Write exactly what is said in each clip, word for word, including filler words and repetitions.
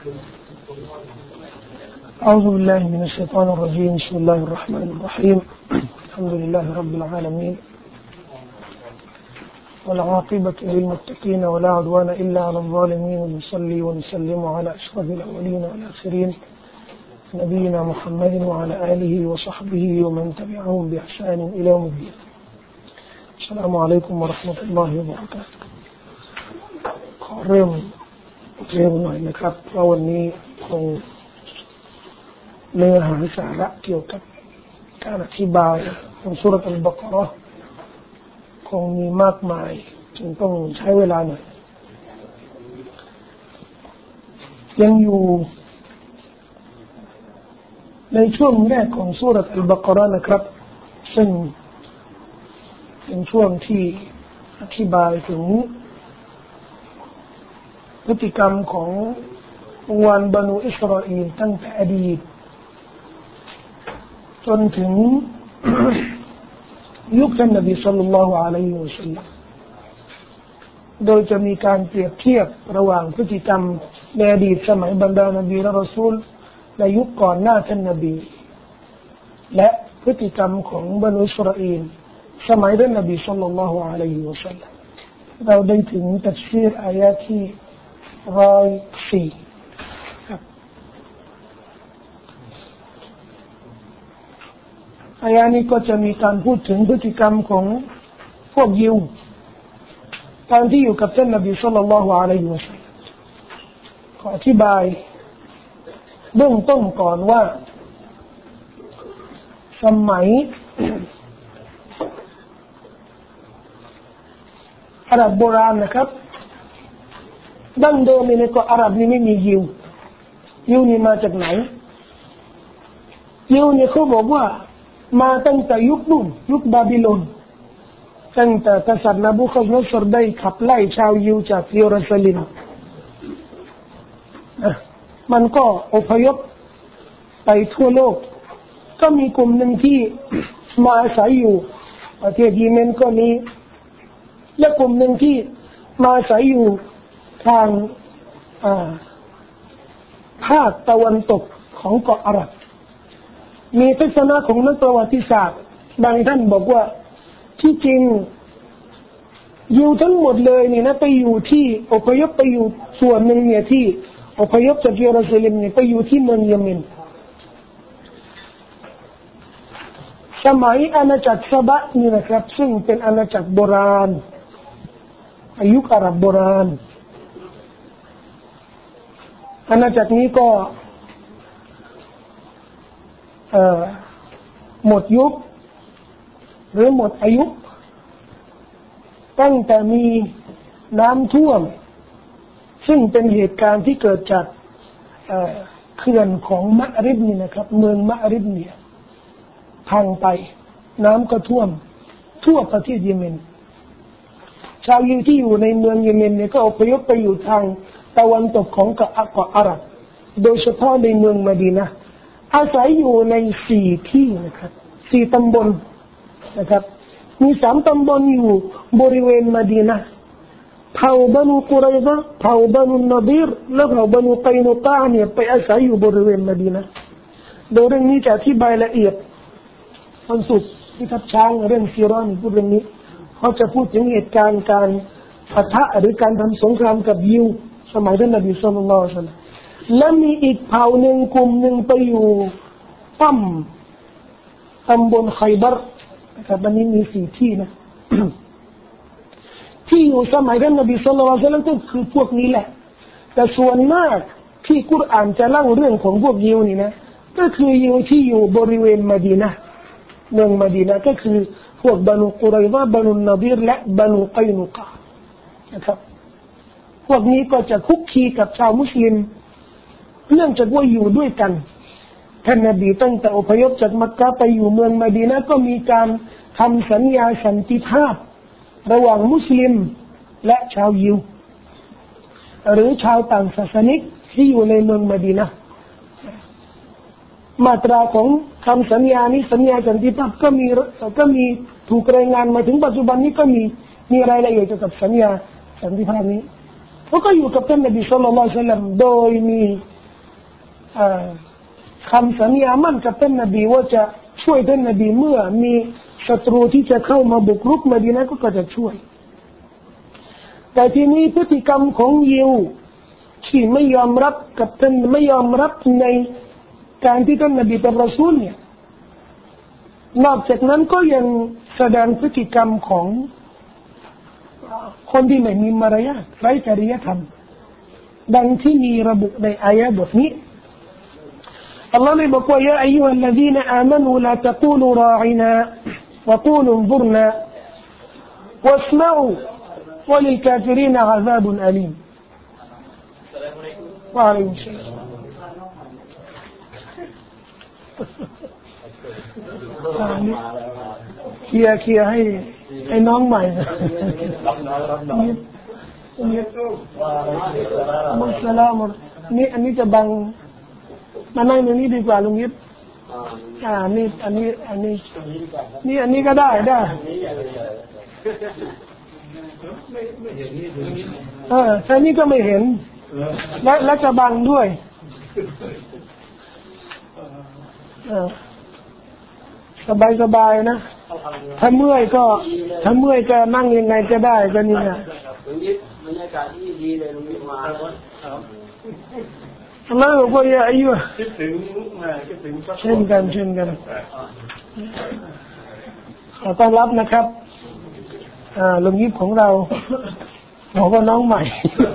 أعوذ بالله من الشيطان الرجيم بسم الله الرحمن الرحيم الحمد لله رب العالمين والعاقبة للمتقين ولا عدوان إلا على الظالمين ونصلي ونسلم على أشرف الأولين والآخرين نبينا محمد وعلى آله وصحبه ومن تبعهم بإحسان إلى يوم الدين. السلام عليكم ورحمة الله وبركاته. ขอเริ่มเร็วหน่อยนะครับเพราะวันนี้คงเนื้อหาสาระเกี่ยวกับการอธิบายของซูเราะห์อัลบะเกาะเราะห์คงมีมากมายจึงต้องใช้เวลาหน่อยยังอยู่ในช่วงแรกของซูเราะห์อัลบะเกาะเราะห์นะครับซึ่งเป็นช่วงที่อธิบายถึงพฤติกรรมของวันบรรดาอิสราเอลตั้งแต่อดีตจนถึงยุคท่านนบีศ็อลลัลลอฮุอะลัยฮิวะซัลลัมโดยจะมีการเปรียบเทียบระหว่างพฤติกรรมในอดีตสมัยบรรดานบีและรอซูลในยุคก่อนหน้าท่านนบีและพฤติกรรมของบรรดาอิสราเอลสมัยท่านนบีศ็อลลัลลอฮุอะลัยฮิวะซัลลัมเราได้ถึงตัฟซีรอายะที่ร้อยสี่ครับอายะนี้ก็จะมีการพูดถึงพฤติกรรมของพวกยิวตอนที่อยู่กับท่านนบีศ็อลลัลลอฮุอะลัยฮิวะซัลลัมขออธิบายเบื้องต้นก่อนว่าสมัยอาหรับโบราณนะครับดั้งเดิมในเกาะอาหรับนี่ไม่มียิวยิวนี่มาจากไหนยิวเนี่ยเขาบอกว่ามาตั้งแต่ยุคนู่นยุคบาบิโลนตั้งแต่กษัตริย์นบูคัดเนซัรได้ขับไล่ชาวยิวจากเยรูซาเล็มมันก็อพยพไปทั่วโลกก็มีกลุ่มหนึ่งที่มาอาศัยอยู่ประเทศเยเมนก็มีและกลุ่มหนึ่งที่มาอาศัยอยู่ทางภาคตะวันตกของเกาะอาหรับมีทัศนะของนักประวัติศาสตร์บางท่านบอกว่าที่จริงอยู่ทั้งหมดเลยนี่นะไปอยู่ที่อพยพไปอยู่ส่วนหนึ่งเนี่ยที่อพยพจากเยรูซาเล็มเนี่ยไปอยู่ที่เมืองเยเมนสมัยอาณาจักรซะบะนี่นะครับซึ่งเป็นอาณาจักรโบราณอายุอาหรับโบราณอาณาจักรนี้ก็เอ่อหมดยุคหรือหมดอายุตั้งแต่มีน้ำท่วมซึ่งเป็นเหตุการณ์ที่เกิดจากเอ่อเขื่อนของมะริบนี่นะครับเมืองมะริบเนี่ยพังไปน้ำก็ท่วมทั่วประเทศเยเมนชาวยิวที่อยู่ในเมืองเยเมนเนี่ยก็อพยพไปอยู่ทางตะวันตกของเกาะอาหรับโดยเฉพาะในเมืองมะดีนะห์อาศัยอยู่ในสี่ที่นะครับสี่ตำบลนะครับมีสามตำบลอยู่บริเวณมะดีนะห์เผ่าบานูกุไรซะห์เผ่าบานูนฎีรและเผ่าบานูกัยนุกะเนี่ยไปอาศัยอยู่บริเวณมะดีนะห์โดยเรื่องนี้จะอธิบายละเอียดวันศุกร์ที่ทับช้างเรื่องซีรอนพูดเรื่องนี้เขาจะพูดถึงเหตุการณ์การปะทะหรือการทำสงครามกับยิวสมัยท่านนบีศ็อลลัลลอฮุอะลัยฮิวะซัลลัมและมีอีกเผ่าหนึ่งกลุ่มหนึ่งไปอยู่ป้อมตำบลไคบัรนะครับวันนี้มีสี่ที่นะ ที่อยู่สมัยท่านนบีศ็อลลัลลอฮุอะลัยฮิวะซัลลัมก็คือพวกนี้แหละแต่ส่วนมากที่กุรอานจะเล่าเรื่องของพวกยิวนี่นะก็คือยิวที่อยู่บริเวณมะดีนะห์เมืองมะดีนะห์ก็คือพวกบานูกุไรซะห์บานูนฎีรและบานูกัยนุกะนะครับพวกนี้ก็จะคุกคีกับชาวมุสลิมเนื่องจากว่าอยู่ด้วยกันท่านนบีตั้งแต่อพยพจากมักกะห์ไปอยู่เมืองมะดีนะห์ก็มีการทำสัญญาสันติภาพระหว่างมุสลิมและชาวยิวหรือชาวต่างศาสนิกที่อยู่ในเมืองมะดีนะห์มาตราของคำสัญญานี้สัญญาสันติภาพก็มีก็มีถูกรายงานมาถึงปัจจุบันนี้ก็มีมีรายละเอียดเกี่ยวกับสัญญาสันติภาพนี้เขาก็อยู่กับท่านนบีศ็อลลัลลอฮุอะลัยฮิวะซัลลัมโดยมีคำสัญญามั่นกับท่านนบีว่าจะช่วยท่านนบีเมื่อมีศัตรูที่จะเข้ามาบุกรุกมะดีนะห์ก็จะช่วยแต่ทีนี้พฤติกรรมของยิวที่ไม่ยอมรับกับท่านไม่ยอมรับในการที่ท่านนบีเป็นรอซูลเนี่ยนอกจากนั้นก็ยังแสดงพฤติกรรมของคนที่ไม่มีมารยาทไร้จริยธรรมดังที่มีระบุในอายะห์บทนี้อัลลอฮฺได้บอกว่ายาอัยยูฮัลลซีนอามานูลาตะกูลูราอินาวะกูลูอนซุรนาวัสมะอูวะลิลกาฟิรีนอะซาบุนอะลีมวะอะลัยฮิสสลามเคลียร์เคลียร์ให้ให้น้องใหม่มุสลามนี่อันนี้จะบังมานั่งตรงนี้ดีกว่าลุงยิบอ่านี่อันนี้อันนี้นี่อันนี้ก็ได้ได้เออแค่นี้ก็ไม่เห็นและและจะบังด้วยเออสบายสบายนะถ้าเมื่อยก็ถ้าเมื่อยก็นั่งยังไงก็ได้ก็นี่นะลุงยิบบรรยากาศที่ดีเลยลุงยิบมาแล้วบอกว่าอย่าอายุคิดถึงคิดถึงเช่นกันเช่นกันขอต้อนรับนะครับอ่าลุงยิบของเราบอกว่าน้องใหม่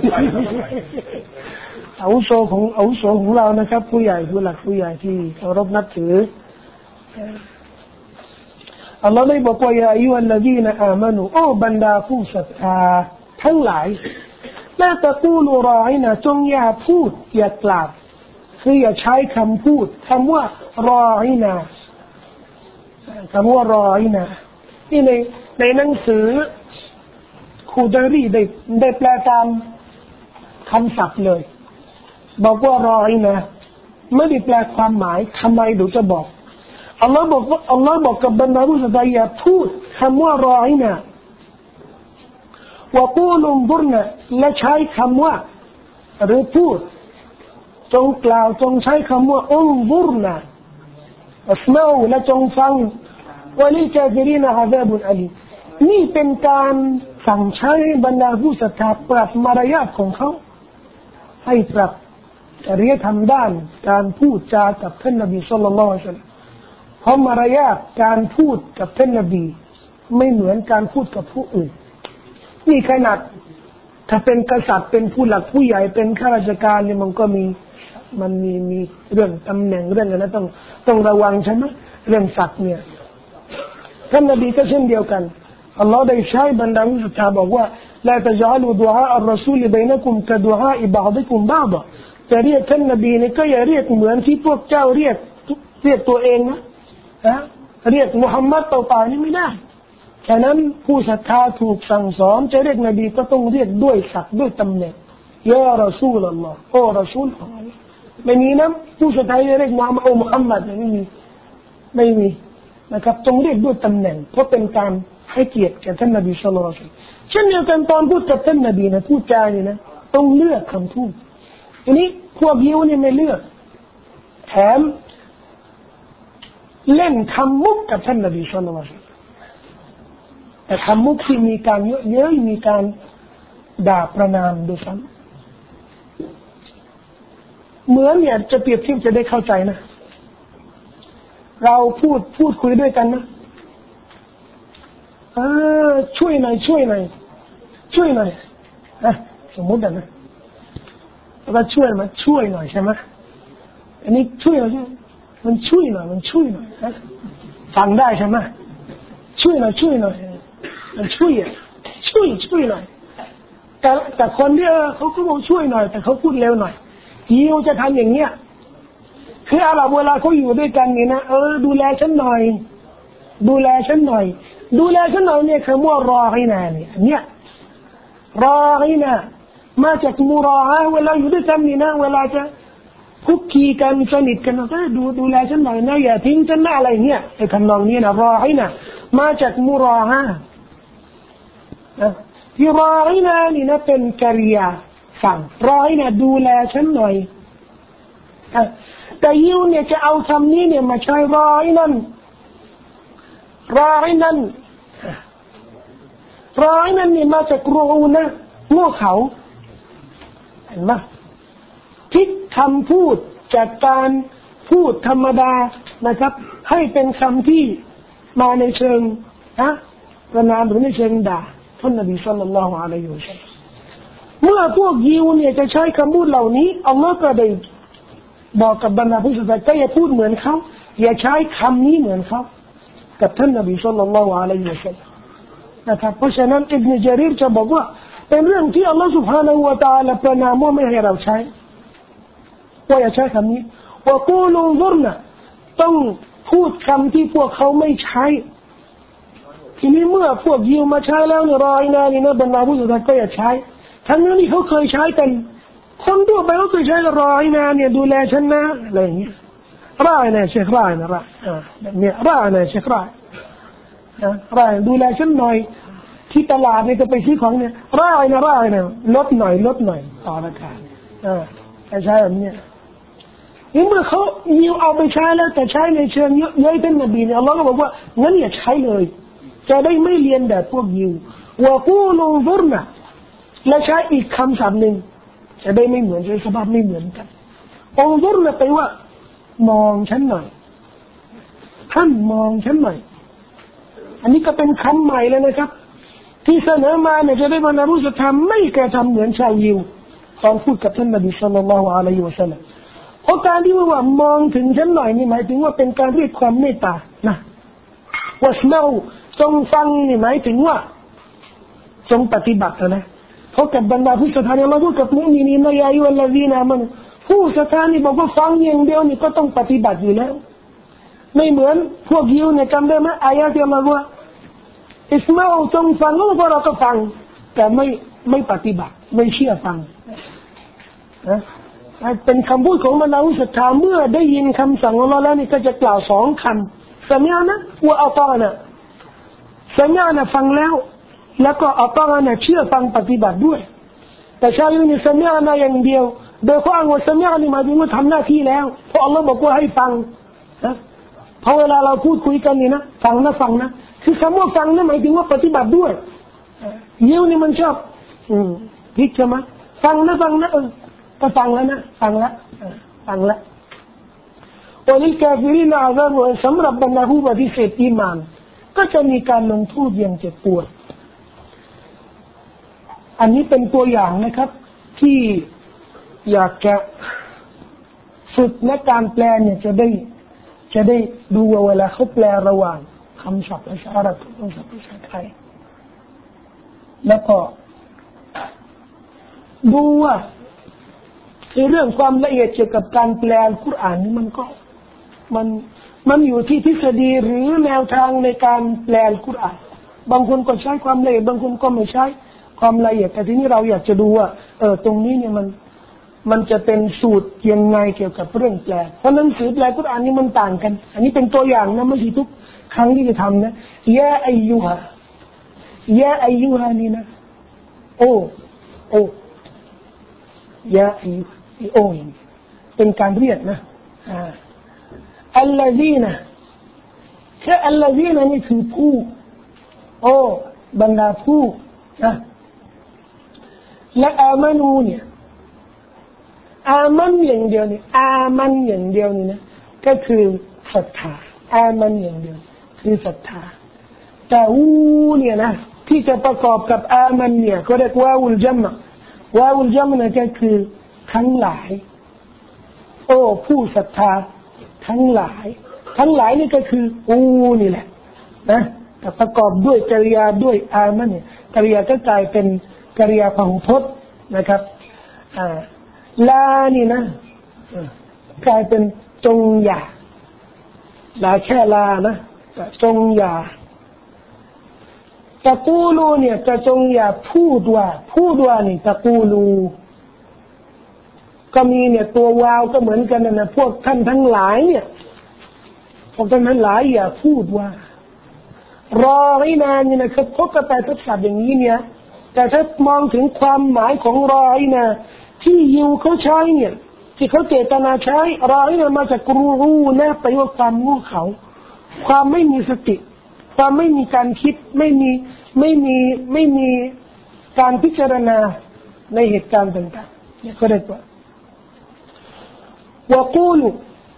อาวุโสของอาวุโสของเรานะครับผู้ใหญ่ผู้หลักผู้ใหญ่ที่เคารพนับถืออัลลอฮฺได้บอกว่าอย่าอายุอัลลดีนอามานูโอ้บรรดาผู้ศรัทธาทั้งหลายลาตะกูลูรออินะจงอย่าพูดอย่ากล่าวคืออย่าใช้คำพูดคำว่ารออินะคำว่ารออินะนี่ในในหนังสือคูดารีได้ได้แปลตามคำศัพท์เลยบอกว่ารออินะไม่ได้แปลความหมายทำไมดูจะบอกอัลลอฮ์บอกว่าอัลลอฮ์บอกกับบรรดาผู้ศรัทธาอย่าพูดคำว่ารออินะว่ากูลุมบุรนะและใช้คำว่าหรือพูดจงกล่าวจงใช้คำว่าอุมบุรนะอัสมาอูและจงฟังวะลิกาฟิรีนอะซาบุนอะลีนี่เป็นการสั่งใช้บรรดาผู้ศรัทธาปรับมารยาทของเขาให้ปรับจริยธรรมด้านการพูดจากับท่านนบีศ็อลลัลลอฮุอะลัยฮิวะซัลลัมเพราะมารยาทการพูดกับท่านนบีไม่เหมือนการพูดกับผู้อื่นนี่ขนาดถ้าเป็นกษัตริย์เป็นผู้หลักผู้ใหญ่เป็นข้าราชการเนี่ยมันก็มีมันมีมีเรื่องตำแหน่งเรื่องอะไรต้องต้องระวังใช่ไหมเรื่องศักดิ์เนี่ยท่านนบีก็เช่นเดียวกันอัลลอฮ์ได้ใช้บรรดาผู้ศรัทธาบอกว่าลาตะญะลูดุอาอัลรอซูลบัยนะกุมกะดุอาอิบะอดิกุมบะฎะจะเรียกท่านนบีเนี่ยก็อย่าเรียกเหมือนที่พวกเจ้าเรียกเรียกตัวเองนะฮะเรียกมุฮัมมัดเปล่าๆนี่ไม่ได้ฉะนั้นผู้ศรัทธาถูกสั่งสอนจะเรียกนบีก็ต้องเรียกด้วยศักดิ์ด้วยตำแหน่งยารอซูลอัลลอฮ์โอ้รอซูลของอัลลอฮ์ไม่มีนะผู้ศรัทธาจะเรียกมุฮัมมัดโอ้มุฮัมมัดไม่มีไม่มีนะครับต้องเรียกด้วยตำแหน่งเพราะเป็นการให้เกียรติแก่ท่านนบีศ็อลลัลลอฮุอะลัยฮิวะซัลลัมเช่นเดียวกันตอนพูดกับท่านนบีนะพูดจาเนี่ยนะต้องเลือกคำพูดทีนี้พวกยิวเนี่ยไม่เลือกแถมเล่นคำมุกกับท่านนบีศ็อลลัลลอฮุอะลัยฮิวะซัลลัมแต่คำมุกที่มีการเยอะเยอะมีการด่าประนามด้วยซ้ำเหมือนเนี่ยจะเปรียบเทียบจะได้เข้าใจนะเราพูดพูดคุยด้วยกันนะเออช่วยหน่อยช่วยหน่อยช่วยหน่อยนะสมมุตินะเราช่วยมันช่วยหน่อยใช่ไหมอันนี้ช่วยหน่อยมันช่วยหน่อยมันช่วยหน่อยนะฟังได้ใช่ไหมช่วยหน่อยช่วยหน่อยมันช่วยอ่ะช่วยช่วยหน่อยแต่แต่คนที่เขาเขาบอกช่วยหน่อยแต่เขาพูดเร็วหน่อยยิวจะทำอย่างเงี้ยคืออาหรับเวลาเขาอยู่ด้วยกันเนี่ยนะเออดูแลฉันหน่อยดูแลฉันหน่อยดูแลฉันหน่อยเนี่ยคำว่ารอให้นาเนี่ยเนี่ยรอให้นามาจากมูรอฮะเวลาอยู่ด้วยกันนี่นะเวลาจะคุกคีกันสนิทกันก็ดูดูแลฉันหน่อยนะอย่าทิ้งฉันนะอะไรเนี่ยไอ้คำนองนี้นะรอให้นามาจากมูรอฮะที่รอให้นานี่นะเป็นกริยาสั่งรอให้นาดูแลฉันหน่อยแต่ยิวเนี่ยจะเอาคำนี้เนี่ยมาใช้รอไอ้นั่นรอไอ้นั่นรอไอ้นั่นเนี่ยมาจากรูนะโง่เขาเห็นไหมพลิกคำพูดจากการพูดธรรมดานะครับให้เป็นคำที่มาในเชิงนะประนามหรือในเชิงด่าท่านนบีศ็อลลัลลอฮุอะลัยฮิวะซัลลัมเมื่อพวกยิวเนี่ยจะใช้คำพูดเหล่านี้อัลลอฮ์ก็ได้บอกกับบรรดาผู้ศรัทธาก็อย่าพูดเหมือนเขาอย่าใช้คำนี้เหมือนเขากับท่านนบีศ็อลลัลลอฮุอะลัยฮิวะซัลลัมนะครับเพราะฉะนั้นอิบนุญะรีรจะบอกว่าเป็นเรื่องที่อัลลอฮ์ سبحانه และ تعالى ประนามว่าไม่ให้เราใช้ว่าอย่าใช้คำนี้ว่ากูลูซุรนะต้องพูดคำที่พวกเขาไม่ใช้ทีนี้เมื่อพวกยิวมาใช้แล้วเนี่ยรอยนานี่นะบรรดาผู้ศรัทธาก็อย่าใช้ทั้งนั้นที่เขาเคยใช้กันคนทั่วไปเขาเคยใช้รอยนาเนี่ยดูแลฉันนะอะไรอย่างเงี้ยร่ายนะเชคร่ายนะร่ายอ่าเนี่ยร่ายนะเชคร่ายนะร่ายดูแลฉันหน่อยที่ตลาดเนี่ยจะไปซื้อของเนี่ยร่ายนะร่ายนะลดหน่อยลดหน่อยต่อราคาอ่าใช้แบบนี้นี่เมื่อเขายิวเอาไปใช้แล้วแต่ใช้ในเชิงเยอะเย้ยท่านนบีเนี่ยอัลลอฮ์ก็บอกว่างั้นอย่าใช้เลยจะได้ไม่เรียนแบบพวกยิวว่ากูลูซุรนะและใช้อีกคำศัพท์หนึ่งจะได้ไม่เหมือนใช้สภาพไม่เหมือนกันองซุรนะแปลว่ามองฉันหน่อยท่านมองฉันหน่อยอันนี้ก็เป็นคำใหม่เลยนะครับที่เสนอมาเนี่ยจะได้บรรดาผู้ศรัทธาไม่กระทำเหมือนชาวยิวตอนพูดกับท่านนบีศ็อลลัลลอฮุอะลัยฮิวะซัลลัมเพราะการที่ว่ามองถึงฉันหน่อยนี่หมายถึงว่าเป็นการเรียกความเมตตานะวัสมาอูจงฟังนี่หมายถึงว่าจงปฏิบัตินะเพราะกับบรรดาผู้ศรัทธาเนี่ยเราพูดกับมุมินีนยายุลลาซีนามันผู้ศรัทธานี่บอกว่าฟังอย่างเดียวนี่ก็ต้องปฏิบัติอยู่แล้วไม่เหมือนพวกยิวเนี่ยจำได้ไหมอายะที่อัลลอฮ์ว่าอิสมาอูจงฟังแล้วพวกเราก็ฟังแต่ไม่ไม่ปฏิบัติไม่เชื่อฟังนะเป็นคำพูดของบรรดาผู้ศรัทธาเมื่อได้ยินคำสั่งของอัลลอฮ์แล้วนี่ก็จะกล่าวสองคำสัญญานะว่าอัตอนะสัญญานะฟังแล้วแล้วก็อัตอนะเชื่อฟังปฏิบัติด้วยแต่ชาวยิวนี่สัญญานะอย่างเดียวโดยเขาอ้างว่าสัญญานี่หมายถึงว่าทำหน้าที่แล้วเพราะอัลลอฮ์บอกว่าให้ฟังนะพอเวลาเราพูดคุยกันนี่นะฟังนะฟังนะคือคำว่าฟังนั่นหมายถึงว่าปฏิบัติด้วยยิวนี่มันชอบอืมพิจารณาฟังนะฟังนะเออก็ฟังแล้วนะฟังแล้วฟังแล้ววันนี้กาฟิรินอาซาบุสำหรับบรรดาผู้ปฏิเสธอีหม่านก็จะมีการลงโทษอย่างเจ็บปวดอันนี้เป็นตัวอย่างนะครับที่อยากจะฝึกและการแปลเนี่ยจะได้จะได้ดูว่าเวลาเขาแปลระหว่างคำศัพท์ภาษาอาหรับกับคำศัพท์ภาษาไทยแล้วก็ดูว่าในเรื่องความละเอียดเกี่ยวกับการแปลกุรอานนี่มันก็มันมันอยู่ที่ทฤษฎีหรือแนวทางในการแปลกุรอานบางคนก็ใช้ความละเอียดบางคนก็ไม่ใช้ความละเอียดแต่ทีนี้เราอยากจะดูว่าเออตรงนี้เนี่ยมันมันจะเป็นสูตรยังไงเกี่ยวกับเรื่องแปลเพราะหนังสือแปลกุรอานนี่มันต่างกันอันนี้เป็นตัวอย่างนะไม่ใช่ทุกครั้งที่จะทำนะยาอายุฮะยาอายุฮะนี่นะโอ้โอ้ยาอายุโอ้เป็นการเรียกนะอ่าอัลลอฮีนะแค่อัลลอฮีนะนี่คือผู้โอ้บรรดาผู้นะและอามานูเนี่ยอามันอย่างเดียวนี่อามันอย่างเดียวนี่นะก็คือศรัทธาอามันอย่างเดียวคือศรัทธาแต่อูเนี่ยนะที่จะประกอบกับอามันเนี่ยก็เรียกว่าอุลจัมมะว่าอุลจัมมะเนี่ยก็คือทั้งหลายโอ้ผู้ศรัทธาทั้งหลายทั้งหลายนี่ก็คืออูนี่แหละนะแต่ประกอบด้วยกริยาด้วยอามันเนี่ยกริยาก็กลายเป็นกริยาพหุพจน์นะครับอ่าลานี่นะกลายเป็นจงอย่าลาแค่ลานะจงอย่าตะกูลูเนี่ยจะจงอย่าพูดว่าพูดว่านี่ตะกูลูก็มีเนี่ยตัววาวก็เหมือนกันนะพวกท่านทั้งหลายเนี่ยพวกท่านทั้งหลายอย่าพูดว่ารอให้นานเนี่ยนะครับเขาก็แปลทับศัพท์อย่างนี้เนี่ยแต่ถ้ามองถึงความหมายของรอให้นานที่ยิวเขาใช้เนี่ยที่เขาเจตนาใช้รอเนี่ยมาจากรูรูนะไปว่าความโง่เขลาความไม่มีสติความไม่มีการคิดไม่มีไม่มีไม่มีการพิจารณาในเหตุการณ์ต่างๆเนี่ยเขาเรียกว่าวะกูลุ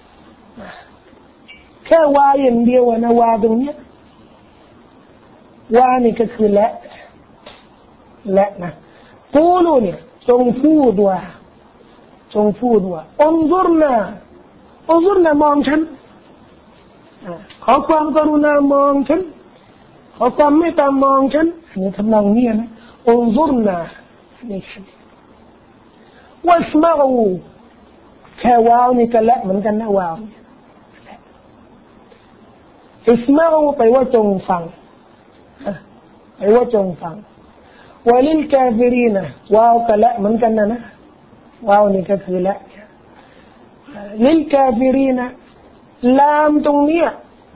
แค่วาอย่างเดียวนะวาตรงเนี้ยวานี่ก็คือและและนะกูลุเนี่ยจงพูดว่าจงพูดว่าอันซุรนาอันซุรนามองฉันขอความกรุณามองฉันขอความเมตตามองฉันนี่ทำนองนี้นะอันซุรนานี่ฉันวัสมาอูแค่วาวนี่ก็และเหมือนกันนะวาวอิสมาอูไปว่าจงฟังไปว่าจงฟังวะลิลกาฟิรีนะวาวก็และเหมือนกันนะนะวาวนี่ก็คือและลิลกาฟิรีนะลามตรงเนี้ย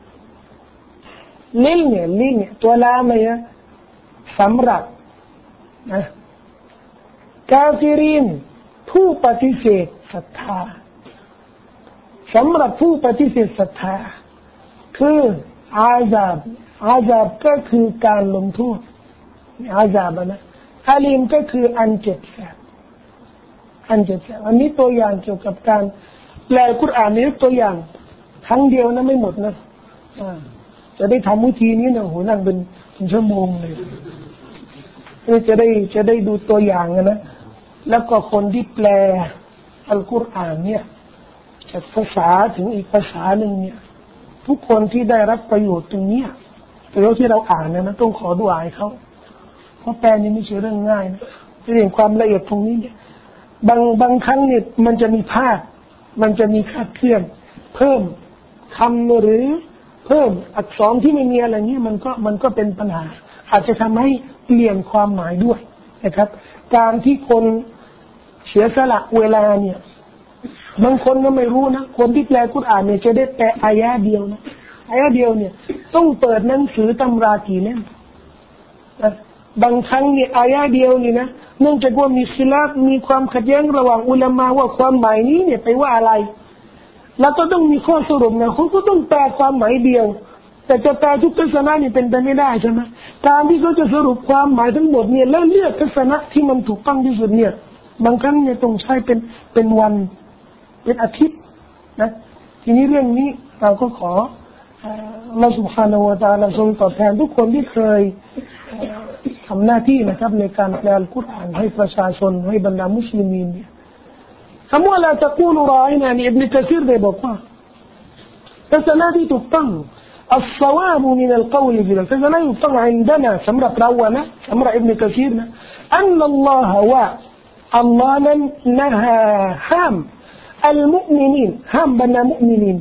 ลิลเนี่ยลิลเนี่ยตัวลามเนี่ยสำหรับนะกาฟิรินผู้ปฏิเสธศรัทธาสำหรับผู้ปฏิเสธศรัทธาคืออาซาบอาซาบก็คือการลงโทษอาซาบนะอาลีมก็คืออันเจ็บแสบอันเจ็บแสบอันนี้ตัวอย่างเกี่ยวกับการแปลกุรอานนี้ตัวอย่างครั้งเดียวนะไม่หมดนะจะได้ทำวิธีนี้นะโหนั่งเป็นชั่วโมงเลยจะได้จะได้ดูตัวอย่างนะแล้วก็คนที่แปลอัลกุรอานเนี่ยจากภาษาถึงอีกภาษาหนึ่งเนี่ยทุกคนที่ได้รับประโยชน์ตรงนี้ประโยชน์ที่เราอ่านนะต้องขอดุอาให้เขาเพราะแปลนี่ไม่ใช่เรื่องง่ายนะเรื่องความละเอียดตรงนี้เนี่ยบางบางครั้งเนี่ยมันจะมีพลาดมันจะมีคลาดเคลื่อนเพิ่มคำหรือเพิ่มอักษรที่ไม่มีอะไรเงี้ยมันก็มันก็เป็นปัญหาอาจจะทำให้เปลี่ยนความหมายด้วยนะครับการที่คนเสียสละเวลาเนี่ยบางคนก็ไม่รู้นะคนที่แปลกุรอานเนี่ยจะได้แปลอายะเดียวนะอายะเดียวเนี่ยต้องเปิดหนังสือตำรากี่เล่มนะบางครั้งเนี่ยอายะเดียวนี่นะเนื่องจากว่ามีkhiลาฟมีความขัดแย้งระหว่างอุลามะว่าความหมายนี้เนี่ยไปว่าอะไรแล้วก็ต้องมีข้อสรุปนะเขาก็ต้องแปลความหมายเดียวแต่จะแปลทุกทัศนะนี่เป็นไปไม่ได้ใช่ไหมการที่เขาจะสรุปความหมายทั้งหมดเนี่ยแล้วเลือกทัศนะที่มันถูกต้องที่สุดเนี่ยบางครั้งเนี่ยต้องใช้เป็นเป็นวันเป็นอาทิตย์นะทีนี้เรื่องนี้เราก็ขออัลลอฮฺ سبحانه และ تعالى ทรงตอบแทนทุกคนที่เคยทำหน้าที่นะครับในการแปลอัลกุรอานให้ประชาชนให้บรรดามุสลิมีนเนี่ยคำว่าลาตะกูลรออินานี่อิบนุกะซีรได้บอกว่าทัศนะที่ถูกต้องالصواب من القول في ذلك فلا يطلع عندنا سمرة رونا سمرة ابن كثيرنا أن الله والله نهى هام المؤمنين هام بنا مؤمنين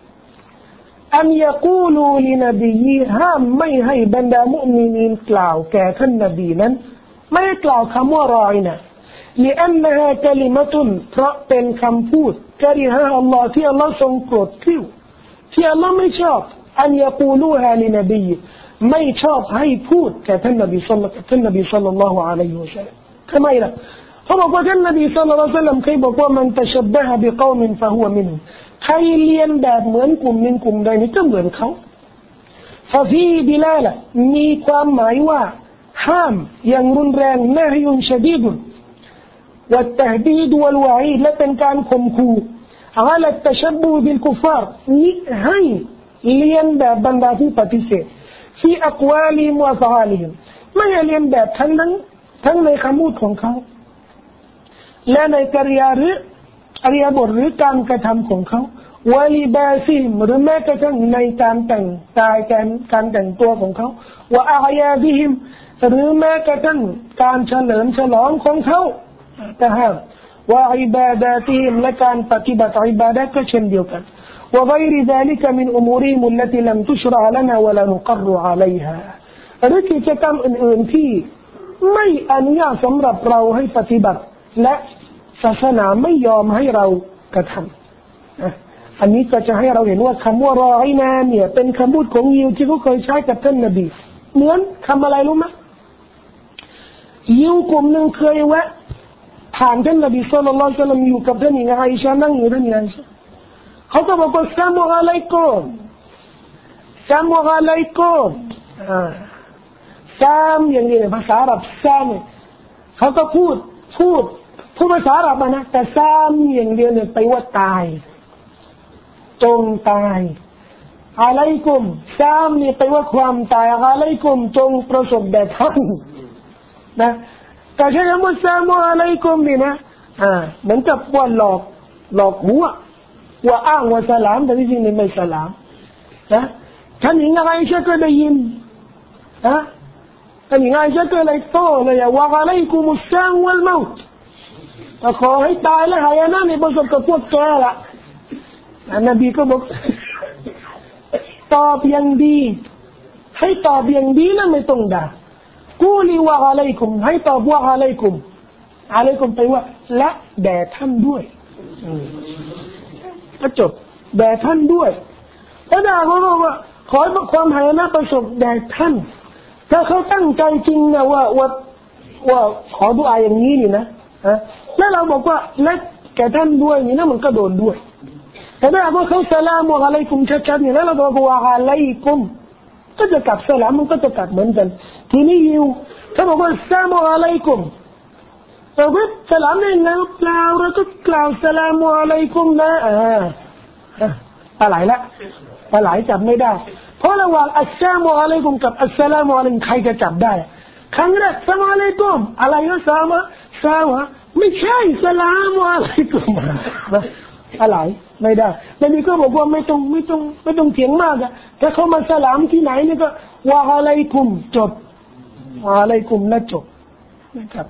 أن يقولوا لنبيه هام ما هي بنا مؤمنين كلاو كاتن نبينا ما يكلاو كموا راعنا لأنها كلمة فأبن كمفوت كرهها الله في الله سنكرت كيو في الله ما يشاف أن يقولوها لنبي ما يشاف هاي فوت كاتن النبي صلى النبي صلى الله عليه وسلم كما يلا هو قال النبي صلى الله عليه وسلم كيف يقول من تشبه بقوم فهو منهم ใครเรียนแบบเหมือนกลุ่มนึงกลุ่มใดนี่ก็เหมือนเขาฟาฟีดิลาละมีความหมายว่าห้ามอย่างรุนแรงนะฮยุนชะดีดุวัตตะดีดวัลวะอีดและเป็นการข่มขู่อาลัตตะชับบูบิลกุฟาร์นี่ให้เรียนแบบบรรดาผู้ปฏิเสธที่อักวาลิมวะฟะอาลิมไม่เรียนแบบทั้งนั้นทั้งในคำพูดของเขาและในกิริยาหรืออริยบทหรือการกระทำของเขาวะลิบาซิมหรือแม้กระทั่งในการแต่งกายการการแต่งตัวของเขาวะอายาบิฮิมหรือแม้กระทั่งการเฉลิมฉลองของเขาแต่ห้ามวะอิบาดาติฮิมและการปฏิบัติอิบาดะห์ก็เช่นเดียวกันوغير ذلك من أمورهم التي لم تشرع لنا ولا نقر عليها หรือกิจกรรมอื่นๆที่ไม่อนุญาตสำหรับเราให้ปฏิบัติและศาสนาไม่ยอมให้เรากระทำอันนี้ก็จะให้เราเห็นว่าคำว่ารออินาเนี่ยเป็นคำพูดของยิวที่เขาเคยใช้กับท่านนบีเหมือนคำอะไรรู้ไหมยิวกลุ่มหนึ่งเคยแวะผ่านท่านนบีศ็อลลัลลอฮุอะลัยฮิวะซัลลัมอยู่กับท่านหญิงอาอิชะห์นั่งอยู่ท่านหญิงอาอิชะห์เขาก็บอกว่าอัสสลามุอะลัยกุมอัสสลามุอะลัยกุมอ่าซามอย่างนี้ภาษาอาหรับซามเขาก็พูดพูดพูดภาษาอาหรับนะแต่ซามอย่างเดียวเนี่ยไปว่าตายจงตายอะลัยกุมซามนี่ไปว่าความตายอะลัยกุมจงประสบแด่ท่านนะแต่ใช้คำว่าอัสสลามุอะลัยกุมนี่นะอ่าเหมือนกับว่าหลอกหลอกหัวว่าอ้างว่าสลามแต่ที่จริงนี่ไม่สลามนะท่านหญิงอาอิชะห์ก็ได้ยินนะท่านหญิงอาอิชะห์ก็เลยโต้เลยว่าอะลัยกุมุสซามวัลเมาต์ขอให้ตายและหายนะในประสบกับพวกแกละนบีก็บอกตอบอย่างดีให้ตอบอย่างดีแล้วไม่ต้องด่ากูลีว่าอะลัยกุมให้ตอบว่าอะลัยกุมอะลัยกุมไปว่าและแด่ท่านด้วยก็จบแด่ท่านด้วยแล้วด่าเขาบอกว่าขอให้ความหายนะประสบแด่ท่านถ้าเขาตั้งใจจริงนะว่าว่าว่าขอดุอาอย่างนี้นี่นะฮะแล้วเราบอกว่าและแก่ท่านด้วยนี่นะมันก็โดนด้วยแต่ถ้าว่าเขาสลามอะลัยกุมชัดๆนี่แล้วเราบอกว่าอะลัยกุมก็จะกลับสลามมันก็จะกลับเหมือนกันทีนี้อยู่ถ้าบอกว่าอัสสลามุอะลัยกุมเราก็สลามเองแล้วเปล่าเราก็กล่าวสลามุอะลัยกุมนะอ่าอะไรละอะไรจับไม่ได้เพราะระหว่างอัสสลามุอะลัยกุมกับอัสสลามุอะลัยกุมใครจะจับได้ครั้งแรกอัสสลามุอะลัยกุมอะไรก็สามะสามะไม่ใช่สลามุอะลัยกุมอะไรไม่ได้แล้วนี่ก็บอกว่าไม่ต้องไม่ต้องไม่ต้องเถียงมากอะถ้าเขามาสลามที่ไหนนี่ก็วะอะลัยกุมจบวะอะลัยกุมและจบนะครับ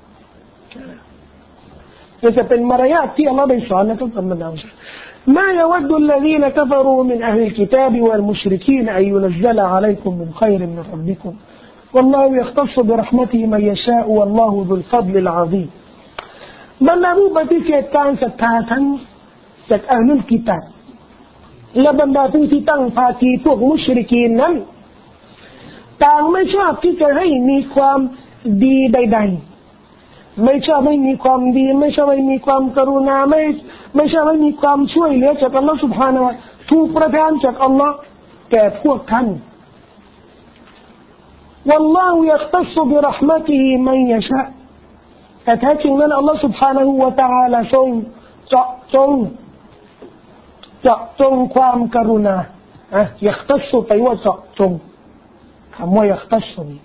จะเป็นมารยาทที่อัลลอฮฺได้สอนนะทุกคนมันเอาما يود الذين كفروا من أهل الكتاب والمشركين أن ينزل عليكم من خير من ربكم والله يختص برحمته من يشاء والله ذو الفضل العظيم บรรดาผู้ปฏิเสธการศรัทธาทั้งจากอาหลุลกิตาบและบรรดาผู้ที่ตั้งภาคีพวกมุชริกีนนั้นต่างไม่ชอบที่จะให้มีความดีใดๆไม่ชอบไม่มีความดีไม่ชอบไม่มีความกรุณาไม่ไม่ชอบไม่มีความช่วยเหลือจากอัลลอฮฺ سبحانه และ تعالى ถูกประทานจากอัลลอฮฺแก่พวกท่าน والله يختص برحمته من يشاء แต่แท้จริงนั้นอัลลอฮฺ سبحانه และ تعالى ทรงเจาะจงเจาะจงความกรุณาอ่ะ يختص ไปว่าเจาะจงคำว่า يختص นี่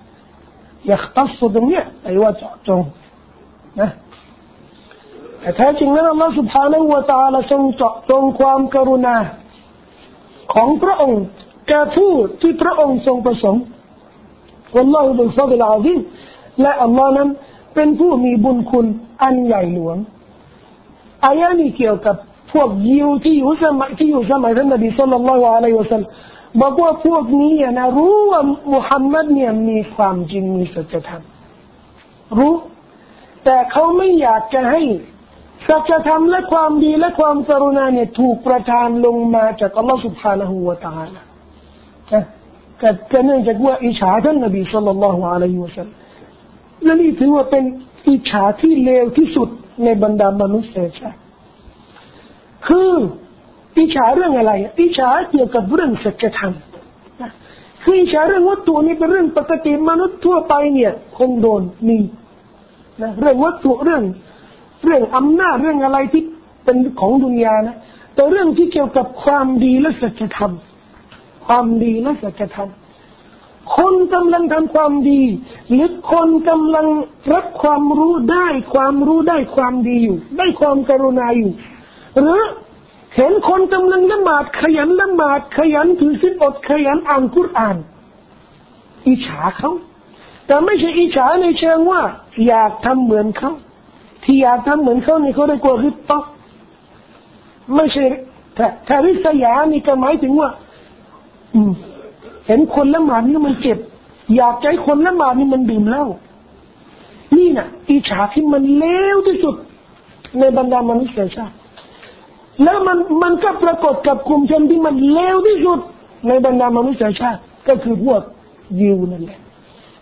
يختص ตรงเนี้ยไปว่าเจาะจงนะแต่แท้จริงนั้นอัลลอฮฺ سبحانه และ تعالى ทรงเจาะจงความกรุณาของพระองค์แก่ผู้ที่พระองค์ทรงประสงค์วัลลอฮุซุลฟัฎลอาซีมและอัลลอฮ์นั้นเป็นผู้มีบุญคุณอันใหญ่หลวงอายะนี้เกี่ยวกับพวกยิวที่อยู่สมัยที่อยู่สมัยท่านนบีศ็อลลัลลอฮุอะลัยฮิวะซัลลัมบอกว่าพวกนี้นะรู้ว่ามุฮัมมัดเนี่ยมีความจริงมีสัจธรรมรู้แต่เขาไม่อยากจะให้สัจธรรมและความดีและความกรุณาเนี่ยถูกประทานลงมาจากอัลลอฮฺ سبحانه และ تعالى ก็ก็เนื่องจากว่าอิจฉาท่านนบีศ็อลลัลลอฮุอะลัยฮิวะซัลลัมและนี่ถือว่าเป็นอิจฉาที่เลวที่สุดในบรรดามนุษยชาติคืออิจฉาเรื่องอะไรอิจฉาเกี่ยวกับเรื่องสัจธรรมคืออิจฉาเรื่องวัตถุนี่เป็นเรื่องปกติมนุษย์ทั่วไปเนี่ยคงโดนมีนะเรื่องวัตถุเรื่องเรื่องอำนาจเรื่องอะไรที่เป็นของดุนยานะแต่เรื่องที่เกี่ยวกับความดีและสัจธรรมความดีและสัจธรรมคนกำลังทำความดีหรือคนกำลังรับความรู้ได้ความรู้ได้ความดีอยู่ได้ความกรุณาอยู่หรือเห็นคนกำลังละหมาดขยันละหมาดขยันถือศีลอดขยันอ่านกุรอานอิจฉาเขาแต่ไม่ใช่อิจฉาในเชิงว่าอยากทำเหมือนเขาที่อยากทำเหมือนเขานี่เขาได้กลัวริบต๊อกไม่ใช่ถ้าถ้าริษยานี่ก็หมายถึงว่าอืมเห็นคนละหมาดนี่มันเจ็บอยากให้คนละหมาดนี่มันดื่มเหล้านี่น่ะอิจฉาที่มันเลวที่สุดในบรรดามนุษยชาติแล้วมันมันก็ปรากฏกับกลุ่มชนที่มันเลวที่สุดในบรรดามนุษยชาติก็คือพวกยิวนั่นแหละ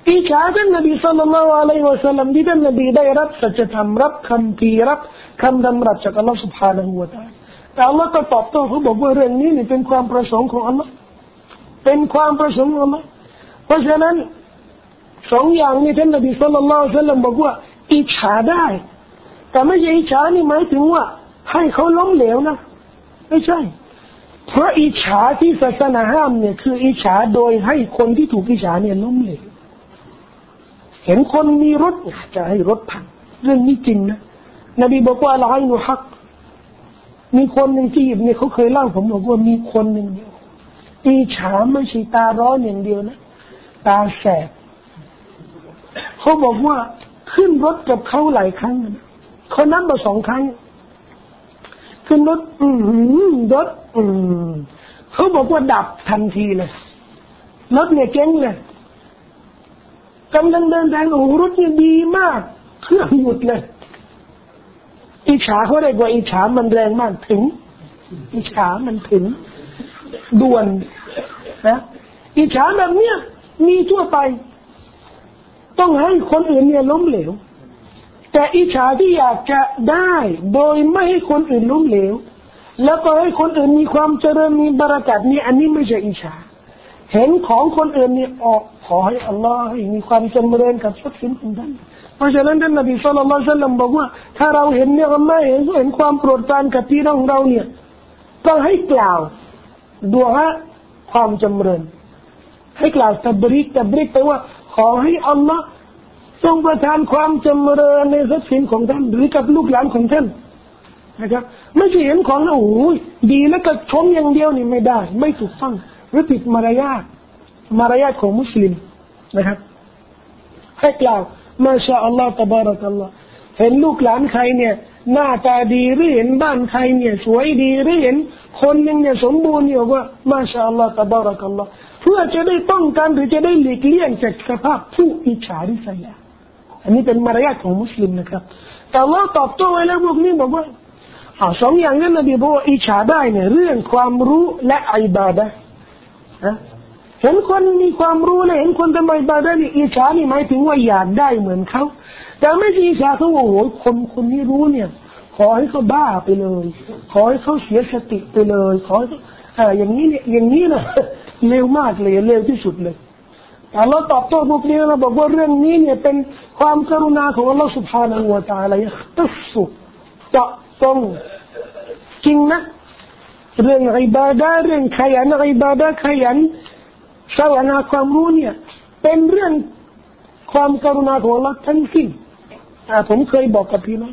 อิจฉาท่านนบีศ็อลลัลลอฮุอะลัยฮิวะซัลลัมที่ท่านนบีได้รับสัจธรรมรับคำพีรับคำดำรัสจากอัลลอฮฺ سبحانه และ تعالى แต่อัลลอฮฺก็ตอบโต้เขาบอกว่าเรื่องนี้นี่เป็นความประสงค์ของอัลลอฮฺเป็นความประสงค์ของอัลลอฮฺเพราะฉะนั้นสองอย่างนี้ท่านนบีศ็อลลัลลอฮุอะลัยฮิวะซัลลัมบอกว่าอิจฉาได้แต่ไม่ใช่อิจฉานี่หมายถึงว่าให้เขาล้มเหลวนะไม่ใช่เพราะอิจฉาที่ศาสนาห้ามเนี่ยคืออิจฉาโดยให้คนที่ถูกอิจฉาเนี่ยล้มเหลวเห็นคนมีรถจะให้รถพังเรื่องนี้จริงนะนบีบอกว่าละอินุฮักมีคนหนึ่งที่เนี่ยเขาเคยเล่าผมบอกว่ามีคนหนึ่งเนี่ยอิจฉาไม่ใช่ตาร้อนอย่างเดียวนะตาแสบเขาบอกว่าขึ้นรถกับเขาหลายครั้งนะเขานับมาสองครั้งขึ้นรถอืมรถอืมเขาบอกว่าดับทันทีเลยรถเนี่ยเจ๊งเลยกำลังเดินทางโอ้รถเนี่ยดีมากเครื่องหยุดเลยอิจฉาเขาได้กว่าอิจฉามันแรงมากถึงอิจฉามันถึงด่วนนะอิจฉาแบบเนี้ยมีทั่วไปต้องให้คนอื่นเนี่ยล้มเหลวแต่อิจฉาที่อยากจะได้โดยไม่ให้คนอื่นล้มเหลวแล้วก็ให้คนอื่นมีความเจริญมีบารกัตนี่อันนี้ไม่ใช่อิจฉาเห็นของคนอื่นนี่ออกขอให้อัลลอฮ์ให้มีความจำเริญกับทรัพย์สินของท่านเพราะฉะนั้นท่านนบีศ็อลลัลลอฮุอะลัยฮิวะซัลลัมบอกว่าถ้าเราเห็นเนี่ยไม่เห็นเห็นความโปรดปรานกับพี่น้องเราเนี่ยก็ให้กล่าวดุอาความจำเริญให้กล่าวตับริกตับริกแปลว่าขอให้อัลลอฮ์ทรงประทานความจำเริญในทรัพย์สินของท่านหรือกับลูกหลานของท่านนะครับไม่ใช่เห็นของแล้วโอ้ยดีแล้วก็ชมอย่างเดียวนี่ไม่ได้ไม่ถูกต้องหรือผิดมารยาทมารยาทของมุสลิมนะครับให้กล่าวมาชาอัลลอฮฺตะบารักัลลอฮฺเห็นลูกหลานใครเนี่ยหน้าตาดีหรือเห็นบ้านใครเนี่ยสวยดีหรือเห็นคนหนึ่งเนี่ยสมบูรณ์เนี่ยว่ามาชาอัลลอฮฺตะบารักัลลอฮฺเพื่อจะได้ป้องกันหรือจะได้หลีกเลี่ยงจากสภาพผู้อิจฉาริษยาอันนี้เป็นมารยาทของมุสลิมนะครับแต่เราตอบโต้ไว้แล้วพวกนี้บอกว่าอ่าสองอย่างนั้นนบีบอกว่าอิจฉาได้เนี่ยเรื่องความรู้และอิบาดะห์นะเห็นคนมีความรู้และเห็นคนทำอิบาดะห์นี่อิจฉานี่หมายถึงว่าอยากได้เหมือนเขาแต่ไม่ใช่อิจฉาเขาว่าโอ้โหคนคนนี้รู้เนี่ยขอให้เขาบ้าไปเลยขอให้เขาเสียสติไปเลยขออ่าอย่างนี้เนี่ยอย่างนี้นะเลวมากเลยเลวที่สุดเลยแต่เราตอบโต้พวกนี้เราบอกว่าเรื่องนี้เนี่ยเป็นความกรุณาของอัลลอฮฺ سبحانه และ تعالى ตัดสุดเจาะตรงจริงนะเรื่องอิบาดะห์เรื่องขยันอิบาดะห์ขยันสวนาความรู้เนี่ยเป็นเรื่องความกรุณาของอัลลอฮฺทั้งสิ้นอ่าผมเคยบอกกับพี่น้อง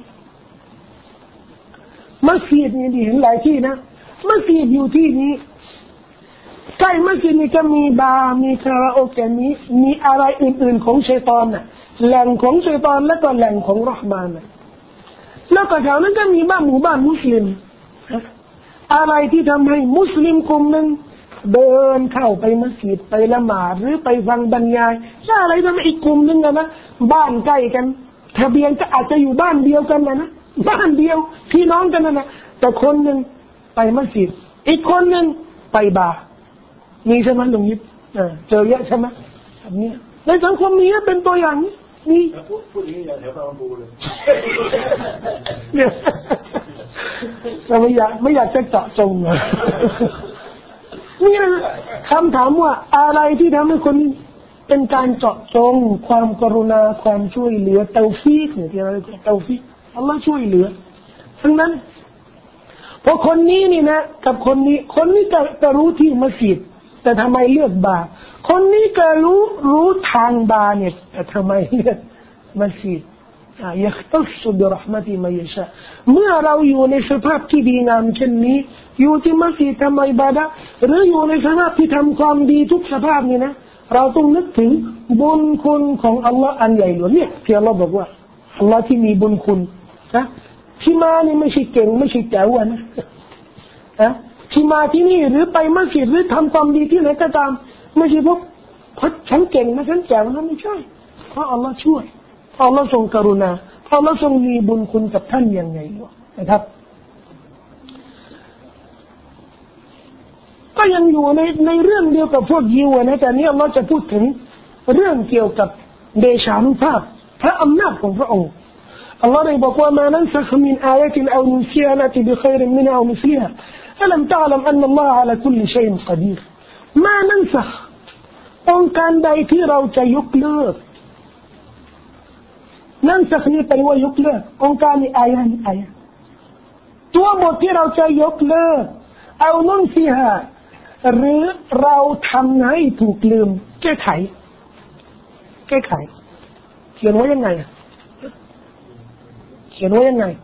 มัสยิดนี่เห็นหลายที่นะมัสยิดอยู่ที่นี้ใกล้มัสยิดนี่ก็มีบาร์มีคาราโอเกะมีมีอะไรอื่นๆของชัยฏอนน่ะแหล่งของชัยฏอนและก็แหล่งของเราะห์มานน่ะแล้วก็แถวนั้นก็มีบ้านหมู่บ้านมุสลิมอะไรที่ทำให้มุสลิมกลุ่มนึงเดินเข้าไปมัสยิดไปละหมาดหรือไปฟังบรรยายถ้าอะไรทำให้อีกกลุ่มนึงนะบ้านใกล้กันทะเบียนก็อาจจะอยู่บ้านเดียวกันนะนะบ้านเดียวพี่น้องกันนะนะแต่คนนึงไปมัสยิดอีกคนนึงไปบาร์มีใช่ไหมลุงยิบเจอเยอะใช่ไหมแบบนี้ในสังคมนี้เป็นตัวอย่างนี่พูดพูดอย่างนี้อย่าแถวบางปูเลยเนี่ยเราไม่อยากไม่อยากจะเจาะจงเลยนี่นะคำถามว่าอะไรที่ทำให้คนเป็นการเจาะจงความกรุณาความช่วยเหลือเตาฟีกเนี่ยที่เราเรียกเตาฟีกอัลลอฮ์ช่วยเหลือทั้งนั้นเพราะคนนี้นี่นะกับคนนี้คนนี้ก็จะรู้ที่มัสยิดแต่ทำไมเลือกบาร์คนนี้ก็รู้รู้ทางบาร์เนี่ยแต่ทำไมเลือกมัสยิดยักตัสบิรหมติมายชาเมื่อเราอยู่ในสภาพที่ดีงามเช่นนี้อยู่ที่มัสยิดทำอิบาดะห์หรืออยู่ในสภาพที่ทำความดีทุกสภาพนี่นะเราต้องนึกถึงบุญคุณของอัลลอฮ์อันใหญ่หลวงเนี่ยที่อัลลอฮ์บอกว่าอัลลอฮ์ที่มีบุญคุณนะที่มานี่ไม่ใช่เก่งไม่ใช่แจ๋วนะนะที่มาที่นี่หรือไปมัสยิดหรือทำความดีที่ไหนก็ตามไม่ใช่พวกเพราะฉันเก่งนะฉันแจ๋วนะไม่ใช่เพราะอัลลอฮ์ช่วยเพราะอัลลอฮ์ทรงกรุณาเพราะอัลลอฮ์ทรงมีบุญคุณกับท่านอย่างไงนะครับก็ยังอยู่ในในเรื่องเดียวกับพวกยิวนะแต่นี้อัลลอฮ์จะพูดถึงเรื่องเกี่ยวกับเดชานุภาพพระอำนาจของพระองค์อัลลอฮ์ได้บอกว่ามานันซักมินอายะตินเอานุซียะนะติบิขัยริมินเอามิสลิฮะอัลัมตะลัมอันนัลลอฮะอะลาคุลลิชัยอินกอดีรมานันซักองค์การใดที่เราจะยกเลิกนั่นสักนี้แปลว่ายกเลิกองค์การนี้อายะนี้อายะตัวบทที่เราจะยกเลิกเอานุ่นสิฮะหรือเราทำให้ถูกลืมแก้ไขแก้ไขเขียนไว้ยังไงเขียนไว้ยังไง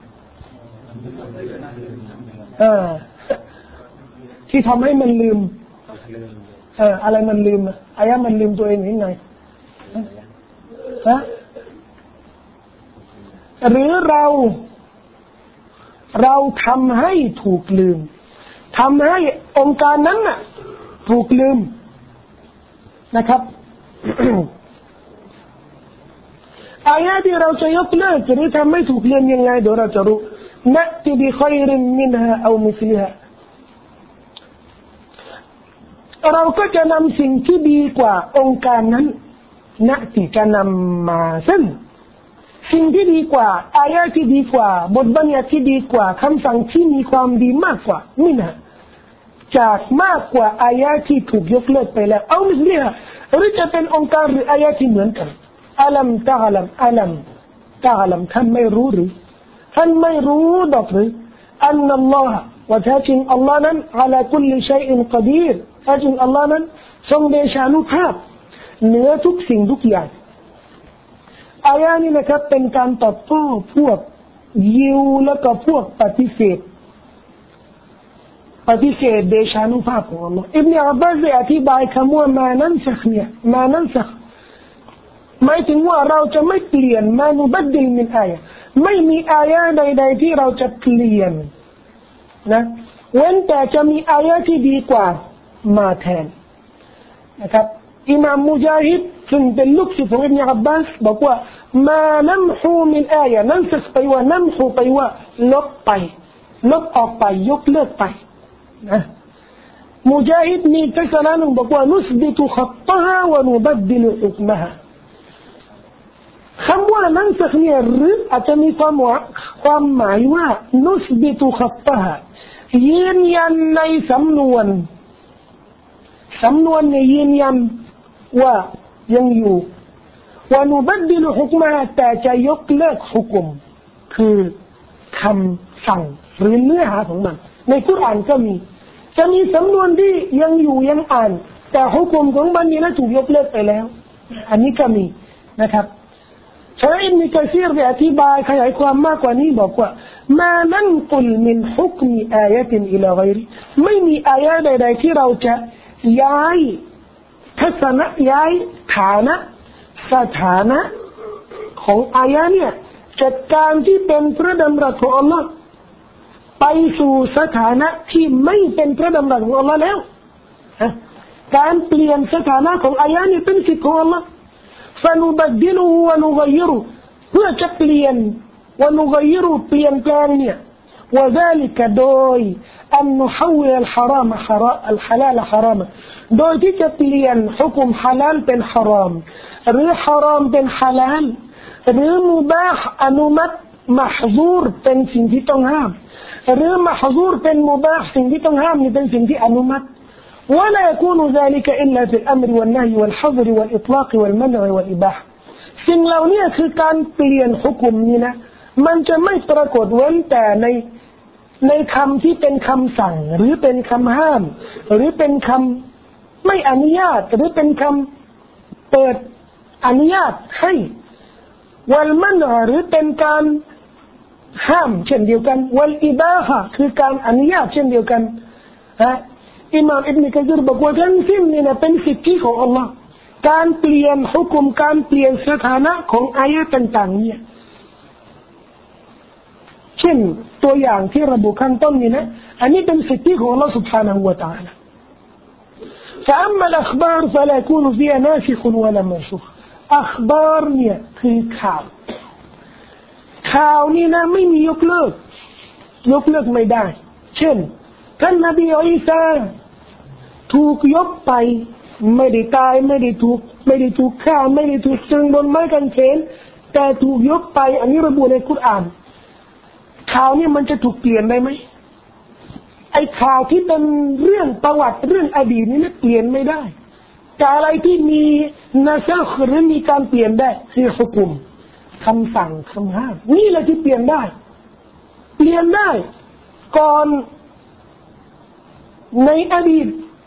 เออที่ทำให้มันลืมเอออะไรมันลืมอายะมันลืมตัวเองยังไงฮะหรือเราเราทำให้ถูกลืมทำให้องค์การนั้นน่ะถูกลืมนะครับ อายะที่เราจะยกเลิกหรือทำให้ถูกลืมยังไงเดี๋ยวเราจะรู้นะติบิขัยริมมินฮาเอามิสลิฮาเราก็จะนำสิ่งที่ดีกว่าองค์การนั้นนะติจะนำมาซึ่งสิ่งที่ดีกว่าอายะที่ดีกว่าบทบัญญัติที่ดีกว่าคำสั่งที่มีความดีมากกว่านี่นะจากมากกว่าอายะที่ถูกยกเลิกไปแล้วเอามิสลิฮะหรือจะเป็นองค์การหรืออายะที่เหมือนกันอัลัมตะลัมอัลัมตะลัมท่านไม่รู้หรือท่านไม่รู้ดอกหรืออันนัลลอฮะว่าแท้จริงอัลลอฮ์นั้นอะลาคุลลิชัยอินกอดีรแท้จริงอัลลอฮ์นั้นทรงเดชานุภาพเหนือทุกสิ่งทุกอย่างอายะนี้นะครับเป็นการตอบโต้พวกยิวและก็พวกปฏิเสธปฏิเสธเดชานุภาพของอัลลอฮ์อิบนุอับบาสได้อธิบายคำว่ามานันซักเนี่ยมานันซักหมายถึงว่าเราจะไม่เปลี่ยนมานุบัดดิลมินอายะไม่มีอายะใดๆที่เราจะเปลี่ยนนะเว้นแต่จะมีอายะที่ดีกว่ามาแทนนะครับอิมามมุญาฮิดซึ่งเป็นลูกศิษย์ของอิบนุอับบาสบอกว่ามานัมฮูมินอายะนั่นสักไปว่านัมฮูไปว่าลบไปลบออกไปยกเลิกไปนะมุญาฮิดมีทัศนะหนึ่งบอกว่านุสบิตุขัตตะฮะวะนุบัดดิลฮุกมะฮะคำว่านั่นสักเนี่ยหรืออาจจะมีความหมายความหมายว่านุสบิตุขัตตะฮะยืนยันในสำนวนสำนวนในยืนยันว่ายังอยู่วานุบัดดิลฮุกมะแต่จะยกเลิกฮุกมคือคำสั่งหรือเนื้อหาของมันในกุรอานก็มีจะมีสำนวนที่ยังอยู่ยังอ่านแต่ฮุกมของมันนี่นะถูกยกเลิกไปแล้วอันนี้ก็มีนะครับชาอิบนุกะซีรได้อธิบายขยายความมากกว่านี้บอกว่ามานันกุลมินฮุกมีอายะตินอิลากัยริไม่มีอายะใดๆที่เราจะย้ายทัศนะย้ายฐานะสถานะของอายะเนี่ยจากการที่เป็นพระดำรัสของอัลลอฮ์ไปสู่สถานะที่ไม่เป็นพระดำรัสของอัลลอฮ์แล้วการเปลี่ยนสถานะของอายะนี้เป็นสิทธิ์ของอัลลอฮ์ฟะนุบัดดิลุวะนุกัยรุเพื่อจะเปลี่ยนวะนุกัยรุเปลี่ยนแปลงเนี่ยวะซาลิกะโดยอันนุฮาวลอัลฮารามฮาราอัลฮะลาลฮารามโดยที่จะเปลี่ยนฮุกุมฮาลาลเป็นฮารามหรือฮารามเป็นฮาลาลหรือมุบาห์อนุมัติมะฮซูรเป็นสิ่งที่ต้องห้ามหรือมะฮซูรเป็นมุบาห์สิ่งที่ต้องห้ามนี่เป็นสิ่งที่อนุมัติولا يكون ذلك إلا في الأمر والنهي والحظر والإطلاق والمنع والإباحة สิ่งเหล่านี้คือการเปลี่ยนฮุกุมนี้นะมันจะไม่ปรากฏเว้นแต่ในในคำที่เป็นคำสั่งหรือเป็นคำห้ามหรือเป็นคำไม่อนุญาตหรือเป็นคำเปิดอนุญาตให้วัลมันหรือเป็นการห้ามเช่นเดียวกันวัลอิบาฮะคือการอนุญาตเช่นเดียวกันฮะอิมามอิบนุกะซีรบอกว่าทั้งสิ้นนี่นะเป็นสิทธิของอัลลอฮ์การเปลี่ยนฮุกุมการเปลี่ยนสถานะของอายะต่างๆเนี่ยเช่นตัวอย่างที่ระบุข้างต้นนี่นะอันนี้เป็นสิทธิของอัลลอฮ์ سبحانه และ تعالى فأما الأخبار فلا يكون فيها ناسخ ولا منسوخ อัคบาร์เนี่ยคือข่าวข่าวนี่นะไม่มียกเลิกยกเลิกไม่ได้เช่นท่านนบีอีสาถูกยกไปไม่ได้ตายไม่ได้ถูกไม่ได้ถูกฆ่าไม่ได้ถูกตรึงบนไม้กางเขนแต่ถูกยกไปอันนี้ระบุในกุรอานข่าวนี้มันจะถูกเปลี่ยนได้ไหมไอ้ข่าวที่เป็นเรื่องประวัติเรื่องอดีตนี่เปลี่ยนไม่ได้แต่อะไรที่มีนาซาขหรือมีการเปลี่ยนได้คือฮุกุมคำสั่งคำห้ามนี่แหละที่เปลี่ยนได้เปลี่ยนได้ก่อนในอดีต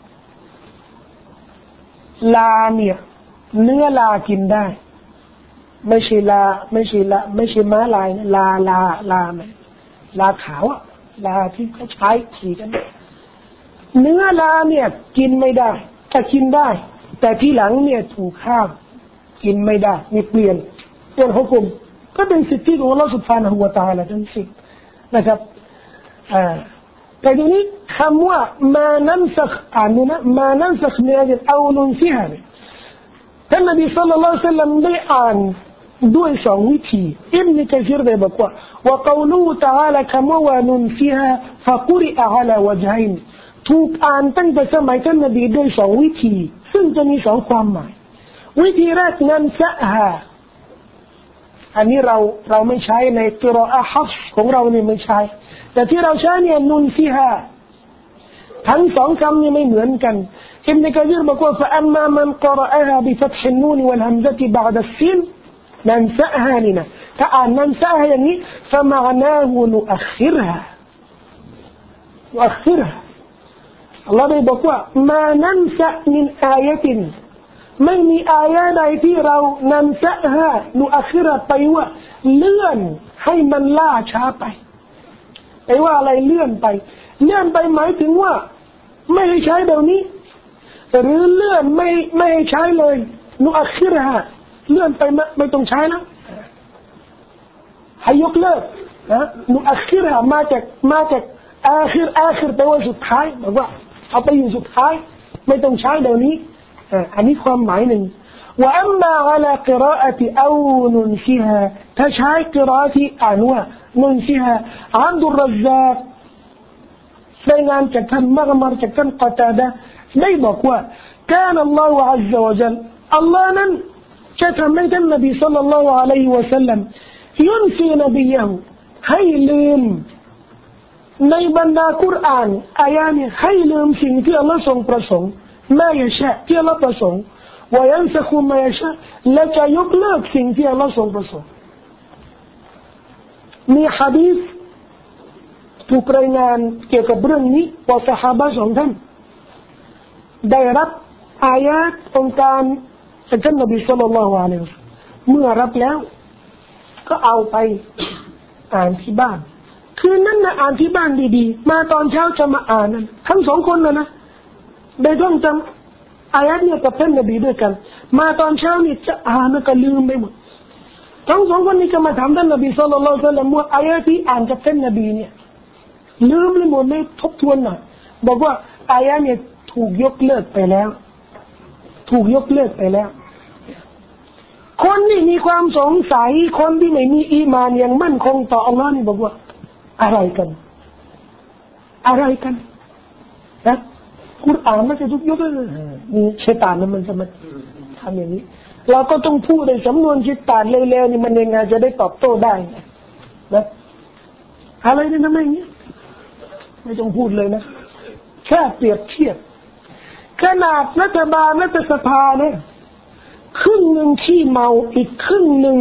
ลาเนี่ยเนื้อลากินได้ไม่ใช่ลาไม่ใช่ลาไม่ใช่ม้าลายนะลาลาลาไหมลาขาวอะลาที่เขาใช้ขี่กันเนื้อลาเนี่ยกินไม่ได้แต่กินได้แต่ที่หลังเนี่ยถูกห้ามกินไม่ได้มีเปลี่ยนเปลี่ยนฮุกุมก็เป็นสิทธิของอัลเลาะห์ซุบฮานะฮูวะตะอาลาทั้งสิ้นนะครับอ่าแต่ทีนี้คำว่ามานันซักอ่านนะมานันซักเนี่ยเอานุนซิฮะท่านนบีศ็อลลัลลอฮุอะลัยฮิวะซัลลัมได้อ่านด้วยสองวิธีอิบนุกะซีรได้บอกว่าว่าเกาลูตะอาลาคำว่านุนซิฮะฟะกุริอะอะลาวะจฮัยนถูกอ่านตั้งแต่สมัยท่านนบีด้วยสองวิธีซึ่งจะมีสองความหมายวิธีแรกนันซะฮะอันนี้เราเราไม่ใช้ในกิรออะห์ฮัฟซ์ของเราเนี่ยไม่ใช้แต่ที่เราใช้เนี่ยนุนซิฮะทั้งสองคำนี้ไม่เหมือนกันอิบนุกะซีรบอกว่าฟะอัมมามันกะรออะฮาบิฟัตฮินนูนวัลฮัมซะติบะอดะซินนันซะฮะนี่นะถ้าอ่านนันซะฮะอย่างนี้ฟะมะอ์นาฮูนุอัคคิรฮะนุอัคคิรฮะอัลลอฮ์ได้บอกว่ามานันซะมินอายะตินไม่มีอายะใดที่เรานันซะฮะนุอัคคิรฮะไปว่าเลื่อนให้มันล่าช้าไปไปว่าอะไรเลื่อนไปเลื่อนไปหมายถึงว่าไม่ให้ใช้เดี๋ยวนี้หรือเลื่อนไม่ไม่ให้ใช้เลยนุอัคคิรฮะเลื่อนไปไม่ไม่ต้องใช้แล้วให้ยกเลิกนะนุอัคคิรฮะมาจากมาจากอาคิรอาคิรแปลว่าสุดท้ายบอกว่าเอาไปอยู่สุดท้ายไม่ต้องใช้เดี๋ยวนี้อันนี้ความหมายหนึ่งว่าอัมมาอะลากิรออะติเอานุนซิฮะถ้าใช้กิรออะที่อ่านว่านุนซิฮะอับดุลรัซซากได้งานจากท่านมักมารจากท่านกอตาดะได้บอกว่าكان الله عز وجل اللهนั้นจะทำให้ท่านนบีศ็อลลัลลอฮุอะลัยฮิวะซัลลัมยุนซีนบียะฮูให้ลืมในบรรดากุรอานอายะนี้ให้ลืมสิ่งที่อัลลอฮ์ทรงประสงค์ไม่ยชะที่อัลลอฮ์ประสงค์วะยันซะคุมายชะและจะยกเลิกสิ่งที่อัลลอฮ์ทรงประสงค์มีหะดีษถูกรายงานเกี่ยวกับเรื่องนี้ว่าซอฮาบะห์ของท่านได้รับอายะห์องค์การจากท่านนบีศ็อลลัลลอฮุอะลัยฮิวะซัลลัมเมื่อรับแล้วก็เอาไปอ่านที่บ้านคืนนั้นนะอ่านที่บ้านดีๆมาตอนเช้าจะมาอ่านนั่นทั้งสองคนนะนะได้ท่องจำอายะห์เนี่ยกับท่านนบีด้วยกันมาตอนเช้านี่จะอ่านแล้วก็ลืมไปหมดทั้งสองคนนี้ก็มาถามท่านนบีศ็อลลัลลอฮุอะลัยฮิวะซัลลัมว่าอายะห์ที่อ่านกับท่านนบีเนี่ยลืมเลยหมดไม่ทบทวนหน่อยบอกว่าอายะห์เนี่ยถูกยกเลิกไปแล้วถูกยกเลิกไปแล้วคนที่มีความสงสัยคนที่ไม่มีอีมานอย่างมั่นคงต่ออัลลอฮ์นี่บอกว่าอะไรกันอะไรกันนะกุรอานมันจะถูกยกเลิกมีชัยฏอนมันจะมาทำอย่างนี้เราก็ต้องพูดในสำนวนชัยฏอนเร็วๆนี่มันยังไงจะได้ตอบโต้ได้นะอะไรนี่ทำไมอย่างนี้ไม่ต้องพูดเลยนะแค่เปรียบเทียบขนาดรัฐบาลรัฐสภาเนี่ยครึ่งหนึ่งขี้เมาอีกครึ่งหนึ่ง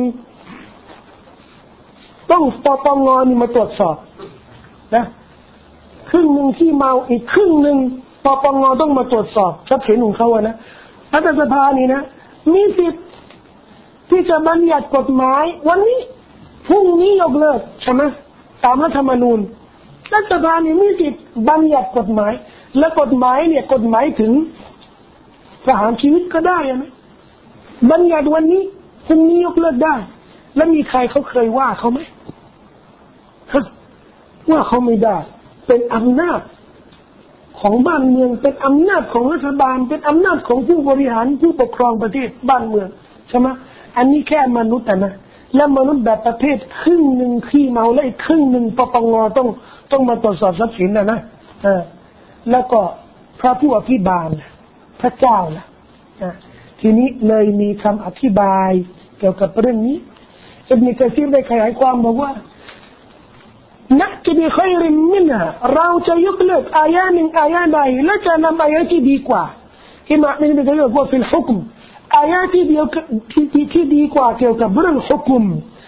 ต้องปปงนี่มาตรวจสอบนะครึ่งหนึ่งขี้เมาอีกครึ่งหนึ่งปปงต้องมาตรวจสอบทรัพย์สินของเขาอะนะรัฐสภานี่นะมีสิทธิ์ที่จะบัญญัติกฎหมายวันนี้พรุ่งนี้ยกเลิกใช่ไหมตามรัฐธรรมนูญรัฐสภานี่มีสิทธิ์บัญญัติกฎหมายและกฎหมายเนี่ยกฎหมายถึงประหารชีวิตก็ได้นะบัญญัติวันนี้พรุ่งนี้ยกเลิกได้แล้วมีใครเขาเคยว่าเขาไหมว่าเขาไม่ได้เป็นอำนาจของบ้านเมืองเป็นอำนาจของรัฐบาลเป็นอำนาจของผู้บริหารผู้ปกครองประเทศบ้านเมืองใช่ไหมอันนี้แค่มนุษย์นะและมนุษย์แบบประเภทครึ่งหนึ่งขี้เมาและอีกครึ่งหนึ่งปปงต้องต้องมาตรวจสอบทรัพย์สินนะนะเออแล้วก็พระผู้อภิบาลพระเจ้าล่ะทีนี้เลยมีคำอธิบายเกี่ยวกับเรื่องนี้อิบนุกะซีรได้ขยายความบอกว่านักที่ค่อยริมมินะเราจะยกเลิกอายะหนึ่งอายะใดและจะนำอายะที่ดีกว่าที่มาในนี้ก็เรียกว่าฟิลฮุกมอายะที่เดียวที่ที่ดีกว่าเกี่ยวกับเรื่องฮุกม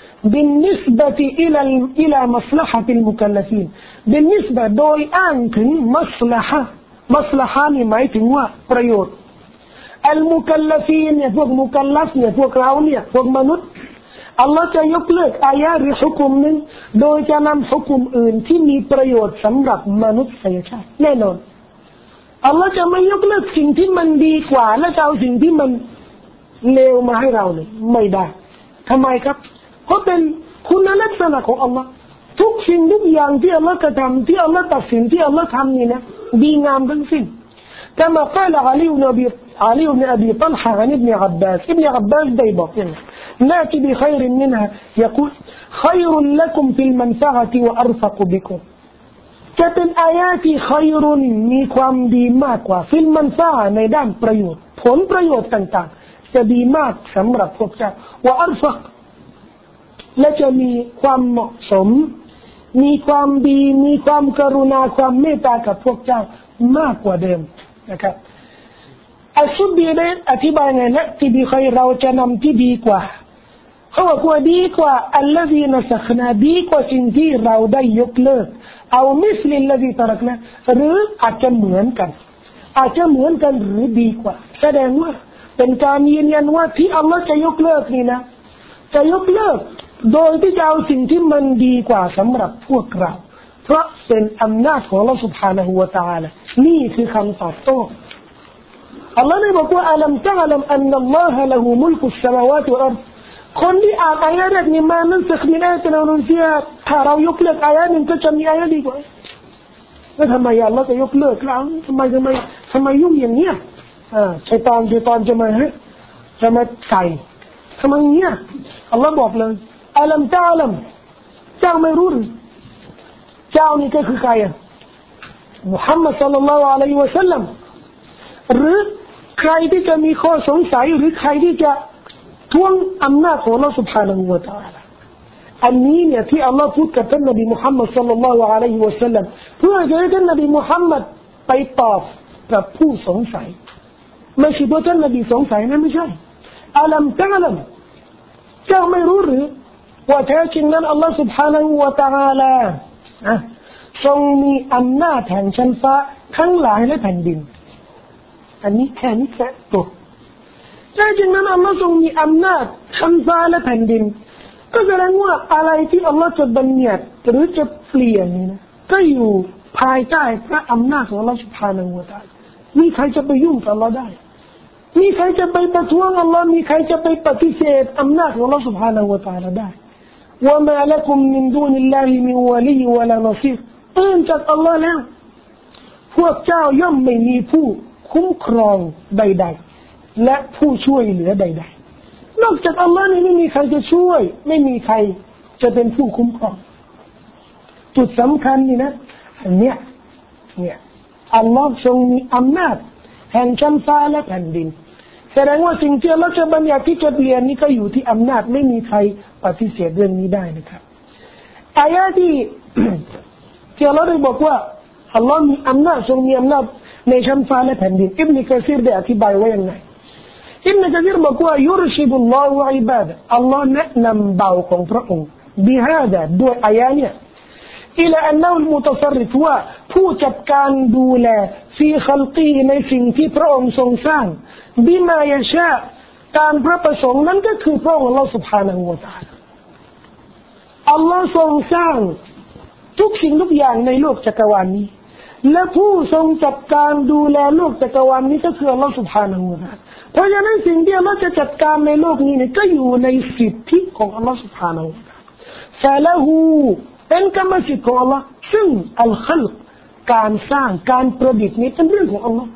بالنسبة إلى إلى مصلحة المكلفين بالنسبة โดยอ้างถึงมัสลาฮะมัสลาฮะนี่หมายถึงว่าประโยชน์อัลมุคัลลฟีนเนี่ยพวกมุคัลลัฟเนี่ยพวกเราเนี่ยพวกมนุษย์อัลลอฮ์จะยกเลิกอายะหรือฮุกมนึงโดยจะนำฮุกมอื่นที่มีประโยชน์สำหรับมนุษยชาติแน่นอนอัลลอฮ์จะไม่ยกเลิกสิ่งที่มันดีกว่าและจะเอาสิ่งที่มันเลวมาให้เราเลยไม่ได้ทำไมครับเพราะเป็นคุณลักษณะของอัลลอฮ์ทุกสิ่งทุกอย่างที่อัลลอฮ์กระทำที่อัลลอฮ์ตัดสินที่อัลลอฮ์ทำนี่นะดีงามทั้งสิ้นكما قال علي بن أبي علي بن أبي طلحة عن ابن عباس ابن عباس ده يبقى نأتي بخير منها يقول خير لكم في المنفعة وأرفق بكم จะเป็นอายะที่ขอยรุนมีความดีมากกว่าฟิลมันฟาในด้านประโยชน์ผลประโยชน์ต่างๆจะดีมากสำหรับพวกเจ้าว่าอัลฟักและจะมีความเหมาะสมมีความดีมีความกรุณาความเมตตากับพวกเจ้ามากกว่าเดิมนะครับอัลซุบบีได้อธิบายไงนะที่ดีใครเราจะนำที่ดีกว่าเขาบอกว่าดีกว่าอัลลอฮีนัสขนาดีกว่าสิ่งที่เราได้ยกเลิกเอามิสลิลลฮีตรักนะหรืออาจจะเหมือนกันอาจจะเหมือนกันหรือดีกว่าแสดงว่าเป็นการยืนยันว่าที่อัลลอฮ์จะยกเลิกนี่นะจะยกเลิกโดยที่จะเอาสิ่งที่มันดีกว่าสำหรับพวกเราเพราะเป็นอำนาจของอัลลอฮ์ سبحانه และ تعالى นี่คือคำตอบโต้อัลลอฮ์ได้บอกว่าอัลัมตะอัลัมอันนัลลอฮะละฮูมุลกุสสมาวาติวัลอัรฎคนที่อ่านอายะแรกนี่มานั้นสักมินอายะเรานุนเสียถ้าเรายกเลิกอายะหนึ่งก็จะมีอายะดีกว่าแล้วทำไมอัลลอฮ์จะยกเลิกเราทำไมทำไมทำไมยุ่งอย่างเนี้ยอ่าชัยฏอนชัยฏอนจะมาให้จะมาใส่ทำไมเนี้ยอัลลอฮ์บอกเลยอัลัมตะอัลัมเจ้าไม่รู้หรือเจ้านี่ก็คือใครอ่ะมุฮัมมัดศ็อลลัลลอฮุอะลัยฮิวะซัลลัมหรือใครที่จะมีข้อสงสัยหรือใครที่จะทวงอำนาจของอัลลอฮฺ سبحانه และ تعالى อันนี้เนี่ยที่อัลลอฮฺพูดกับท่านนบีมุฮัมมัดศ็อลลัลลอฮุอะลัยฮิวะซัลลัมเพื่อจะให้ท่านนบีมุฮัมมัดไปตอบกับผู้สงสัยไม่ใช่เพราะท่านนบีสงสัยนะไม่ใช่อัลัมตะอัลัมเจ้าไม่รู้หรือว่าแท้จริงนั้นอัลลอฮฺ سبحانه และ تعالى ทรงมีอำนาจแห่งชั้นฟ้าทั้งหลายและแผ่นดินอันนี้แค่นี้แค่ตัวแท้จริงนั้นอัลลอฮ์ทรงมีอำนาจชั้นฟ้าและแผ่นดินก็แสดงว่าอะไรที่อัลลอฮ์จะบัญญัติหรือจะเปลี่ยนนี่นะก็อยู่ภายใต้พระอำนาจของอัลลอฮ์ سبحانه และ تعالى มีใครจะไปยุ่งกับอัลลอฮ์ได้มีใครจะไปประท้วงอัลลอฮ์มีใครจะไปปฏิเสธอำนาจของอัลลอฮ์ سبحانه และ تعالى ได้ว่ามาละกุมมินดูนิลลาฮิมินวะลีวะลานัซีรอื่นจากอัลลอฮ์แล้วพวกเจ้าย่อมไม่มีผู้คุ้มครองใดๆและผู้ช่วยเหลือใดๆนอกจากอัลลอฮ์นี่ไม่มีใครจะช่วยไม่มีใครจะเป็นผู้คุ้มครองจุดสำคัญนี่นะอันเนี้ยเนี่ยอัลลอฮ์ทรงมีอำนาจแห่งชั้นฟ้าและแผ่นดินแสดงว่าสิ่งที่อัลลอฮ์จะบัญญัติที่จะเปลี่ยนนี่ก็อยู่ที่อำนาจไม่มีใครปฏิเสธเรื่องนี้ได้นะครับอายะที่ ที่อัลลอฮ์ได้บอกว่าอัลลอฮ์มีอำนาจทรงมีอำนาจในชั้นฟ้าและแผ่นดินอิบนุกะซีรได้อธิบายไว้อย่างไรอิบนุกะซีรบอกว่ายุรชิดุลลอฮุอิบาดะห์อัลลอฮ์แนะนำเบาของพระองค์บิฮาดะด้วยอายะเนี่ยอิลาอันนัลมุตซัรริฟว่าผู้จัดการดูแลฟีคัลกีในสิ่งที่พระองค์ทรงสร้างบิมายะชาการพระประสงค์นั้นก็คือพระองค์อัลลอฮ์ سبحانه และ تعالى อัลลอฮ์ทรงสร้างทุกสิ่งทุกอย่างในโลกจักรวาลนี้และผู้ทรงจัดการดูแลโลกจักรวาลนี้ก็คืออัลลอฮฺ سبحانه และ تعالى เพราะฉะนั้นสิ่งที่อัลลอฮฺจะจัดการในโลกนี้เนี่ยก็อยู่ในสิทธิของอัลลอฮฺ سبحانه และ تعالى ฟะละฮูเป็นกรรมสิทธิ์ของอัลลอฮฺซึ่งอัลคัลกการสร้างการประดิษฐ์นี้เป็นเรื่องของอัลลอฮฺ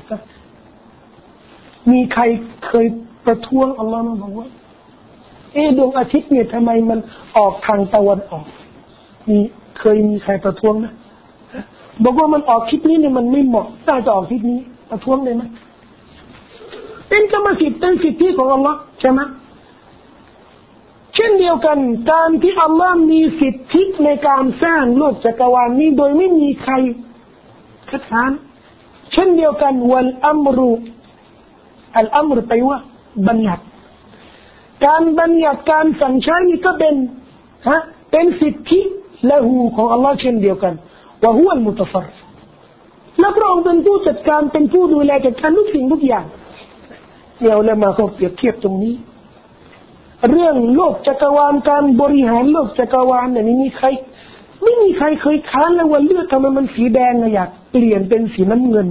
มีใครเคยประท้วงอัลลอฮฺมั้ยบอกว่าเอ๊ะดวงอาทิตย์เนี่ยทำไมมันออกทางตะวันออกมีเคยมีใครประท้วงนะบอกว่ามันออกทิศนี้เนี่ยมันไม่เหมาะน่าจะออกทิศนี้ประท้วงได้ไหมเป็นกรรมสิทธิ์เป็นสิทธิของอัลลอฮ์ใช่ไหมเช่นเดียวกันการที่อัลลอฮ์มีสิทธิในการสร้างโลกจักรวาลนี้โดยไม่มีใครคัดค้านเช่นเดียวกันวัลอัมรุอัลอัมรุแปลว่าบัญญัติการบัญญัติการสั่งใช้นี่ก็เป็นฮะเป็นสิทธิละหูของอัลลอฮ์เช่นเดียวกันว่าฮุวัลมุตฟัรริฟและพระองค์เป็นผู้จัดการเป็นผู้ดูแลจัดการทุกสิ่งทุกอย่างเดี๋ยวเรามาเขาเปรียบเทียบตรงนี้เรื่องโลกจักรวาลการบริหารโลกจักรวาลเนี่ยไม่มีใครไม่มีใครเคยค้านเลยว่าเลือดทำไมมันสีแดงอะอยากเปลี่ยนเป็นสีน้ำเงิน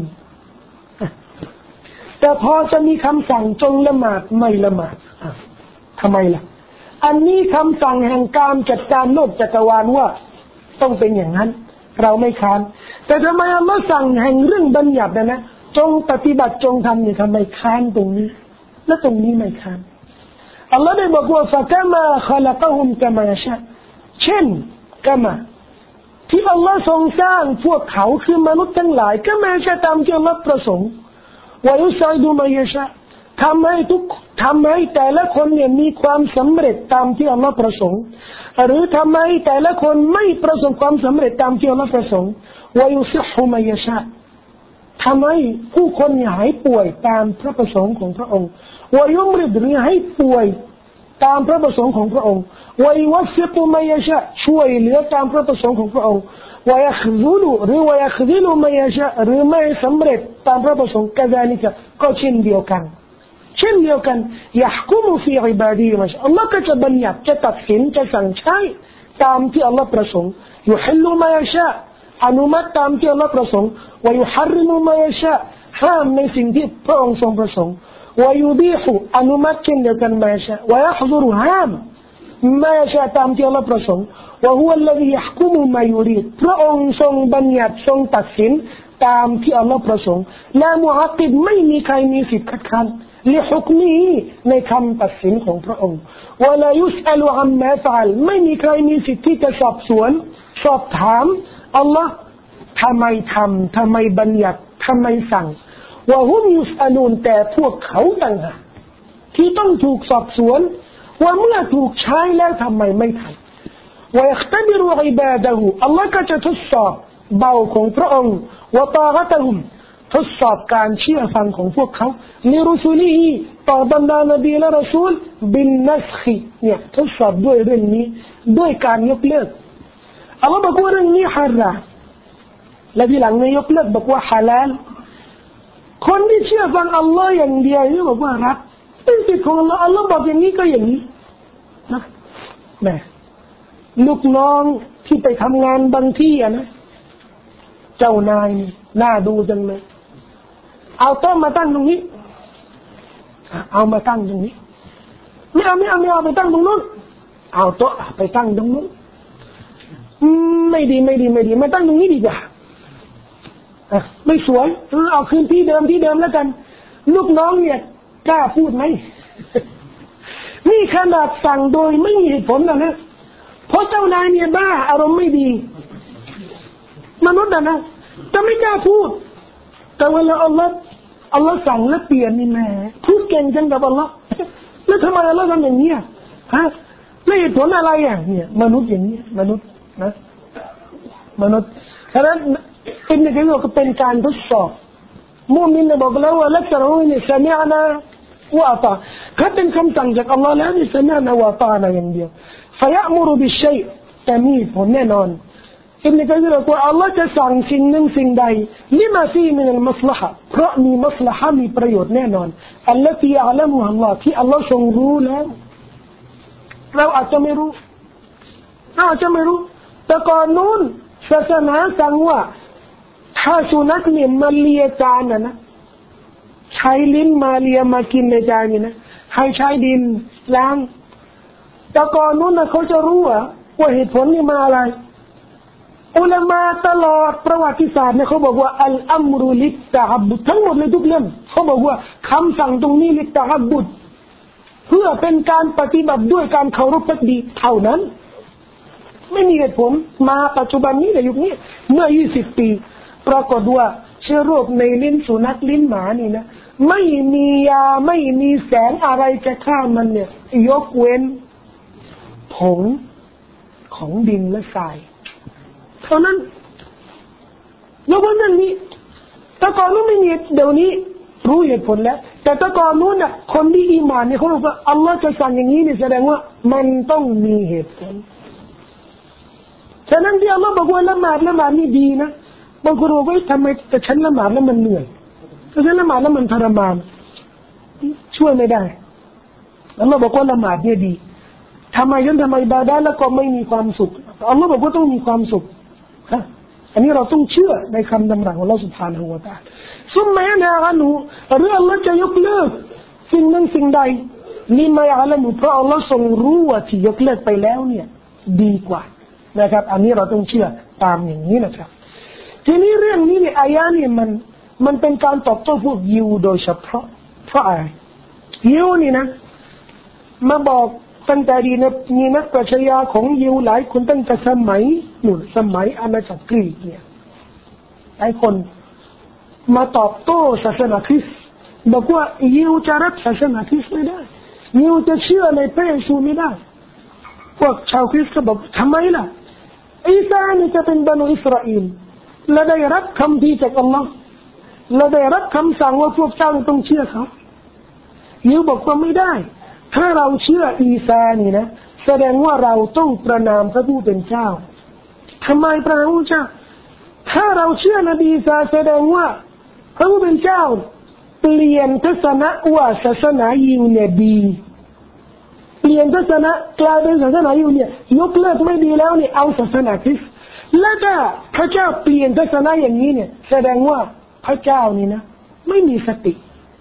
แต่พอจะมีคำสั่งจงละหมาดไม่ละหมาดทำไมล่ะอันนี้คำสั่งแห่งการจัดการโลกจักรวาลว่าต้องเป็นอย่างนั้นเราไม่ค้านแต่ทำไมอัลลอฮ์สั่งแห่งเรื่องบัญญัตินะนะจงปฏิบัติจงทำเนี่ยทำไมค้านตรงนี้และตรงนี้ไม่ค้านอัลลอฮ์ได้บอกว่าฟะกะมาขะละกะฮุมกะมาชะเช่นกะมาที่อัลลอฮ์ทรงสร้างพวกเขาคือมนุษย์ทั้งหลายกะมาชะตามที่อัลลอฮ์ประสงค์วะยุซัยดุมายะชะทำให้ทุกทำให้แต่ละคนเนี่ยมีความสำเร็จตามที่อัลลอฮ์ประสงค์หรือทำให้แต่ละคนไม่ประสบความสำเร็จตามที่อัลลอฮ์ประสงค์วะยุซิฮุมายะชะทำให้ผู้คนหายป่วยตามพระประสงค์ของพระองค์วายุมริดหรือให้ป่วยตามพระประสงค์ของพระองค์วายวฟิกุมายะชะช่วยเหลือตามพระประสงค์ของพระองค์วายัขซุลุหรือวายัขซิลุมายะชะหรือไม่สำเร็จตามพระประสงค์กะซาลิกะก็เช่นเดียวกันเช่นเดียวกันยะฮกุมุฟีอิบาดีมัชอัลลอฮ์ก็จะบัญญัติจะตัดสินจะสั่งใช้ตามที่อัลลอฮ์ประสงค์ยุฮิลลุมายะชะอนุมัติตามที่อัลลอฮ์ประสงค์วายุฮัรริมุมายะชะห้ามในสิ่งที่พระองค์ทรงประสงค์วายุบีฮุอนุมัติเช่นเดียวกันมายะชะวายัฮซุรุห้ามมายะชะตามที่อัลลอฮ์ประสงค์วะฮุวัลลซียะฮกุมุมายุรีดพระองค์ทรงบัญญัติทรงตัดสินตามที่อัลลอฮ์ประสงค์และมุฮักกิดไม่มีใครมีสิทธิ์คัดค้านลิฮุกมีในคำตัดสินของพระองค์วะลายุสอัลุอัมมาฟะอัลไม่มีใครมีสิทธิ์ที่จะสอบสวนสอบถามอัลลอฮ์ทำไมทำทำไมบัญญัติทำไมสั่งว่าฮุมยุสอัลูนแต่พวกเขาต่างหากที่ต้องถูกสอบสวนว่าเมื่อถูกใช้แล้วทำไมไม่ทำว่ายัคตบิรุอิบาดะฮูอัลลอฮ์ก็จะทดสอบเบาของพระองค์ว่าตาฆะตะฮุมทดสอบการเชื่อฟังของพวกเขาลิรุสุลีฮิต่อบรรดานบีและรอซูลบินนัสคีเนี่ยทดสอบด้วยเรื่องนี้ด้วยการยกเลิกอัลลอฮ์บอกว่าเรื่องนี้ฮารามและที่หลังนี้ยกเลิกบอกว่าฮาลาลคนที่เชื่อฟังอัลลอฮ์อย่างเดียวนี่บอกว่ารักเป็นสิทธิ์ของอัลลอฮ์อัลลอฮ์บอกอย่างนี้ก็อย่างนี้นะแม่ลูกน้องที่ไปทำงานบางที่อะนะเจ้านายนี่น่าดูจังเลยเอาโต๊ะมาตั้งตรงนี้เอามาตั้งตรงนี้ไม่เอาไม่เอาไม่เอาไปตั้งตรงนู้นเอาโต๊ะไปตั้งตรงนู้นไม่ดีไม่ดีไม่ดีมาตั้งตรงนี้ดีกว่าไม่สวยเอาคืนที่เดิมที่เดิมแล้วกันลูกน้องเนี่ยกล้าพูดไหมนี่ขนาดสั่งโดยไม่มีเหตุผลนะนะเพราะเจ้านายเนี่ยบ้าอารมณ์ไม่ดีมนุษย์นะนะจะไม่กล้าพูดแต่เวลาอัลลอฮ์อัลลอฮ์สั่งแล้วเปลี่ยนนี่แม่พูดเก่งจังกับอัลลอฮ์แล้วทำไมอัลลอฮ์ทำอย่างนี้ฮะไม่เหตุผลอะไรอ่ะเนี่ยมนุษย์อย่างนี้มนุษย์นะมนุษย์ฉะนั้นอิบนุกัยย์ก็เป็นการทดสอบมุมินเนี่ยบอกแล้วว่าลักษณะนี้สมิอ์นาวะอัตอถ้าเป็นคำสั่งจากอัลลอฮ์แล้วนี่สมิอ์นาวะอัตอนะอย่างเดียวฟะยะมุรุบิชชัยแต่มีผลแน่นอนอิบนุกัยย์บอกว่าอัลลอฮ์จะสั่งสิ่งหนึ่งสิ่งใดลิมาฟีมินัลมัศละฮะเพราะมีมัศละฮะมีประโยชน์แน่นอนอัลลอฮ์ที่ยะละมุฮ์อัลลอฮ์ที่อัลลอฮ์ทรงรู้แล้วเราอาจจะไม่รู้เราอาจจะไม่รู้แต่ก่อนนู้นศาสนาสั่งว่าถ้าสุนัขเนี่ยมาเลียจานนะนะใช้ลิ้นมาเลียมากินในจานนี่นะให้ใช้ดินล้างแต่ก่อนนู้นนะเขาจะรู้ว่าว่าเหตุผลนี่มาอะไรอุลามะตลอดประวัติศาสตร์เนี่ยเขาบอกว่าอัลอัมรุลิตตะฮับบุดทั้งหมดเลยทุกเล่มเขาบอกว่าคำสั่งตรงนี้ลิตตะฮับบุดเพื่อเป็นการปฏิบัติด้วยการเคารพภักดีเท่านั้นไม่มีเหตุผลมาปัจจุบันนี้ในยุคนี้เมื่อยี่สิบปีปรากฏว่าเชื้อโรคในลิ้นสุนัขลิ้นหมานี่นะไม่มียาไม่มีแสงอะไรจะฆ่ามันเนี่ยยกเว้นผงของดินและทรายเท่านั้นยกเว้นเรื่องนี้แต่ก่อนนู้นไม่มีเดี๋ยวนี้รู้เหตุผลแล้วแต่แต่ก่อนนู้นน่ะคนที่อีหม่านเนี่ยเขาบอกว่าอัลลอฮ์จะสั่งอย่างนี้เนี่ยแสดงว่ามันต้องมีเหตุผลฉะนั้นที่อัลลอฮ์บอกว่าละหมาดละหมาดนี่ดีนะบางคนบอกว่าทำไมแต่ฉันละหมาดแล้วมันเหนื่อยแต่ฉันละหมาดแล้วมันทรมานช่วยไม่ได้อัลลอฮ์บอกว่าละหมาดเนี่ยดีทำไมฉันทำไมบาดาแล้วก็ไม่มีความสุขอัลลอฮ์บอกว่าต้องมีความสุขฮะอันนี้เราต้องเชื่อในคำดำรัสของอัลลอฮ์ سبحانه และ تعالى ซุมมานะอันหูหรืออัลลอฮ์จะยกเลิกสิ่งนั้นสิ่งใดนี่ไม่อาลัมเพราะอัลลอฮ์ทรงรู้ว่าที่ยกเลิกไปแล้วเนี่ยดีกว่านะครับอันนี้เราต้องเชื่อตามอย่างนี้นะครับทีนี้เรื่องนี้เนี่ยอายะเนี่ยมันมันเป็นการตอบโต้พวกยิวโดยเฉพาะเพราะอะไรยิวนี่นะมาบอกตั้งแต่ดีนะมีนักปรัชญาของยิวหลายคนตั้งแต่สมัยนู่นสมัยอาณาจักรกรีกเนี่ยหลายคนมาตอบโต้ศาสนาคริสต์บอกว่ายิวจะรับศาสนาคริสต์ไม่ได้ยิวจะเชื่อในพระเยซูไม่ได้พวกชาวคริสต์ก็บอกทำไมล่ะอีสานี่จะเป็นบรรดาอิสราเอลและได้รับคำพีจากอัลลอฮ์และได้รับคำสั่งว่าพวกเจ้าต้องเชื่อเขายิวบอกว่าไม่ได้ถ้าเราเชื่ออีสานี่นะแสดงว่าเราต้องประนามพระผู้เป็นเจ้าทำไมประนามพระเจ้าถ้าเราเชื่อนบีอีสาแสดงว่าพระผู้เป็นเจ้าเปลี่ยนทัศนะว่าศาสนายิวเนี่ยดีเปลี่ยนทัศนะกลายเป็นศาสนายิวเนี่ยยกเลิกไม่ดีแล้วเนี่ยเอาศาสนาคริสต์และถ้าพระเจ้าเปลี่ยนทัศนะอย่างนี้เนี่ยแสดงว่าพระเจ้านี่นะไม่มีสติ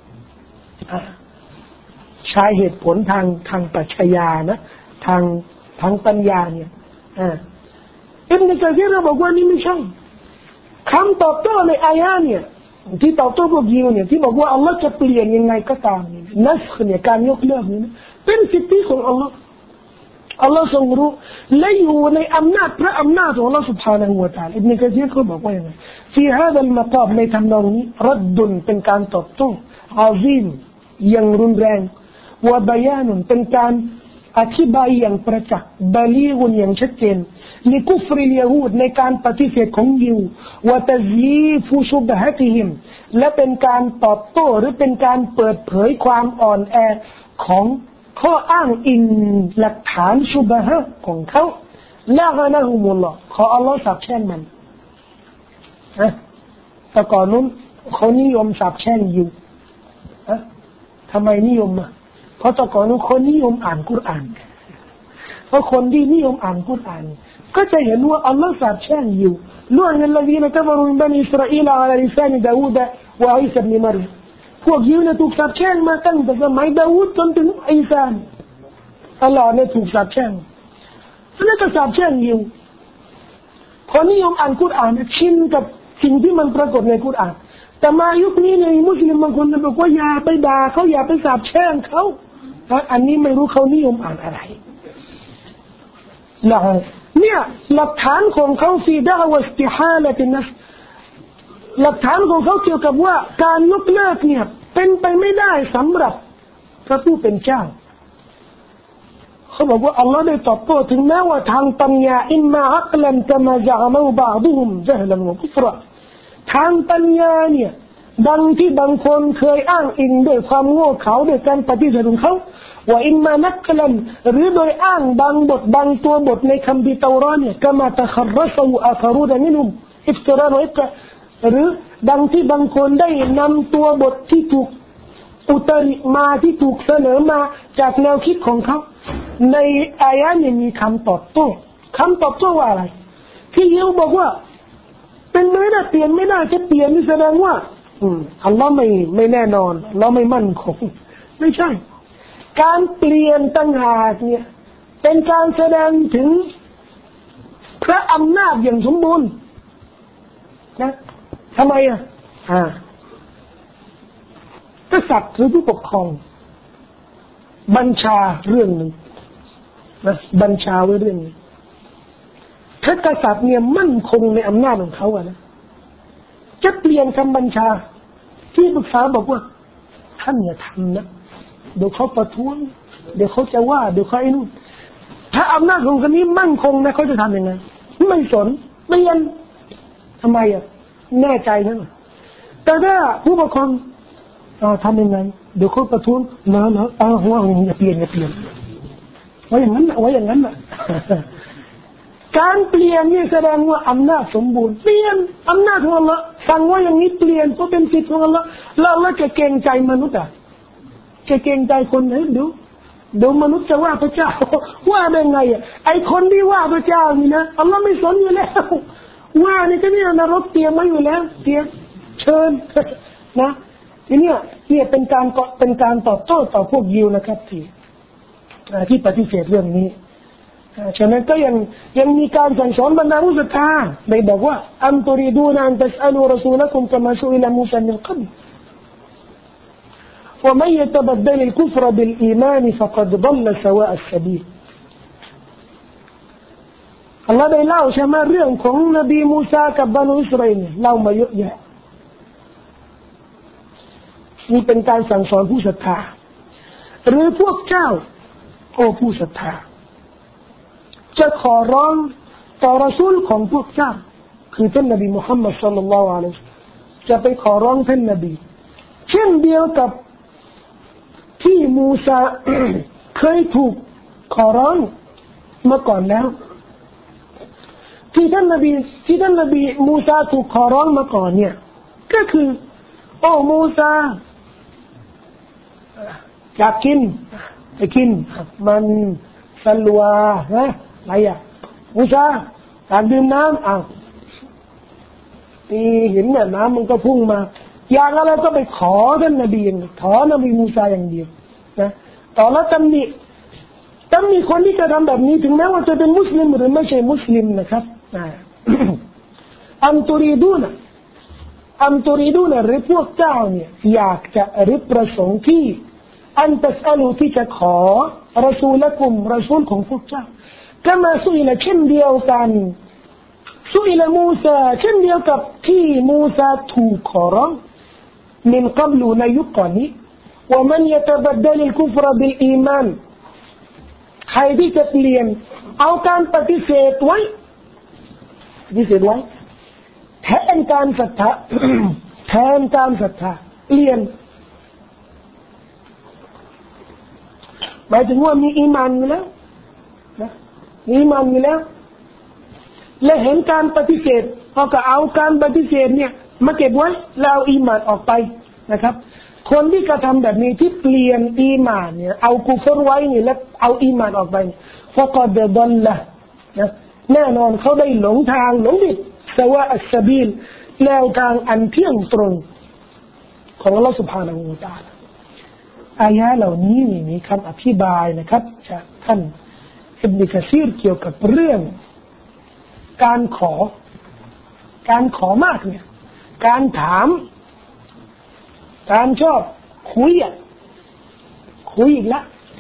ใช้เหตุผลทางทางปรัชญานะทางทางปัญญาเนี่ยอ่าอิบนุกะซีรบอกว่านี่ไม่ใช่คำตอบโต้ในอายะเนี่ยที่ตอบโต้พวกยิวเนี่ยที่บอกว่าอัลลอฮ์จะเปลี่ยนยังไงก็ตามเนี่ยนัสขเนี่ยการยกเลิกนี่นะเป็นสิทธิของอัลลอฮ์อัลลอฮ์ทรงรู้และอยู่ในอำนาจพระอำนาจของอัลลอฮ์ سبحانه และ تعالى อิบนุกะซีรก็บอกว่าอย่างไรที่ هذا المقام ในทำนองนี้รัดดุลเป็นการตอบโต้อาซีมอย่างรุนแรงว่าบยานุนเป็นการอธิบายอย่างประจักษ์บาลีกุนอย่างชัดเจนลิกุฟริลยะฮูดในการปฏิเสธของยิวว่าตะซีฟูชุบฮะติฮิมและเป็นการตอบโต้หรือเป็นการเปิดเผยความอ่อนแอของข้ออ้างอิงหลักฐานชุบฮะของเขาละกานะฮุมุลลอฮ์ขออัลลอฮ์สาปแช่งมันนะแต่ก่อนนู้นเขานิยมสาปแช่งยิวอะทำไมนิยมอ่ะเพราะแต่ก่อนนู้นคนนิยมอ่านกุรอานเพราะคนที่นิยมอ่านกุรอานก็จะเห็นว่าอัลลอฮ์สาปแช่งยิวลุอันนัลลซีนะกัฟรุมินบันิอิสราอีลอะลาลิซานิดาวูดะวะอีซาอิบนุมารยมพวกยิวเนี่ยถูกสาปแช่งมาตั้งแต่สมัยดาวูดจนถึงอีซาอัลลอฮ์เนี่ยถูกสาปแช่งแล้วก็สาปแช่งยิวคนนิยมอ่านกุรอานชินกับสิ่งที่มันปรากฏในกุรอานแต่มายุคนี้ในมุสลิมบางคนบอกว่าอย่าไปด่าเขาอย่าไปสาปแช่งเขาอันนี้ไม่รู้เขานิยมอ่านอะไรนะเนี่ยหลักฐานของเขาฟีดะวะอิสติฮาละตินัสหลักฐานของเขาเกี่ยวกับว่าการยกเลิกเนี่ยเป็นไปไม่ได้สำหรับพระผู้เป็นเจ้าเขาบอกว่าอัลลอฮ์ได้ตอบโต้ถึงแม้ว่าทางปัญญาอินมาอักลันกะมาซะอะมูบะอ์ดุฮุมญะฮลันวะกุฟรทางปัญญาเนี่ยดังที่บางคนเคยอ้างอิงด้วยความโง่เขลาด้วยการปฏิเสธของเขาว่าอินมานักลันหรือโดยอ้างบางบทบางตัวบทในคัมภีร์เตาราเนี่ยกะมาตะคัรรซอูอาฟารูดะมินุมอิฟติราวะอิกะหรือดังที่บางคนได้นำตัวบทที่ถูกอุตริมาที่ถูกเสนอมาจากแนวคิดของเขาในอายะนี้มีคำตอบโต้คำตอบโต้ว่าอะไรที่ยิวบอกว่าเป็นไม่ได้เปลี่ยนไม่ได้จะเปลี่ยนนี่แสดงว่าอืมอัลลอฮ์ไม่ไม่แน่นอนอัลลอฮ์ไม่มั่นคงไม่ใช่การเปลี่ยนต่างหากเนี่ยเป็นการแสดงถึงพระอำนาจอย่างสมบูรณ์นะทำไมอ่ะอ่ากษัตริย์หรือผู้ปกครองบัญชาเรื่องหนึ่งนะบัญชาไว้เรื่องนี้ถ้ากษัตริย์เนี่ยมั่นคงในอำนาจของเขาอะนะจะเปลี่ยนคำบัญชาที่ปรึกษาบอกว่าท่านอย่าทำนะเดี๋ยวเขาประท้วงเดี๋ยวเขาจะว่าเดี๋ยวเขาไอ้นู่นถ้าอำนาจของคนนี้มั่นคงนะเขาจะทำยังไงไม่สนเปลี่ยนทำไมอ่ะแน่ใจใช่ไหมแต่ถ้าผู้ปกครองทำยังไงเดี๋ยวเขาประท้วงเหรอเหรอเอาหัวอย่าเปลี่ยนอย่าเปลี่ยนไว้อย่างนั้นไว้อย่างนั้นน่ะการเปลี่ยนนี่แสดงว่าอำนาจสมบูรณ์เปลี่ยนอำนาจของอัลลอฮ์สั่งว่าอย่างนี้เปลี่ยนเพราะเป็นสิทธิ์ของอัลลอฮ์แล้วอัลลอฮ์จะเกรงใจมนุษย์อ่ะจะเกรงใจคนไหนดูดูมนุษย์จะว่าพระเจ้าว่าได้ไงอ่ะไอคนที่ว่าพระเจ้านี่นะอัลลอฮ์ไม่สนอยู่แล้วว่านี่ก็เนี่ยนรกเตรียมไว้อยู่แล้วเตรียมเชิญนะทีนี้เนี่ยเป็นการเป็นการตอบโต้ต่อพวกยิวนะครับที่ที่ปฏิเสธเรื่องนี้ฉะนั้นก็ยังยังมีการสั่งสอนบรรดาผู้ศรัทธาได้บอกว่าอัมตุริดูนอันตัสอัลูรอซูลกุมกะมาซุอิลามูซามินกับลومن يتبدل الكفر بالإيمان فقد ضل سواء السبيل อัลลอฮ์ได้เล่าใช่ไหมเรื่องของนบีมูซากับบรรดาอิสราเอลเล่ามาเยอะแยะนี่เป็นการสั่งสอนผู้ศรัทธาหรือพวกเจ้าโอ้ผู้ศรัทธาจะขอร้องต่อรอซูลของพวกเจ้าคือท่านนบีมุฮัมมัดศ็อลลัลลอฮุอะลัยฮิวะซัลลัมจะไปขอร้องท่านนบีเช่นเดียวกับที่มูซา เคยถูกขอร้องมาก่อนแล้วที่ท่านนบีที่ท่านนบีมูซาถูกขอร้องมาก่อนเนี่ยก็คือโอ้มูซาอยากกินไปกินมันสลัวนะอะไรอ่ะมูซาอยากดื่มน้ำอ้าวตีเห็นเนี่ยน้ำมันก็พุ่งมาอยากอะไรก็ไปขอท่านนบีอย่างขอนบีมูซาอย่างเดียวนะต่อแล้วตำหนิตำหนิคนที่จะทำแบบนี้ถึงแม้ว่าจะเป็นมุสลิมหรือไม่ใช่มุสลิมนะครับอัมตุรีดูนะอัมตุรีดูนะหรือพวกเจ้าเนี่ยอยากจะหรือประสงค์ที่อันตัสอัลูที่จะขอรอซูลกุมรอซูลของพวกเจ้าก็มาสุอิละเช่นเดียวกันสุอิละมูซาเช่นเดียวกับที่มูซาถูกขอร้องมินกับลูในยุคก่อนนี้ว่ามันยะตะบัดดัลอิลกุฟรบิลอีมานใครที่จะเปลี่ยนเอาการปฏิเสธไว้ปฏิเสธไว้แทนการศรัทธาแทนการศรัทธาเปลี่ยนหมายถึงว่ามีอีมานอยู่แล้วนะมีอีมานอยู่แล้วและเห็นการปฏิเสธเขาก็เอาการปฏิเสธเนี่ยมาเก็บไว้แล้วเอาอีมานออกไปนะครับคนที่กระทำแบบนี้ที่เปลี่ยนอีมานเนี่ยเอากุฟรไว้นี่แล้วเอาอีมานออกไปฟะกอดดอลละนะแน่นอนเขาได้หลงทางหลงผิดสวะอัสซะบีลแนวทางอันเที่ยงตรงของอัลเลาะห์ซุบฮานะฮูวะตะอาลาอายะห์เหล่านี้มีคำอธิบายนะครับจากท่านอิบนุกะซีรเกี่ยวกับเรื่องการขอการขอมากเนี่ยการถามการชอบคุยอ่ะคุยอีกแล้ว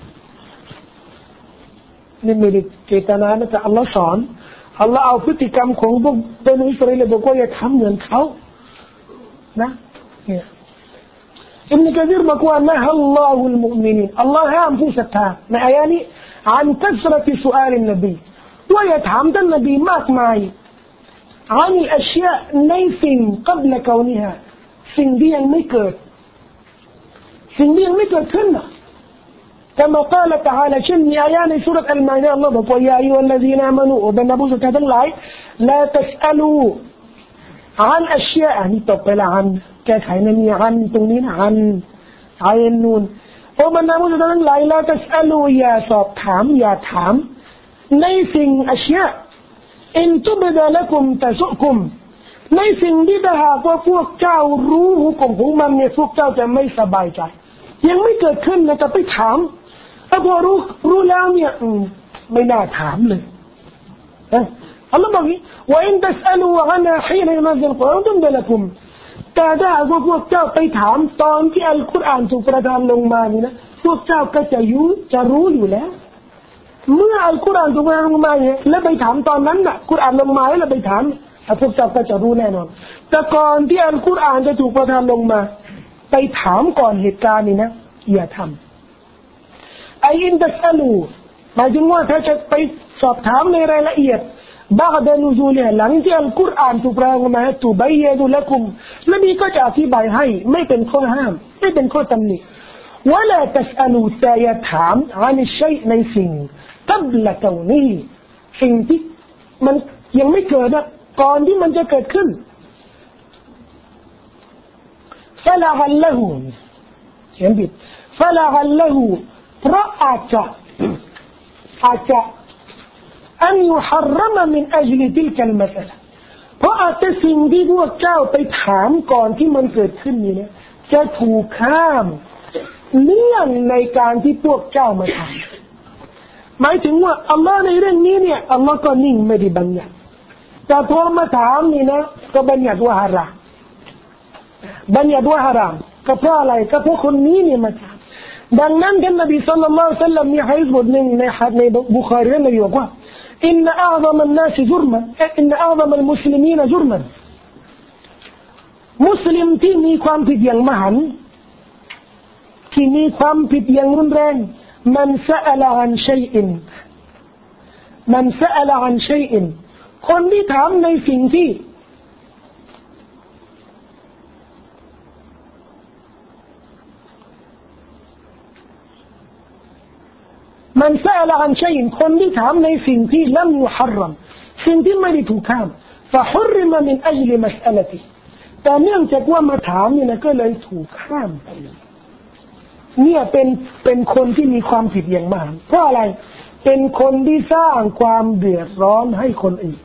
นี่ไม่ได้เจตนานะแต่อัลลอฮ์สอนอัลลอฮ์เอาพฤติกรรมของพวกบรรดาอิสราเอลบอกว่าอย่าทำเหมือนเขานะเนี่ยอิบนุกะซีรบอกว่านะฮัลลอฮุลมุอ์มินีนอัลลอฮ์ห้ามผู้ศรัทธาในอายะนี้อันกัสรติสุอาลินนบีว่าอย่าถามท่านนบีมากมายอันอัชยะในสิ่งก่อนกาวนิฮะสิ่งที่ยังไม่เกิดสิ่งที่ยังไม่เกิดขึ้นนะكما قال تعالى เช่นในอายะห์ในซูเราะห์อัลมาอิดะห์อัลเลาะห์บอกว่ายาอัยยูฮัลลซีนาอามานูบรรดาผู้ศรัทธาทั้งหลายลาตัสอะลูอันอัชยะนี่ตกไปละอันแก้ไขในมีอันตรงนี้นะอันอายันนูนโอ้บรรดาผู้ศรัทธาทั้งหลายลาตัสอะลูอย่าสอบถามอย่าถามในสิ่งอัชยะอินตุบดะละกุมตะซุกุมในสิ่งที่ถ้าหากว่าพวกเจ้ารู้หุกมของมันเนี่ยพวกเจ้าจะไม่สบายใจยังไม่เกิดขึ้นนะจะไปถามถ้าพอรู้รู้แล้วเนี่ยไม่น่าถามเลยอัลลอฮ์บอกว่าว่าอินตัสอัลูอันฮีนยันซิลกุรอานตุมดะละกุมแต่ถ้าหากว่าพวกเจ้าไปถามตอนที่อัลกุรอานถูกประทานลงมานี่นะพวกเจ้าก็จะรู้จะรู้อยู่แล้วเมื่ออัลกุรอานถูกประทานลงมาเนี่ยแล้วไปถามตอนนั้นน่ะกุรอานลงมาแล้วไปถามพวกเจ้าก็จะรู้แน่นอนแต่ก่อนที่อัลกุรอานจะถูกประทานลงมาไปถามก่อนเหตุการณ์นี่นะอย่าทำไอ้อินตัสอลูหมายถึงว่าถ้าจะไปสอบถามในรายละเอียดبعد نزولهاหลังที่อัลกุรอานถูกแปลมาตุบัยนุละกุมนบีก็จะอธิบายให้ไม่เป็นข้อห้ามไม่เป็นข้อตำหนิวะลาตัสอลูแต่อย่าถามอันชัยในสิ่งกับละกาวนี้สิ่งที่มันยังไม่เกิดนะก่อนที่มันจะเกิดขึ้นฟะละฮัลละฮูเห็นบิดฟะละฮัลละฮูเพราะอาจจะอาจจะอันยุฮัรรมมินอัจลิติลกัลมะซะละเพราะอาจจะสิ่งที่พวกเจ้าไปถามก่อนที่มันเกิดขึ้นนี่นะจะถูกข้ามเรื่องในการที่พวกเจ้ามาถามหมายถึงว่าอัลลอฮ์ในเรื่องนี้เนี่ยอัลลอฮ์ก็นิ่งไม่ได้บัญญัติแต่พอมาถามนี่นะก็บัญญัติว่าฮารามบัญญัติว่าฮารามก็เพราะอะไรก็เพราะคนนี้เนี่ยมาถามดังนั้นท่านนบีศ็อลลัลลอฮุอะลัยฮิวะซัลลัมมีหะดีษบทหนึ่งในหะดีษในบุคอรีนบีบอกว่าอินนะอัฆมันนัสจุรมันอินนะอัฆมัลมุสลิมีนจุรมันมุสลิมที่มีความผิดอย่างมหันต์ที่มีความผิดอย่างรุนแรงมันซะอละอันชัยอินมันซะอละอันชัยอินคนที่ถามในสิ่งที่มันซะอละอันชัยอินคนที่ถามในสิ่งที่ลัมยุฮัรรัมสิ่งที่ไม่ได้ถูกห้ามฟะฮุรริมะมินอัจลิมัสอะละติแต่เนื่องจากว่ามาถามนี่นะก็เลยถูกห้ามไปเนี่ยเป็นเป็นคนที่มีความผิดอย่างมากเพราะอะไรเป็นคนที่สร้างความเดือดร้อนให้คนอื่น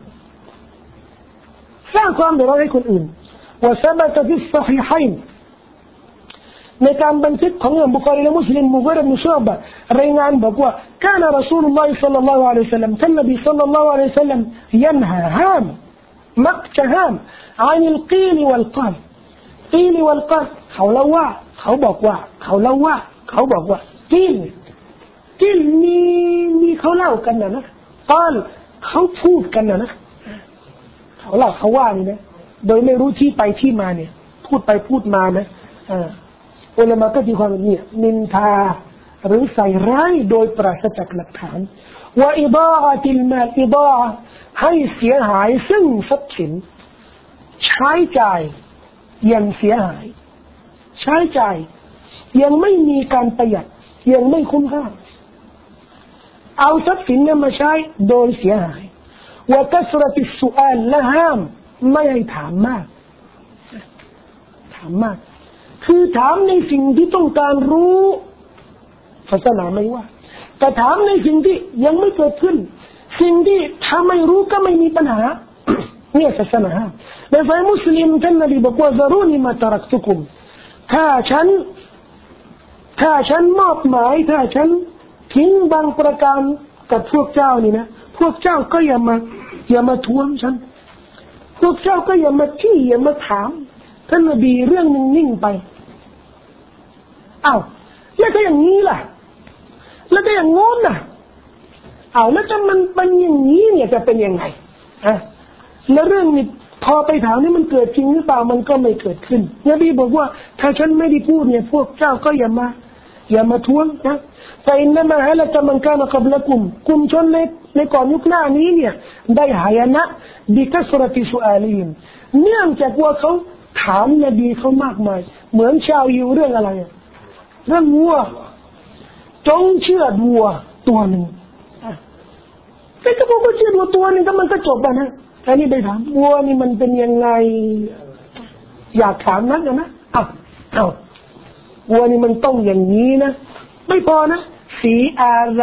สร้างความเดือดร้อนให้คนอื่นว่าซะบะตะฟิศศอฮีฮัยน์ในการบันทึกของอิหม่ามบุคอรีและมุสลิมมุฆริบอิบนุชุอ์บะห์รายงานบอกว่ากานะรอซูลุลลอฮิศ็อลลัลลอฮุอะลัยฮิวะซัลลัมท่านนบีศ็อลลัลลอฮุอะลัยฮิวะซัลลัมยันฮาห้ามมักจะห้ามอันิลกีลวัลกัลกีลวัลกัลเขาเล่าว่าเขาบอกว่าเขาเล่าว่าเขาบอกว่ากีลกีลมีมีเขาเล่ากันนะนะกาลเขาพูดกันนะนะเขาเล่าเขาว่านี่นะโดยไม่รู้ที่ไปที่มาเนี่ยพูดไปพูดมานะอ่าอุลามะก็ตีความแบบนี้นินทาหรือใส่ร้ายโดยปราศจากหลักฐานว่าอิฎาอะติลมาลอิฎาอะให้เสียหายซึ่งทรัพย์สินใช้จ่ายยังเสียหายใช้จ่ายยังไม่มีการประหยัดยังไม่คุ้มค่าเอาทรัพย์สินมาใช้โดยเสียหายว่ากัสรติสุอาลและห้ามไม่ให้ถามมากถามมากคือถามในสิ่งที่ต้องการรู้ศาสนาไม่ว่าแต่ถามในสิ่งที่ยังไม่เกิดขึ้นสิ่งที่ถ้าไม่รู้ก็ไม่มีปัญหาเนี่ยศาสนาในฝ่ายมุสลิมท่านนบีบอกว่าซารูนีมาตรักตุกุมถ้าฉันถ้าฉันมอบหมายถ้าฉันทิ้งบางประการกับพวกเจ้านี่นะพวกเจ้าก็อย่ามาอย่ามาทวงฉันพวกเจ้าก็อย่ามาจี้อย่ามาถามท่านนบีเรื่องนึงนิ่งไปอ้าวแล้วถ้าอย่างนี้ล่ะแล้วถ้าอย่างงอนน่ะอ้าวแล้วถ้ามันเป็นอย่างนี้เนี่ยจะเป็นยังไงอ่ะแล้วเรื่องนี้พอไปถามนี่มันเกิดจริงหรือเปล่ามันก็ไม่เกิดขึ้นนบีบอกว่าถ้าฉันไม่ได้พูดเนี่ยพวกเจ้าก็อย่ามาอย่ามาทวงนะแต่อินนะมาฮะละจะมันกานกับละกุมกุมชนในในก่อนยุคหน้านี้เนี่ยได้หายนะบิกัสรติสุอาลีนเนื่องจากว่าเขาถามนบีเขามากมายเหมือนชาวยิวเรื่องอะไรเรื่องวัวจงเชื่อวัวตัวหนึ่งแต่ก็บอกว่าเชื่อวัวตัวหนึ่งก็มันก็จบไปนะอันนี้ไปถามวัวนี่มันเป็นยังไงอยากถามนักนะอ้าวอ้าววัวนี่มันต้องอย่างนี้นะไม่พอนะสีอะไร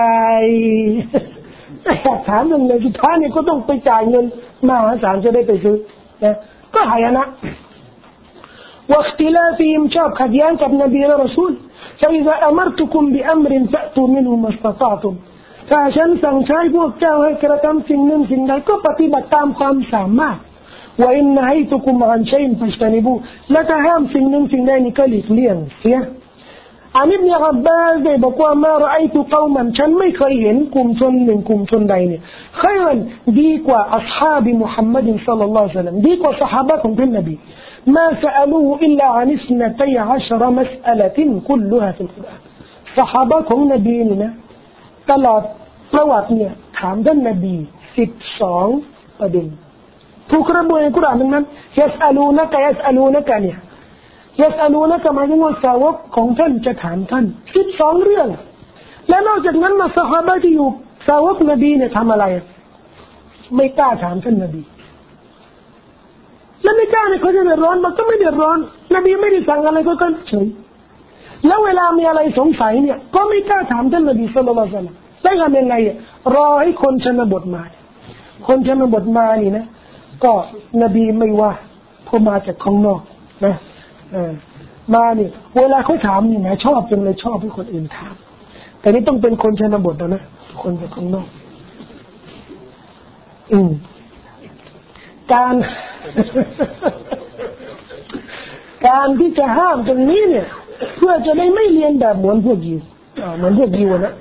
อยากถามอย่างไรสุดท้ายเนี่ยก็ต้องไปจ่ายเงินมหาศาลจะได้ไปซื้อนะก็หายนะواختلافهم شاب خديان كالنبي والرسول فإذا أمرتكم بأمر فأتوا منه ما استطعتم ถ้าฉันสั่งใช้พวกเจ้าให้กระทำสิ่งหนึ่งสิ่งใดก็ปฏิบัติตามความสามารถว่าอินนะให้ทุกุมอันชัยฟัชตานิบูและถ้าห้ามสิ่งหนึ่งสิ่งใดนี่ก็หลีกเลี่ยงเสียอันนี้เนี่ยอับบาสได้บอกว่ามาเราไอตุกาวมันฉันไม่เคยเห็นกลุ่มชนหนึ่งกลุ่มชนใดเนี่ยค่อยดีกว่าอัศฮาบิมุฮัมมัดศ็อลลัลลอฮุอะลัยฮิวะซัลลัมดีกว่าซอฮาบะของท่านนบี ما سألوه إلا عن اثنتي عشر مسألة كلها في القرآن صحابة ของนบีนี่นะตลอดประวัติเนี่ยถามท่านนบีสิบสองประเด็นถูกระบุในกุรอานนั้นยัสอลูนะกะยัสอลูนะกะเนี่ยยัสอลูนะกะหมายถึงว่าสาวกของท่านจะถามท่านสิบสองเรื่องและนอกจากนั้นมาซอฮาบะห์ที่อยู่สาวกนบีเนี่ยทำอะไรไม่กล้าถามท่านนบีแล้วไม่กล้าเนี่ยเขาจะเดือดร้อนมันก็ไม่เดือดร้อนนบีไม่ได้สั่งอะไรก็ก็เฉยแล้วเวลามีอะไรสงสัยเนี่ยก็ไม่กล้าถามท่านนบีศ็อลลัลลอฮุอะลัยฮิวะซัลลัมได้ทำยังไงรอให้คนชนบทมาคนชนบทมานี่นะก็นบีไม่ว่าพอมาจากข้างนอกนะเออมานี่เวลาเขาถามนี่นะชอบจังเลยชอบให้คนอื่นถามแต่นี่ต้องเป็นคนชนบทนะนะคนจากข้างนอกอืมการ การที่จะห้ามตรงนี้เนี่ยเพื่อจะได้ไม่เรียนแบบเหมือนพวกยิวเหมือนพวกยิวนะ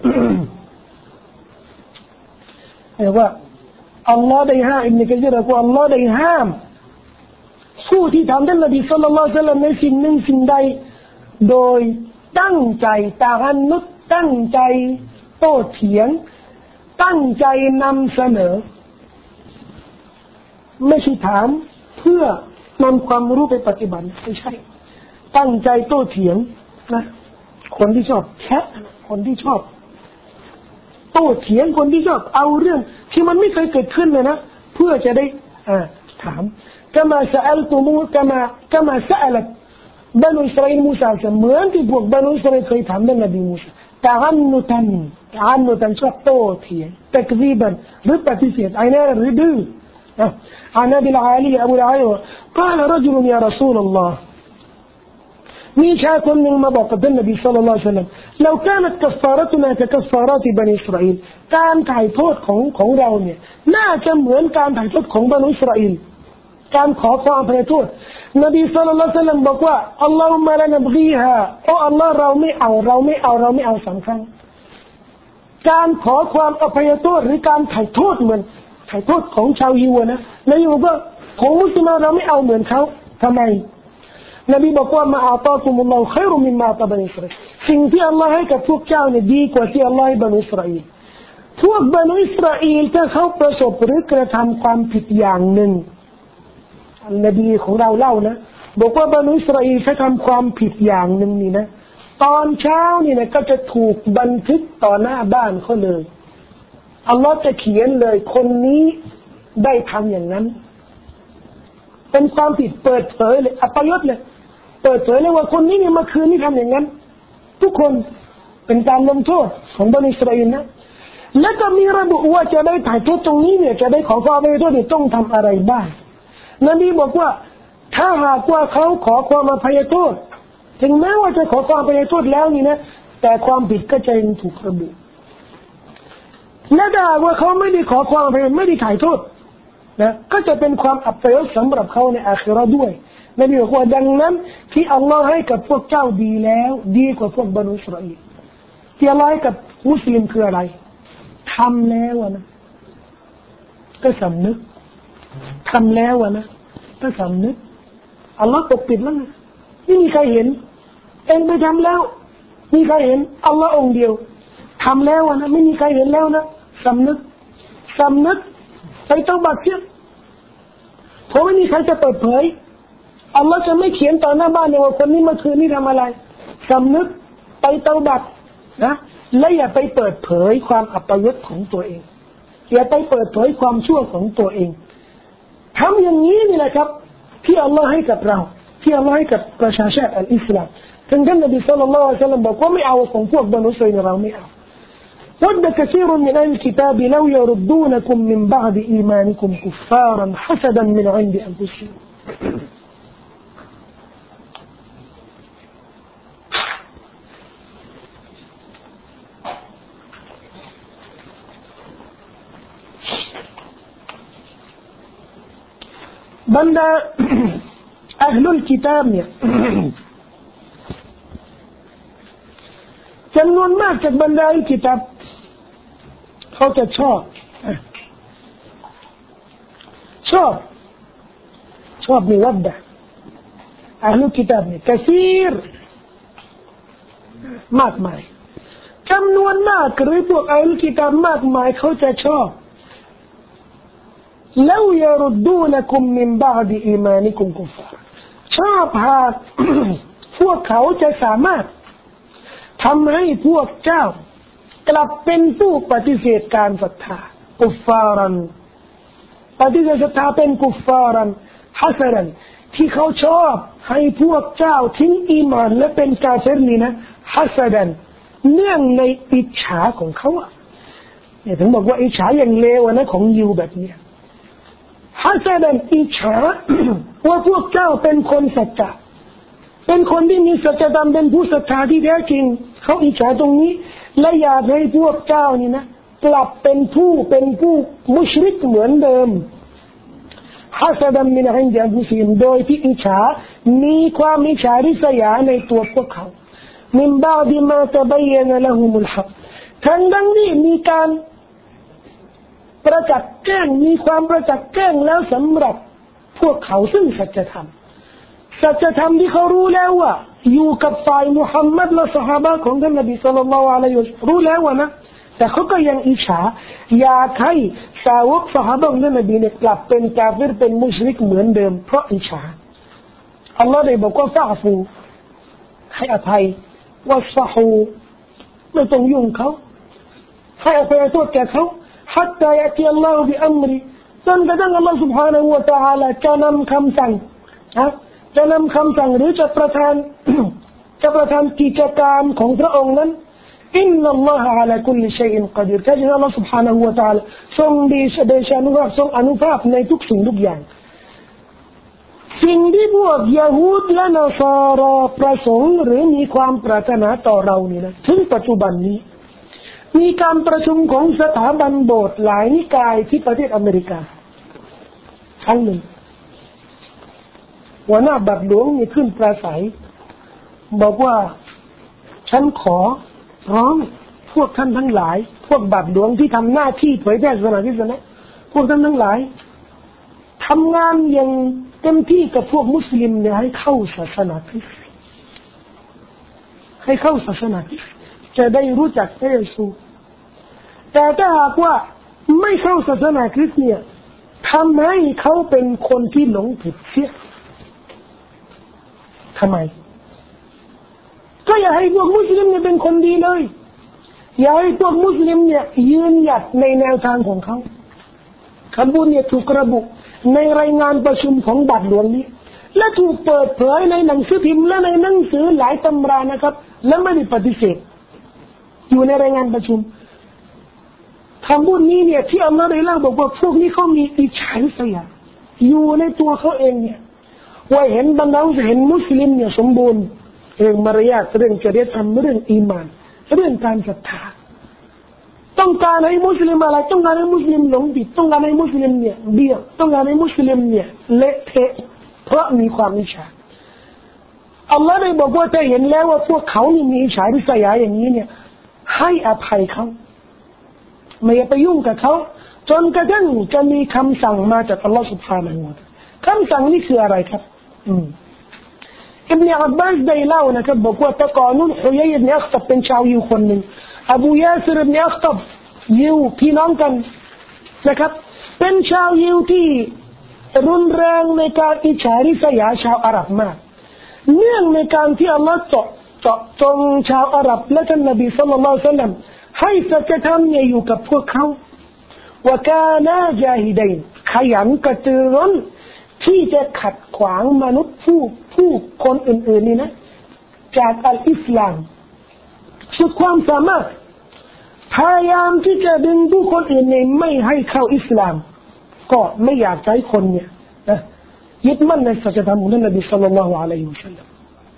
แต่ว่าอัลลอฮ์ได้ห้ามอิบนุกะซีรบอกว่าอัลลอฮ์ได้ห้ามผู้ที่ทำท่านนบีศ็อลลัลลอฮุอะลัยฮิวะซัลลัมในสิ่งหนึ่งสิ่งใดโดยตั้งใจตะอันนุตตั้งใจโต้เถียงตั้งใจนำเสนอไม่ใช่ถามเพื่อนำความรู้ไปปฏิบัติไม่ใช่ตั้งใจโต้เถียงนะคนที่ชอบแคะคนที่ชอบโต้เถียงคนที่ชอบเอาเรื่องที่มันไม่เคยเกิดขึ้นเลยนะเพื่อจะได้อ่าถามกะมาซะอัลตุมูกะมากะมาซะอัลบะนูอิสราเอลมูซาเหมือนที่พวกบะนูอิสราเอลเคยถามท่านนบีมูซาตะอันนุตันตะอันนุตันชอบโต้เถียงตักซีบันหรือปฏิเสธไอ้นั่นหรือดื้อعن أبي العالي أبو العالي قال رجل يا رسول الله มีชายคนหนึ่งมาบอกกับท่านนบีศ็อลลัลลอฮุอะลัยฮิวะซัลลัม لو كانت كفارتنا ككفارات بني إسرائيل การถ่ายโทษของของเราเนี่ยน่าจะเหมือนการถ่ายโทษของบรรดาอิสราเอลการขอความอภัยโทษนบีศ็อลลัลลอฮุอะลัยฮิวะซัลลัมบอกว่าอัลลอฮุมะลานับกีฮาโอ้อัลลอฮ์เราไม่เอาเราไม่เอาเราไม่เอาสามครั้งการขอความอภัยโทษหรือการถ่ายโทษเหมือนถ่ายโทษของชาวยิวนะนบีบอกว่าของมุสลิมเราไม่เอาเหมือนเขาทำไมนบีบอกว่ามาอาตาตุมุลลอฮ์ขัยรุมิมมาตะบันอิสราเอลสิ่งที่อัลลอฮ์ให้กับพวกเจ้าเนี่ยดีกว่าที่อัลลอฮ์ให้บันอิสราเอลพวกบันอิสราเอลถ้าเขาประสบหรือกระทำความผิดอย่างหนึ่งนบีของเราเล่านะบอกว่าบันอิสราเอลถ้าทำความผิดอย่างหนึ่งนี่นะตอนเช้านี่นะก็จะถูกบันทึกต่อหน้าบ้านเขาเลยอัลลอฮ์จะเขียนเลยคนนี้ได้ทำอย่างนั้นเป็นความผิดเปิดเผยเลยอัปยศเลยเปิดเผยเลยว่าคนนี้เนี่ยเมื่อคืนนี้ทำอย่างนั้นทุกคนเป็นการลงโทษของบันิอิสราเอลนะและก็มีระบุว่าจะได้ถ่ายโทษตรงนี้เนี่ยจะได้ขอความอภัยโทษเนี่ยต้องทำอะไรบ้างนบีบอกว่าถ้าหากว่าเขาขอความอภัยโทษถึงแม้ว่าจะขอความอภัยโทษแล้วนี่นะแต่ความผิดก็จะยังถูกระบุและถ้าว่าเขาไม่ได้ขอความอภัยไม่ได้ถ่ายโทษนะก็จะเป็นความอับยศสำหรับเขาในอาคิเราะห์ด้วยนบีบอกว่าดังนั้นที่อัลลอฮ์ให้กับพวกเจ้าดีแล้วดีกว่าพวกบันิอิสราเอลที่อัลลอฮ์ให้กับมุสลิมคืออะไรทำแล้วนะก็สำนึกทำแล้วนะก็สำนึกอัลลอฮ์ปกปิดแล้วนะไม่มีใครเห็นเองไปทำแล้วมีใครเห็นอัลลอฮ์องเดียวทำแล้วนะไม่มีใครเห็นแล้วนะสำนึกสำนึกไปเตาบัตรเสียเพราะไม่มีใครจะเปิดเผยอัลลอฮ์จะไม่เขียนต่อหน้าบ้านเลยว่าคนนี้เมื่อคืนนี้ทำอะไรสำนึกไปเตาบัตรนะและอย่าไปเปิดเผยความอัปยศของตัวเองอย่าไปเปิดเผยความชั่วของตัวเองทำอย่างนี้นี่แหละครับที่อัลลอฮ์ให้กับเราที่อัลลอฮ์ให้กับประชาชาติอัลอิสลามถึงท่านนบีศ็อลลัลลอฮุอะลัยฮิวะซัลลัมบอกว่าไม่เอาของพวกบันิอิสราเอลเราไม่เอาود كثير من أهل الكتاب لو يردونكم من بعد إيمانكم كفارا حسدا من عند أنفسهم بل أهل الكتاب จำนวนมากจากบรรดาอัลกิตับเขาจะชอบชอบชอบมีวัดดะอัลลุกิตาบเนี่ยกะซีรมากมายจำนวนมากหรือพวกอัลลุกิตาบมากมายเขาจะชอบแล้วยรุดดูนกุมมินบาดีอีมานิกุมกุฟาชอบหากพวกเขาจะสามารถทำให้พวกเจ้ากลับเป็นผู้ปฏิเสธการศรัทธากุฟฟารันปฏิเสธศรัทธาเป็นกุฟฟารันฮัสรันที่เขาชอบให้พวกเจ้าทิ้งอีมานและเป็นกาเฟรนี่นะฮัสรันเนื่องในอิจฉาของเขาเนี่ยถึงบอกว่าอิจฉาอย่างเลวนะของยิวแบบนี้ฮัสรันอิจฉา ว่าพวกเจ้าเป็นคนสัจจะเป็นคนที่มีสัจธรรมเป็นผู้ศรัทธาที่แท้จริงเขาอิจฉาตรงนี้และอยากให้พวกเจ้านี่นะกลับเป็นผู้เป็นผู้มุชริกเหมือนเดิมฮัสดัมมินอินดะบุซิมโดยที่อิจฉามีความอิจฉาริษยาในตัวพวกเขามินบาดิมาตะบัยนะละฮุมุลฮักทั้งดังนี้มีการประจักษ์แจ้งมีความประจักษ์แจ้งแล้วสำหรับพวกเขาซึ่งสัจธรรมสัจธรรมที่เขารู้แล้วว่าอยู่กับฝ่ายมุฮัมมัดและซอฮาบะห์ของท่านนบีศ็อลลัลลอฮุอะลัยฮิวะซัลลัมรู้แล้วว่านะแต่เขาก็ยังอิจฉาอยากให้สาวกซอฮาบะห์ของท่านนบีเนี่ยกลับเป็นกาเฟรเป็นมุชริกเหมือนเดิมเพราะอิจฉาอัลลอฮ์ได้บอกว่าฟะอฟูให้อภัยวัสฟะฮูไม่ต้องยุ่งเขาให้อภัยโทษแก่เขาحتى يأتي الله بأمره จนกระทั่งอัลลอฮ์ سبحانه และ تعالى จะนำคำสั่งจะนำคำสั่งหรือจะประทาน จะประทานกิจการของพระองค์นั้นอินนัลลอฮะอะลาคุลลิชัยอินกอดีรแท้จริงอัลลอฮ์ سبحانه และ تعالى ทรงดีเดชานุภาพทรงอนุภาพในทุกสิ่งทุกอย่างสิ่งที่พวกยะฮูดและนอซาราประสงค์หรือมีความปรารถนาต่อเรานี่นะถึงปัจจุบันนี้มีการประชุมของสถาบันโบสถ์หลายนิกายที่ประเทศอเมริกาครั้งหนึ่งหัวหน้าบัตรหลวงมีขึ้นปราศัยบอกว่าฉันขอร้องพวกท่านทั้งหลายพวกบัตรหลวงที่ทำหน้าที่เผยแพร่ศาสนาคริสต์นะพวกท่านทั้งหลายทำงานอย่างเต็มที่กับพวกมุสลิมเนี่ยให้เข้าศาสนาคริสต์ให้เข้าศาสนาคริสต์จะได้รู้จักพระเยซูแต่ถ้าหากว่าไม่เข้าศาสนาคริสต์เนี่ยทำให้เขาเป็นคนที่หลงผิดเสียทำไมก็อย่าให้พวกมุสลิมเนี่ยเป็นคนดีเลยอย่าให้พวกมุสลิมเนี่ยยืนหยัดในแนวทางของเขาคำพูดเนี่ยถูกระบุในรายงานประชุมของบัตรหลวงนี้และถูกเปิดเผยในหนังสือพิมพ์และในหนังสือหลายตำรานะครับและไม่ได้ปฏิเสธอยู่ในรายงานประชุมคำพูดนี้เนี่ยที่อัลลอฮฺได้เล่าบอกว่าพวกนี้เขามีอิจฉาริษยาอยู่ในตัวเขาเองเนี่ยว่าเห็นบรรดาเห็นมุสลิมเนี่ยสมบูรณ์เรื่องมารยาทเรื่องจริยธรรมเรื่องอีมานเรื่องการศรัทธาต้องการให้มุสลิมอะไรต้องการให้มุสลิมหลงผิดต้องการให้มุสลิมเนี่ยเบี้ยวต้องการให้มุสลิมเนี่ยเละเทะเพราะมีความอิจฉาอัลลอฮฺได้บอกว่าถ้าเห็นแล้วว่าพวกเขานี่มีอิจฉาริษยาอย่างนี้เนี่ยให้อภัยเขาไม่ไปยุ่งกับเขาจนกระทั่งจะมีคำสั่งมาจากอัลลอฮฺ سبحانه และ تعالى คำสั่งนี้คืออะไรครับอืมอิบนุอับบาสได้เล่านะครับบอกว่าแต่ก่อนนู้นฮุยัยอิบนุอัคตับเป็นชาวยิวคนหนึ่งอบูยาซิรอิบนุอัคตับยิวพี่น้องกันนะครับเป็นชาวยิวที่รุนแรงในการอิจฉาริษยาชาวอาหรับมากเนื่องในการที่อัลลอฮฺเจาะเจาะจงชาวอาหรับและท่านนบีศ็อลลัลลอฮุอะลัยฮิวะซัลลัมให้สัจธรรมเนี่ยอยู่กับพวกเขาว่าการะญาฮิดัยน์ขยันกระตือร้นที่จะขัดขวางมนุษย์ผู้ผู้คนอื่นๆนี่นะจากอัลอิสลามสุดความสามารถพยายามที่จะดึงผู้คนอื่นเนี่ยไม่ให้เข้าอิสลามก็ไม่อยากให้คนเนี่ยนะยึดมั่นในสัจธรรมของท่านนบีศ็อลลัลลอฮุอะลัยฮิวะซัลลัม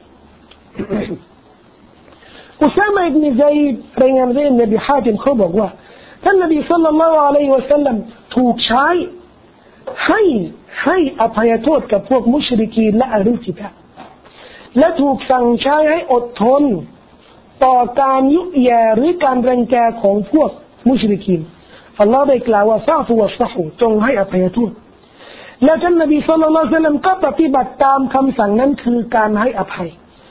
อุซามะอิบนุซัยด์รายงานจากนบีฮาติมเขาบอกว่าท่านนบีศ็อลลัลลอฮุอะลัยฮิวะซัลลัมถูกใช้ให้ให้อภัยโทษกับพวกมุชริกีนและอริจิตะและถูกสั่งใช้ให้อดทนต่อการยุแย่หรือการรังแกของพวกมุชริกีนอัลลอฮ์ได้กล่าวว่าฟาฟูวัสฟะฮูจงให้อภัยโทษและท่านนบีศ็อลลัลลอฮุอะลัยฮิวะซัลลัมก็ปฏิบัติตามคำสั่งนั้นคือการให้อภัย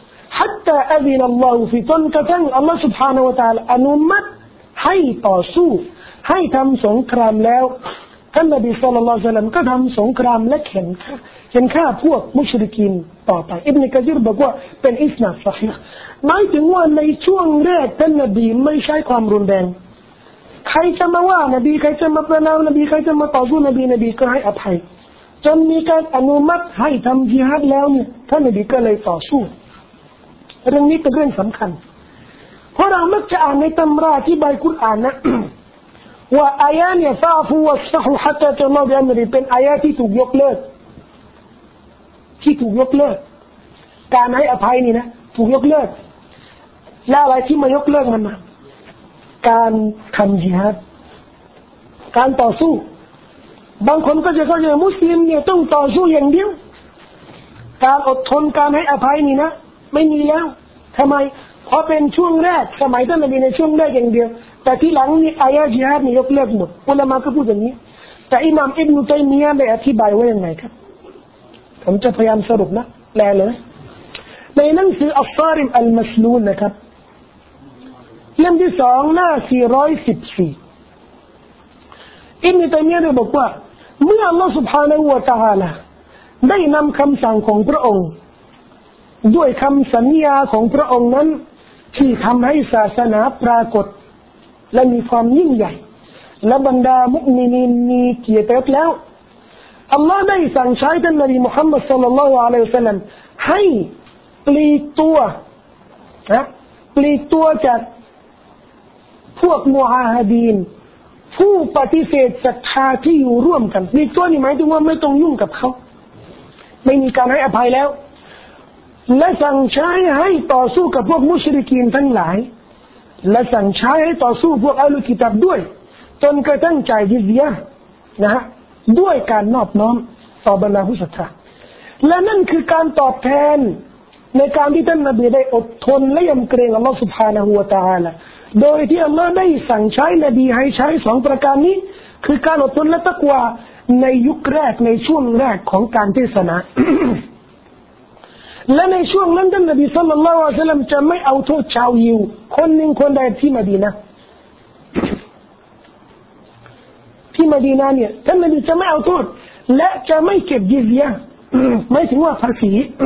حتى أذن الله في จนกระทั่งอัลลอฮฺ سبحانه และ تعالى อนุมัติให้ต่อสู้ให้ทำสงครามแล้วท่านนบีศ็อลลัลลอฮุอะลัยฮิวะซัลลัมก็ทำสงครามและเข็นฆ่าเข็นฆ่าพวกมุชริกีนต่อไปอิบนุกะซีรบอกว่าเป็นอิสนาดซอฮีห์หมายถึงว่าในช่วงแรกท่านนบีไม่ใช้ความรุนแรงใครจะมาว่านบีใครจะมาประนามนบีใครจะมาต่อสู้นบีนบีก็ให้อภัยจนมีการอนุมัติให้ทำญิฮาดแล้วเนี่ยท่านนบีก็เลยต่อสู้เรื่องนี้เป็นเรื่องสำคัญเพราะเรามักจะอ่านในตำราที่ใบกุรอานนะ ว่าอายะเนี่ยฟาฟูวัสซะฮูฮัตตาตัลลอฮุบิอัมริเป็นอายะที่ถูกยกเลิกที่ถูกยกเลิกการให้อภัยนี่นะถูกยกเลิกแล้วอะไรที่มายกเลิกมันนะการทำญิฮาดการต่อสู้บางคนก็จะเข้าใจมุสลิมเนี่ยต้องต่อสู้อย่างเดียวการอดทนการให้อภัยนี่นะไม่มีแล้วทำไมเพราะเป็นช่วงแรกสมัยท่านนบีในช่วงแรกอย่างเดียวแต่ที่หลังนี่อายะญิฮาดนี่ยกเลิกหมดอุลามะก็พูดอย่างนี้แต่อิหม่ามอิบนุตัยมียะห์ได้อธิบายไว้ยังไงครับผมจะพยายามสรุปนะแปลเลยในหนังสืออัลซาริมอัลมัสลูนนะครับเล่มที่สองหน้าสี่ร้อยสิบสี่อิบนุตัยมียะห์ได้บอกว่าเมื่ออัลลอฮฺ سبحانه และ تعالى ได้นำคำสั่งของพระองค์ด้วยคำสัญญาของพระองค์นั้นที่ทำให้ศาสนาปรากฏและมีความยิ่งใหญ่และบรรดามุมินีนมีเกียรติยศแล้วอัลลอฮ์ได้สั่งใช้ท่านนบีมุฮัมมัดศ็อลลัลลอฮุอะลัยฮิวะซัลลัมให้ปลีกตัวนะปลีกตัวจากพวกมุอาฮะดีนผู้ปฏิเสธศรัทธาที่อยู่ร่วมกันปลีกตัวนี่หมายถึงว่าไม่ต้องยุ่งกับเขาไม่มีการให้อภัยแล้วและสั่งใช้ให้ต่อสู้กับพวกมุชริกีนทั้งหลายและสั่งใช้ให้ต่อสู้พวกอัลกิตับด้วยจนกระทั่งจ่ายญิซยะห์นะฮะด้วยการนอบน้อมต่อบรรดาผู้ศรัทธาและนั่นคือการตอบแทนในการที่ท่านนบีได้อดทนและยำเกรงอัลลอฮฺ سبحانه และ تعالى โดยที่อัลลอฮฺได้สั่งใช้นบีให้ใช้สองประการนี้คือการอดทนและตักวาในยุคแรกในช่วงแรกของการเทศนา และในช่วงนั้นท่านนบีศ็อลลัลลอฮุอะลัยฮิวะซัลลัมจะไม่เอาโทษชาวยิวคนหนึ่งคนใดที่มะดีนะห์ที่มะดีนะห์เนี่ยท่านนบีจะไม่เอาโทษและจะไม่เก็บญิซยะห์ไม่ถึงว่าภาษี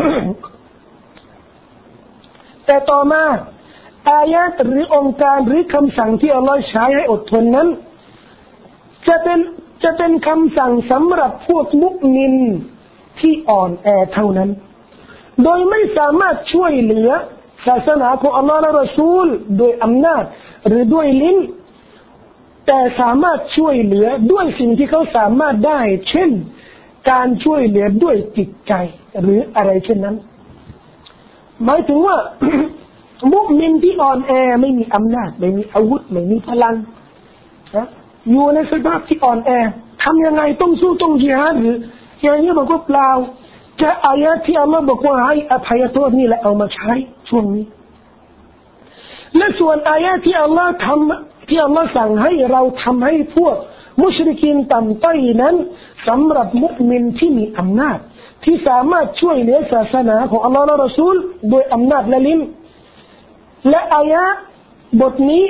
แต่ต่อมาอายะห์หรือองค์การหรือคำสั่งที่อัลลอฮฺใช้ให้อดทนนั้นจะเป็นจะเป็นคำสั่งสำหรับพวกมุมินที่อ่อนแอเท่านั้นโดยไม่สามารถช่วยเหลือศาสนาของอัลลอฮฺและรอซูลโดยอำนาจหรือด้วยลิ้นแต่สามารถช่วยเหลือด้วยสิ่งที่เขาสามารถได้เช่นการช่วยเหลือด้วยจิตใจหรืออะไรเช่นนั้นหมายถึงว่า มุมินที่อ่อนแอไม่มีอำนาจไม่มีอาวุธไม่มีพลังนะอยู่ในสภาพที่อ่อนแอทำยังไงต้องสู้ต้องญิฮาดหรืออย่างนี้บอกว่าเปล่าจะอายะที่อัลลอฮฺบอกว่าให้อภัยโทษนี่แหละเอามาใช้ช่วงนี้และส่วนอายะที่อัลลอฮฺทำที่อัลลอฮฺสั่งให้เราทำให้พวกมุชริกีนต่ำต้อยนั้นสำหรับมุมินที่มีอำนาจที่สามารถช่วยเหลือศาสนาของอัลลอฮฺและรอซูลโดยอำนาจและลิ้นและอายะบทนี้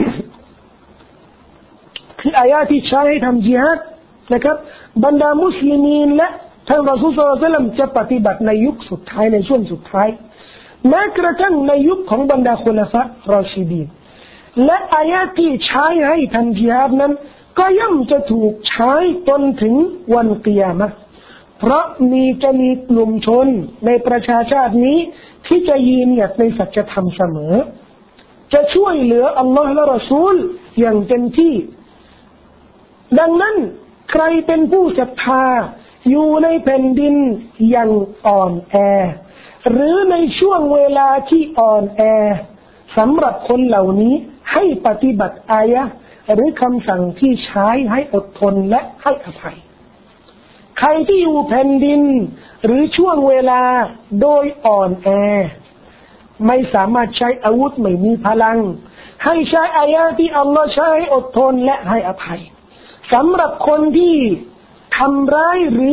คืออายะที่ใช้ให้ทำญิฮาดนะครับบรรดามุสลิมีนและท่านรอซูลศ็อลลัลลอฮุอะลัยฮิวะซัลลัมจะปฏิบัติในยุคสุดท้ายในช่วงสุดท้ายแม้กระทั่งในยุคของบรรดาคุลาฟะห์รอชิดีนและอายะที่ใช้ให้ทำญิฮาดนั้นก็ย่อมจะถูกใช้จนถึงวันกิยามะห์เพราะมีจะมีกลุ่มชนในประชาชาตินี้ที่จะยืนหยัดในสัจธรรมเสมอจะช่วยเหลืออัลลอฮ์และรอซูลอย่างเต็มที่ดังนั้นใครเป็นผู้ศรัทธาอยู่ในแผ่นดินอย่างอ่อนแอหรือในช่วงเวลาที่อ่อนแอสำหรับคนเหล่านี้ให้ปฏิบัติอายะห์หรือคำสั่งที่ใช้ให้อดทนและให้อภัยใครที่อยู่แผ่นดินหรือช่วงเวลาโดยอ่อนแอไม่สามารถใช้อาวุธไม่มีพลังให้ใช้อายะห์ที่อัลลอฮ์ใช้ให้อดทนและให้อภัยสำหรับคนที่ทำร้ายหรือ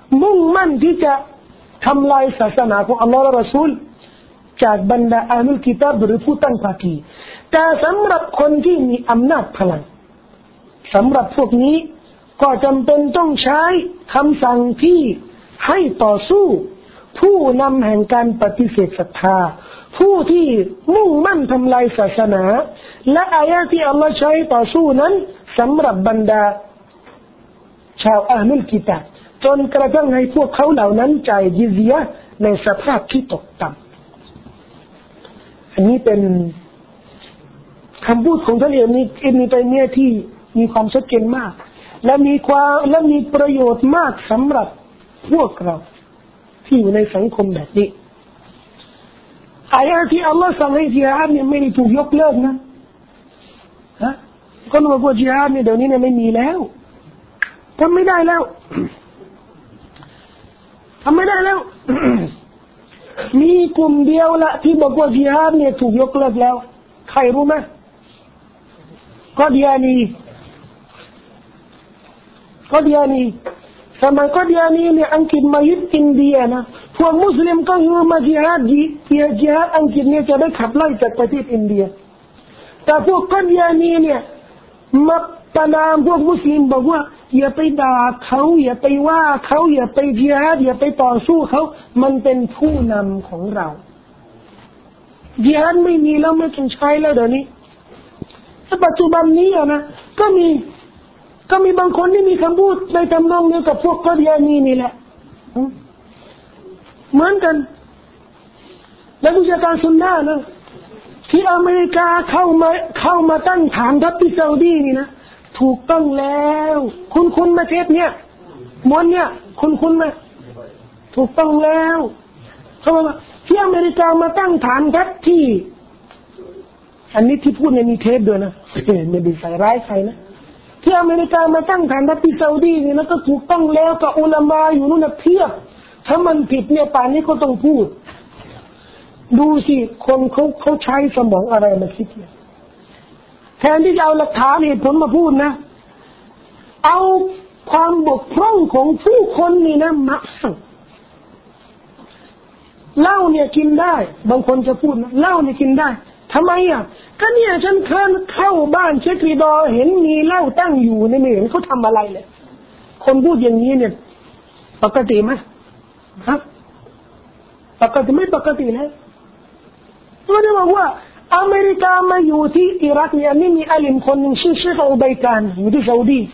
มุ่งมั่นที่จะทำลายศาสนาของอัลลอฮฺและรอซูลจากบรรดาอาลุลกิตาบหรือผู้ตั้งภาคีแต่สำหรับคนที่มีอำนาจพลังสำหรับพวกนี้ก็จำเป็นต้องใช้คำสั่งที่ให้ต่อสู้ผู้นำแห่งการปฏิเสธศรัทธาผู้ที่มุ่งมั่นทำลายศาสนาและอายะที่อัลลอฮฺใช้ต่อสู้นั้นสำหรับบรรดาชาวอาลุลกิตาบจนกระทั่งให้พวกเขาเหล่านั้นจ่ายญิซยะห์ในสภาพที่ตกต่ำอันนี้เป็นคำพูดของท่านอิบนุตัยมียะห์ที่มีความชัดเจนมากและมีความและมีประโยชน์มากสำหรับพวกเราที่อยู่ในสังคมแบบนี้อายะที่อัลลอฮฺสั่งให้ญิฮาดเนี่ยไม่ได้ถูกยกเลิกนะฮะคนบอกว่าญิฮาดเนี่ยเดี๋ยวนี้เนี่ยไม่มีแล้วทำไม่ได้แล้วทำไม่ได้แล้ว มีกลุ่มเดียวละที่บอกว่าญิฮาดเนี่ยถูกยกเลิกแล้วใครรู้ไหมกอดียานีกอดียานีสมัยกอดียานีเนี่ยอังกฤษมายึดอินเดียนะพวกมุสลิมก็ฮือมาญิฮาดญิญิฮาดอังกฤษเนี่ยจะได้ขับไล่จากประเทศอินเดียแต่พวกกอดียานีเนี่ยมาประนามพวกมุสลิมบอกว่าอย่าไปด่าเขาอย่าไปว่าเขาอย่าไปญิฮาดอย่าไปต่อสู้เขามันเป็นผู้นำของเราญิฮาดไม่มีแล้วไม่ต้องใช้แล้วเดี๋ยวนี้แต่ปัจจุบันนี้อะนะก็มีก็มีบางคนที่มีคำพูดในทำนองเดียวกับพวกกอดียานีนี่แหละเหมือนกันนักวิชาการซุนนะห์นะที่อเมริกาเข้ามาเข้ามาตั้งฐานทัพที่ซาอุดีนี่นะถูกต้องแล้วคุณคุณมาเทปเนี่ยม้วนเนี่ยคุณคุณมาถูกต้องแล้วเขาบอกว่าที่อเมริกามาตั้งฐานทัพที่อันนี้ที่พูดในมีเทปด้วยนะไม่ได้ใส่ร้ายใครนะที่อเมริกามาตั้งฐานทัพที่ซาอุดีนี่นะก็ถูกต้องแล้วกับอุลามะอยู่นู่นนะเพียบถ้ามันผิดเนี่ยป่านนี้ก็ต้องพูดดูสิคนเขาเขาใช้สมองอะไรมาคิดเนี่ยแทนที่จะเอาหลักฐานเหตุผลมาพูดนะเอาความบกพร่องของผู้คนนี่นะมาสั่งเหล้าเนี่ยกินได้บางคนจะพูดนะเหล้าเนี่ยกินได้ทำไมอ่ะก็เนี่ยฉันเคยเข้าบ้านเชครีดอเห็นมีเหล้าตั้งอยู่ในไม่เห็นเขาทำอะไรเลยคนพูดอย่างนี้เนี่ยปกติไหมฮะปกติไม่ปกติแล้วก็ได้บอกว่าอเมริกามาอยู่ที่อิรักเนี่ยนี่มีอาลิมคนหนึ่งชื่อเชคอุบัยกานอยู่ที่ซาอุดี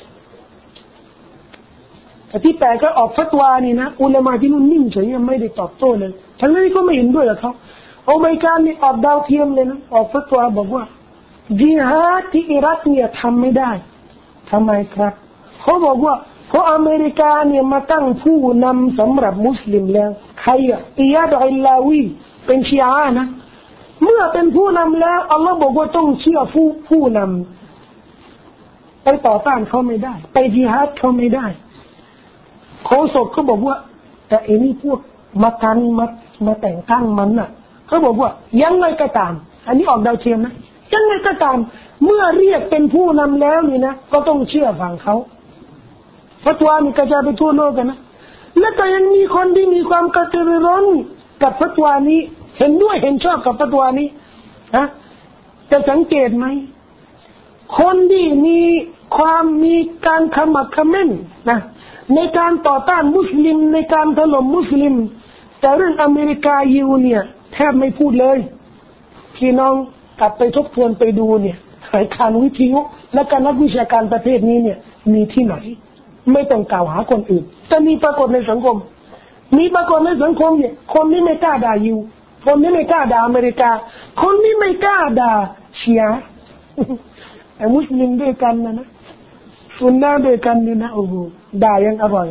แต่ที่แปลกก็ออกฟัตวานี่นะอุลามะที่นู่นนิ่งเฉยไม่ได้ตอบโต้เลยทั้งนั้นก็ไม่เห็นด้วยกับเขาอุบัยกานนี่ออกดาวเทียมเลยนะออกฟัตวาบอกว่าญิฮาดที่อิรักเนี่ยทำไม่ได้ทำไมครับเขาบอกว่าเพราะอเมริกาเนี่ยมาตั้งผู้นำสำหรับมุสลิมแล้วใครอ่ะอิยาดอัลลาวีเป็นชีอะห์นะเมื่อเป็นผู้นำแล้วอัลลอฮ์บอกว่าต้องเชื่อผู้ผู้นำไปต่อต้านเขาไม่ได้ไปญิฮาดเขาไม่ได้โฆษกเขาบอกว่าแต่ไอ้นี่พวกมากันมามาแต่งตั้งมันน่ะเขาบอกว่ายังไงก็ตามอันนี้ออกดาวเทียมนะยังไงก็ตามเมื่อเรียกเป็นผู้นำแล้วนี่นะก็ต้องเชื่อฟังเขาฟัตวานี่กระจายไปทั่วโลกกันนะและแต่ยังมีคนที่มีความกระตือรือร้นกับฟัตวานี้เห็นด้วยเห็นชอบกับฟัตวานี้นะจะสังเกตไหมคนที่มีความมีการขมักเขม้นนะในการต่อต้านมุสลิมในการถล่มมุสลิมแต่เรื่องอเมริกายูเนี่ยแทบไม่พูดเลยพี่น้องกลับไปทบทวนไปดูเนี่ยรายการวิทยุและการนักวิชาการประเภทนี้เนี่ยมีที่ไหนไม่ต้องกล่าวหาคนอื่นแต่มีปรากฏในสังคมมีปรากฏในสังคมเนี่ยคนที่ไม่กล้าด่ายูคนที่ไม่กล้าด่าอเมริกาคนที่ไม่กล้าด่าชีอะห์ไอ้มุสลิมด้วยกันนะนะซุนนะห์ด้วยกันนี่นะโอ้โหด่ายังอร่อย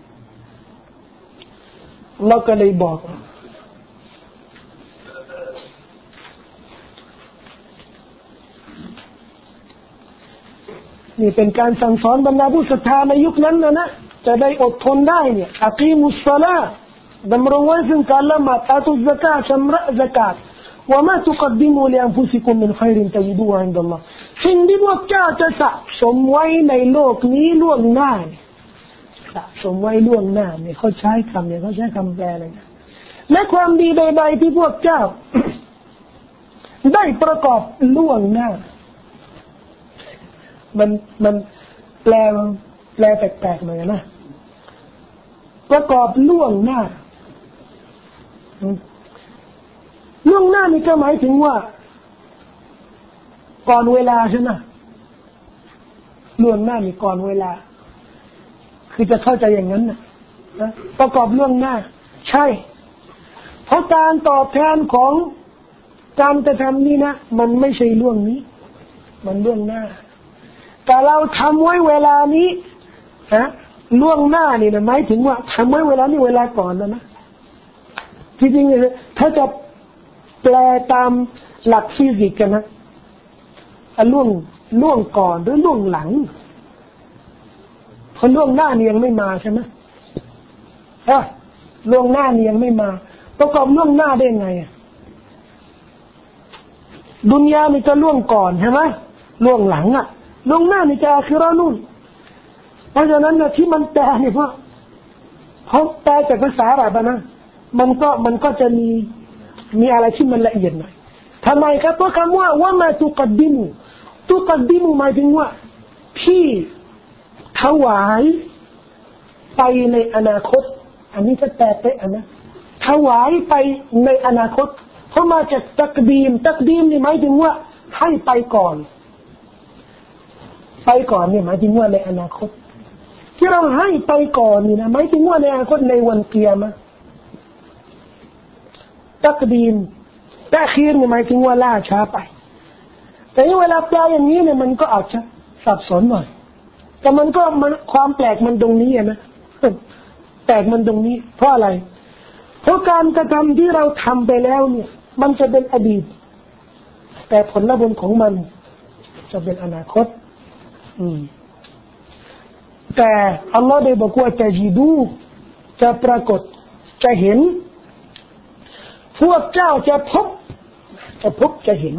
เราก็เลยบอกนี่เป็นการสั่งสอนบรรดาผู้ศรัทธาในยุคนั้นนะนะจะได้อดทนได้เนี่ยอะกีมุสศอลาห์ดำรงไว้ซึ่งการละหมาดอาตุซะกาตชำระซะกาตวะมาตุกัดดิมูลิอันฟุซิกุมมินค็อยรินตะญิดูอินดัลลอฮ์สิ่งที่พวกเจ้าจะสะสมไว้ในโลกนี้ล่วงหน้าสะสมไว้ล่วงหน้าเนี่ยเขาใช้คำเนี่ยเขาใช้คำแปลอะไรนะและความดีใดๆที่พวกเจ้า ได้ประกอบล่วงหน้ามันมันแปลแปลแปลกๆหน่อยนะประกอบล่วงหน้าล่วงหน้านี่ก็หมายถึงว่าก่อนเวลาใช่ไหมล่วงหน้านี่ก่อนเวลาคือจะเข้าใจอย่างนั้นนะนะประกอบล่วงหน้าใช่เพราะการตอบแทนของการกระทำนี้นะมันไม่ใช่ล่วงนี้มันล่วงหน้าแต่เราทำไว้เวลานี้นะล่วงหน้านี่นะหมายถึงว่าทำไว้เวลานี้เวลาก่อนนะนะจริงๆเลยถ้าจะแปลตามหลักฟิสิกส์กันนะล่วงล่วงก่อนหรือล่วงหลังเพราะล่วงหน้านี่ยังไม่มาใช่ไหมฮะล่วงหน้านี่ยังไม่มาประกอบล่วงหน้าได้ไงอ่ะดุนยานี่จะล่วงก่อนใช่ไหมล่วงหลังอ่ะล่วงหน้านี่จะอาคิเราะห์นู่นเพราะฉะนั้นนะที่มันแปลเนี่ยเพราะเขาแปลจากภาษาอาหรับนะมันก็มันก็จะมีมีอะไรที่มันละเอียดหน่อยทำไมครับเพราะคำว่าว่ามาตุกัดดิมุตุกัดดิมุหมายถึงว่าที่ถวายไปในอนาคตอันนี้จะแปลเป๊ะนะถวายไปในอนาคตเพราะมาจากตักดีมตักดีมนี่หมายถึงว่าให้ไปก่อนไปก่อนเนี่ยหมายถึงว่าในอนาคตที่เราให้ไปก่อนนี่นะหมายถึงว่าในอนาคตในวันเกียรติตักดีมแต่คีรเนี่ยหมายถึงว่าล่าช้าไปแต่เวลาแปลอย่างนี้เนี่ยมันก็อาจจะสับสนหน่อยแต่มันก็มันความแปลกมันตรงนี้นะแปลกมันตรงนี้เพราะอะไรเพราะการกระทำที่เราทำไปแล้วเนี่ยมันจะเป็นอดีตแต่ผลบุญของมันจะเป็นอนาคตอืมแต่อัลลอฮ์ได้บอกว่าจะจิดูจะปรากฏจะเห็นพวกเจ้าจะพบจะพบจะเห็น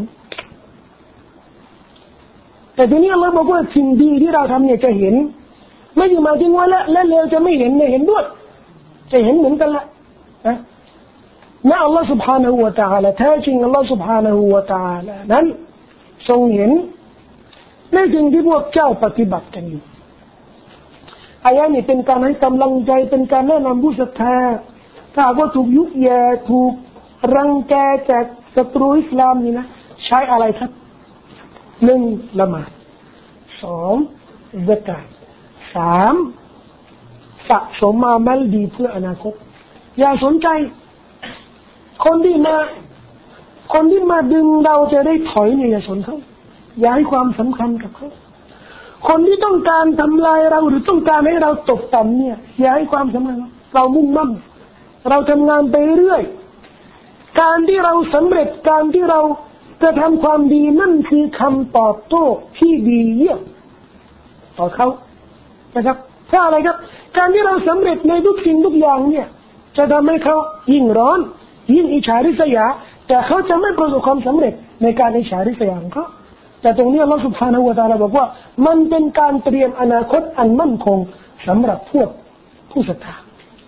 แต่ทีนี้อัลลอฮ์บอกว่าสิ่งดีที่เราทำเนี่ยจะเห็นไม่ใช่หมายถึงว่าละและเลวจะไม่เห็นเนี่ยเห็นด้วยจะเห็นเหมือนกันละนะนะอัลลอฮ์ سبحانه และ تعالى แท้จริงอัลลอฮ์ سبحانه และ تعالى นั้นทรงเห็นในสิ่งที่พวกเจ้าปฏิบัติกันอยู่อายะนี้เป็นการให้กำลังใจเป็นการแนะนำผู้ศรัทธาถ้าว่าถูกยุแย่ถูกรังแกจากศัตรูอิสลามนี่นะใช้อะไรครับหนึ่งละหมาดสองซักาตสามสะสมอามัลดีเพื่ออนาคตอย่าสนใจคนที่มาคนที่มาดึงเราจะได้ถอยเนี่ยอย่าสนเขาอย่าให้ความสำคัญกับเขาคนที่ต้องการทำลายเราหรือต้องการให้เราตกต่ำเนี่ยอย่าให้ความสำคัญเรามุ่งมั่นเราทำงานไปเรื่อยการที่เราสำเร็จการที่เราจะทำความดีนั่นคือคำตอบโต้ที่ดีเยี่ยมต่อเขานะครับเพราะอะไรครับการที่เราสำเร็จในทุกสิ่งทุกอย่างเนี่ยจะทำให้เขายิ่งร้อนยิ่งอิจฉาริษยาแต่เขาจะไม่ประสบความสำเร็จในการอิจฉาริษยาของเขาแต่ตรงนี้อัลลอฮฺ سبحانه และ تعالى บอกว่ามันเป็นการเตรียมอนาคตอันมั่นคงสำหรับพวกผู้ศรัทธา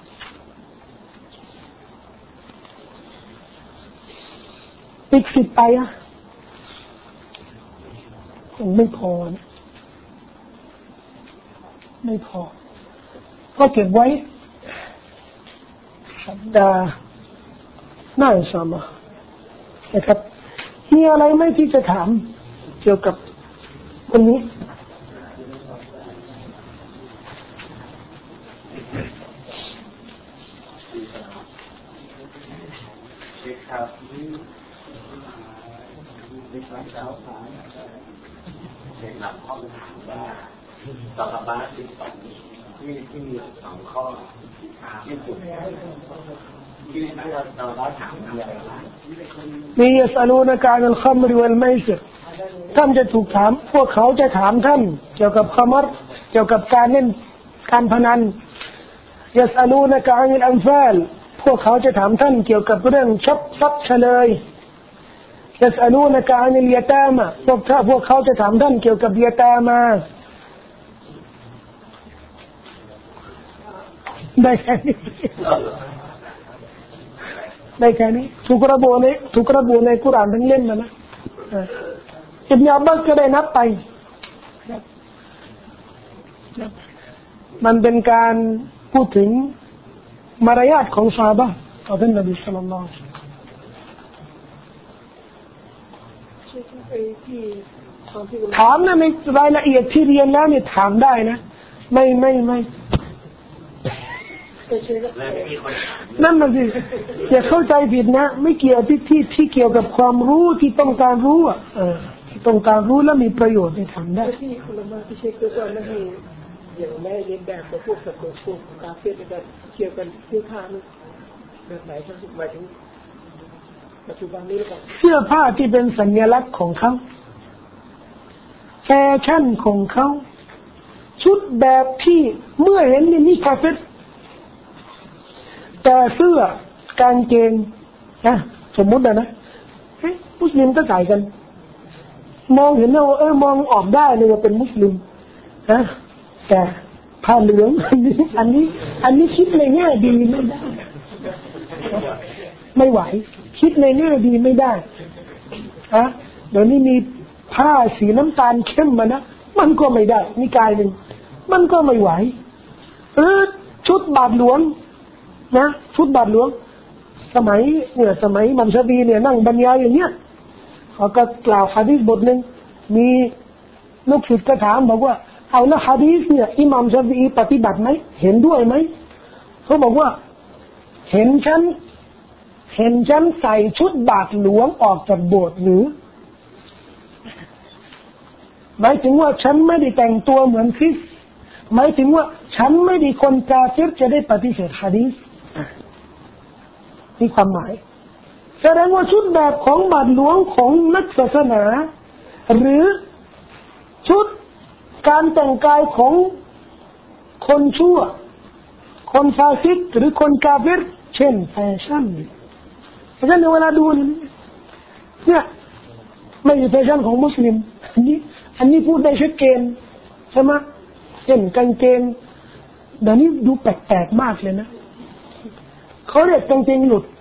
อีกสิบไปอ่ะคงไม่พอนะไม่พอก็เก็บไว้สัปดาห์หน้าอินชาอัลลอฮ์นะครับมีอะไรไหมที่จะถามเกี่ยวกับวันนี้ครับเด็กรับเช้าสายเด็กหลับข้อถามว่าต่อกับบ้านที่สองที่ที่มีสองข้อที่สุดที่ที่เราต่อบ้านถามมีอะไรบ้างมียัสอลูนะกะอัลคัมรวัลไมซิรท่านจะถูกถามพวกเขาจะถามท่านเกี่ยวกับขมรเกี่ยวกับการเล่นการพนันยัสอลูนะกะอัลอันฟาลพวกเขาจะถามท่านเกี่ยวกับเรื่องชับซับเฉลยยัสอลูนะกะอัลยะตามะพวกถ้าพวกเขาจะถามท่านเกี่ยวกับยะตามะได้แค่นี้ได้แค่นี้ถูกระบุในถูกระบุในกุรอานทั้งเล่มนะนะอิบนุอับบาสก็ได้นับไปมันเป็นการพูดถึงมารยาทของซอฮาบะห์ต่อท่านนบีศ็อลลัลลอฮุอะลัยฮิวะซัลลัมถามนะในรายละเอียดที่เรียนแล้วเนี่ยถามได้นะไม่ไม่ไม่นั่นน่ะสิอย่าเข้าใจผิดนะไม่เกี่ยวที่ที่ที่เกี่ยวกับความรู้ที่ต้องการรู้อ่ะเออที่ต้องการรู้แล้วมีประโยชน์ในทำได้ที่คุณละมาที่เช็คตัวก่อนนะให้อย่างแม่เรียนแบบกับพวกสัตว์พวกกาเฟ่ในการเกี่ยวกันเสื้อผ้านี่แบบไหนครับหมายถึงปัจจุบันนี้หรือเปล่าเสื้อผ้าที่เป็นสัญลักษณ์ของเขาแฟชั่นของเขาชุดแบบที่เมื่อเห็นนี่นี่กาเฟ่แต่เสื้อกางเกงนะสมมุตินะนะเฮ้ยมุสลิมก็ใส่กันมองเห็นแล้วเออมองออกได้เลยว่าเป็นมุสลิมนะแต่ผ้าเหลืองอันนี้อันนี้อันนี้คิดในแง่ดีไม่ได้ไม่ไหวคิดในแง่ดีไม่ได้ฮะเดี๋ยวนี้มีผ้าสีน้ำตาลเข้มมานะมันก็ไม่ได้นิกายหนึ่งมันก็ไม่ไหวเออชุดบาทหลวงนะชุดบาทหลวงสมัยเนี่ยสมัยมัมชาบีเนี่ยนั่งบรรยายอย่างเนี้ยเขาก็กล่าวหะดีษบทหนึ่งมีลูกศิษย์ก็ถามบอกว่าเอาละหะดีษเนี่ยอิหม่ามชาฟีอีปฏิบัติไหมเห็นด้วยไหมเขาบอกว่าเห็นฉันเห็นฉันใส่ชุดบาทหลวงออกจากโบสถ์หรือหมายถึงว่าฉันไม่ได้แต่งตัวเหมือนคริสต์หมายถึงว่าฉันไม่ได้คนกาเฟรจะได้ปฏิเสธหะดีษนี่ความหมายแสดงว่าชุดแบบของบาทหลวงของนักศาสนาหรือชุดการแต่งกายของคนชั่วคนฟาซิกหรือคนกาเฟรเช่นแฟชั่นเพราะฉะนั้นเวลาดูนี่เนี่ยไม่ใช่แฟชั่นของมุสลิมอันนี้อันนี้พูดได้ชัดเจนใช่ไหมเช่นกางเกงเดี๋ยวนี้ดูแปลกๆมากเลยนะเขาเรียกกางเกงหลุด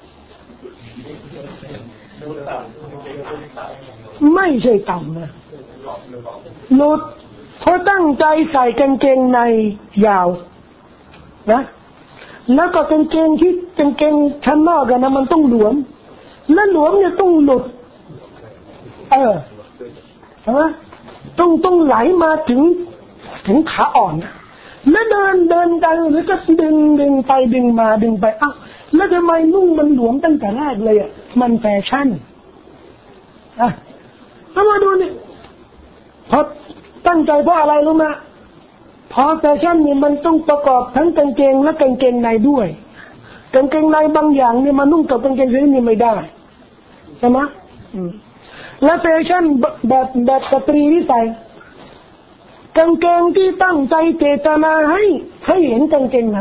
ไม่ใช่ต่ำนะหลุดเขาตั้งใจใส่กางเกงในยาวนะแล้วก็กางเกงที่กางเกงชั้นนอกกันนะมันต้องหลวมและหลวมเนี่ยต้องหลุดเออใช่ไหมต้องต้องไหลมาถึงถึงขาอ่อนแล้วเดินเดินกันแล้วก็ดึงดึงไปดึงมาดึงไปอ้าวแล้วทำไมนุ่งมันหลวมตั้งแต่แรกเลยอ่ะมันแฟชั่นอ่ะถ้ามาดูนี่พอตั้งใจเพราะอะไรรู้ไหมพอแฟชั่นนี่มันต้องประกอบทั้งกางเกงและกางเกงในด้วยกางเกงในบางอย่างเนี่ยมันนุ่งกับกางเกงชนิดนี้ไม่ได้ใช่ไหมและแฟชั่นแบบแบบสตรีที่ใส่กางเกงที่ตั้งใจเจตนาให้ให้เห็นกางเกงใน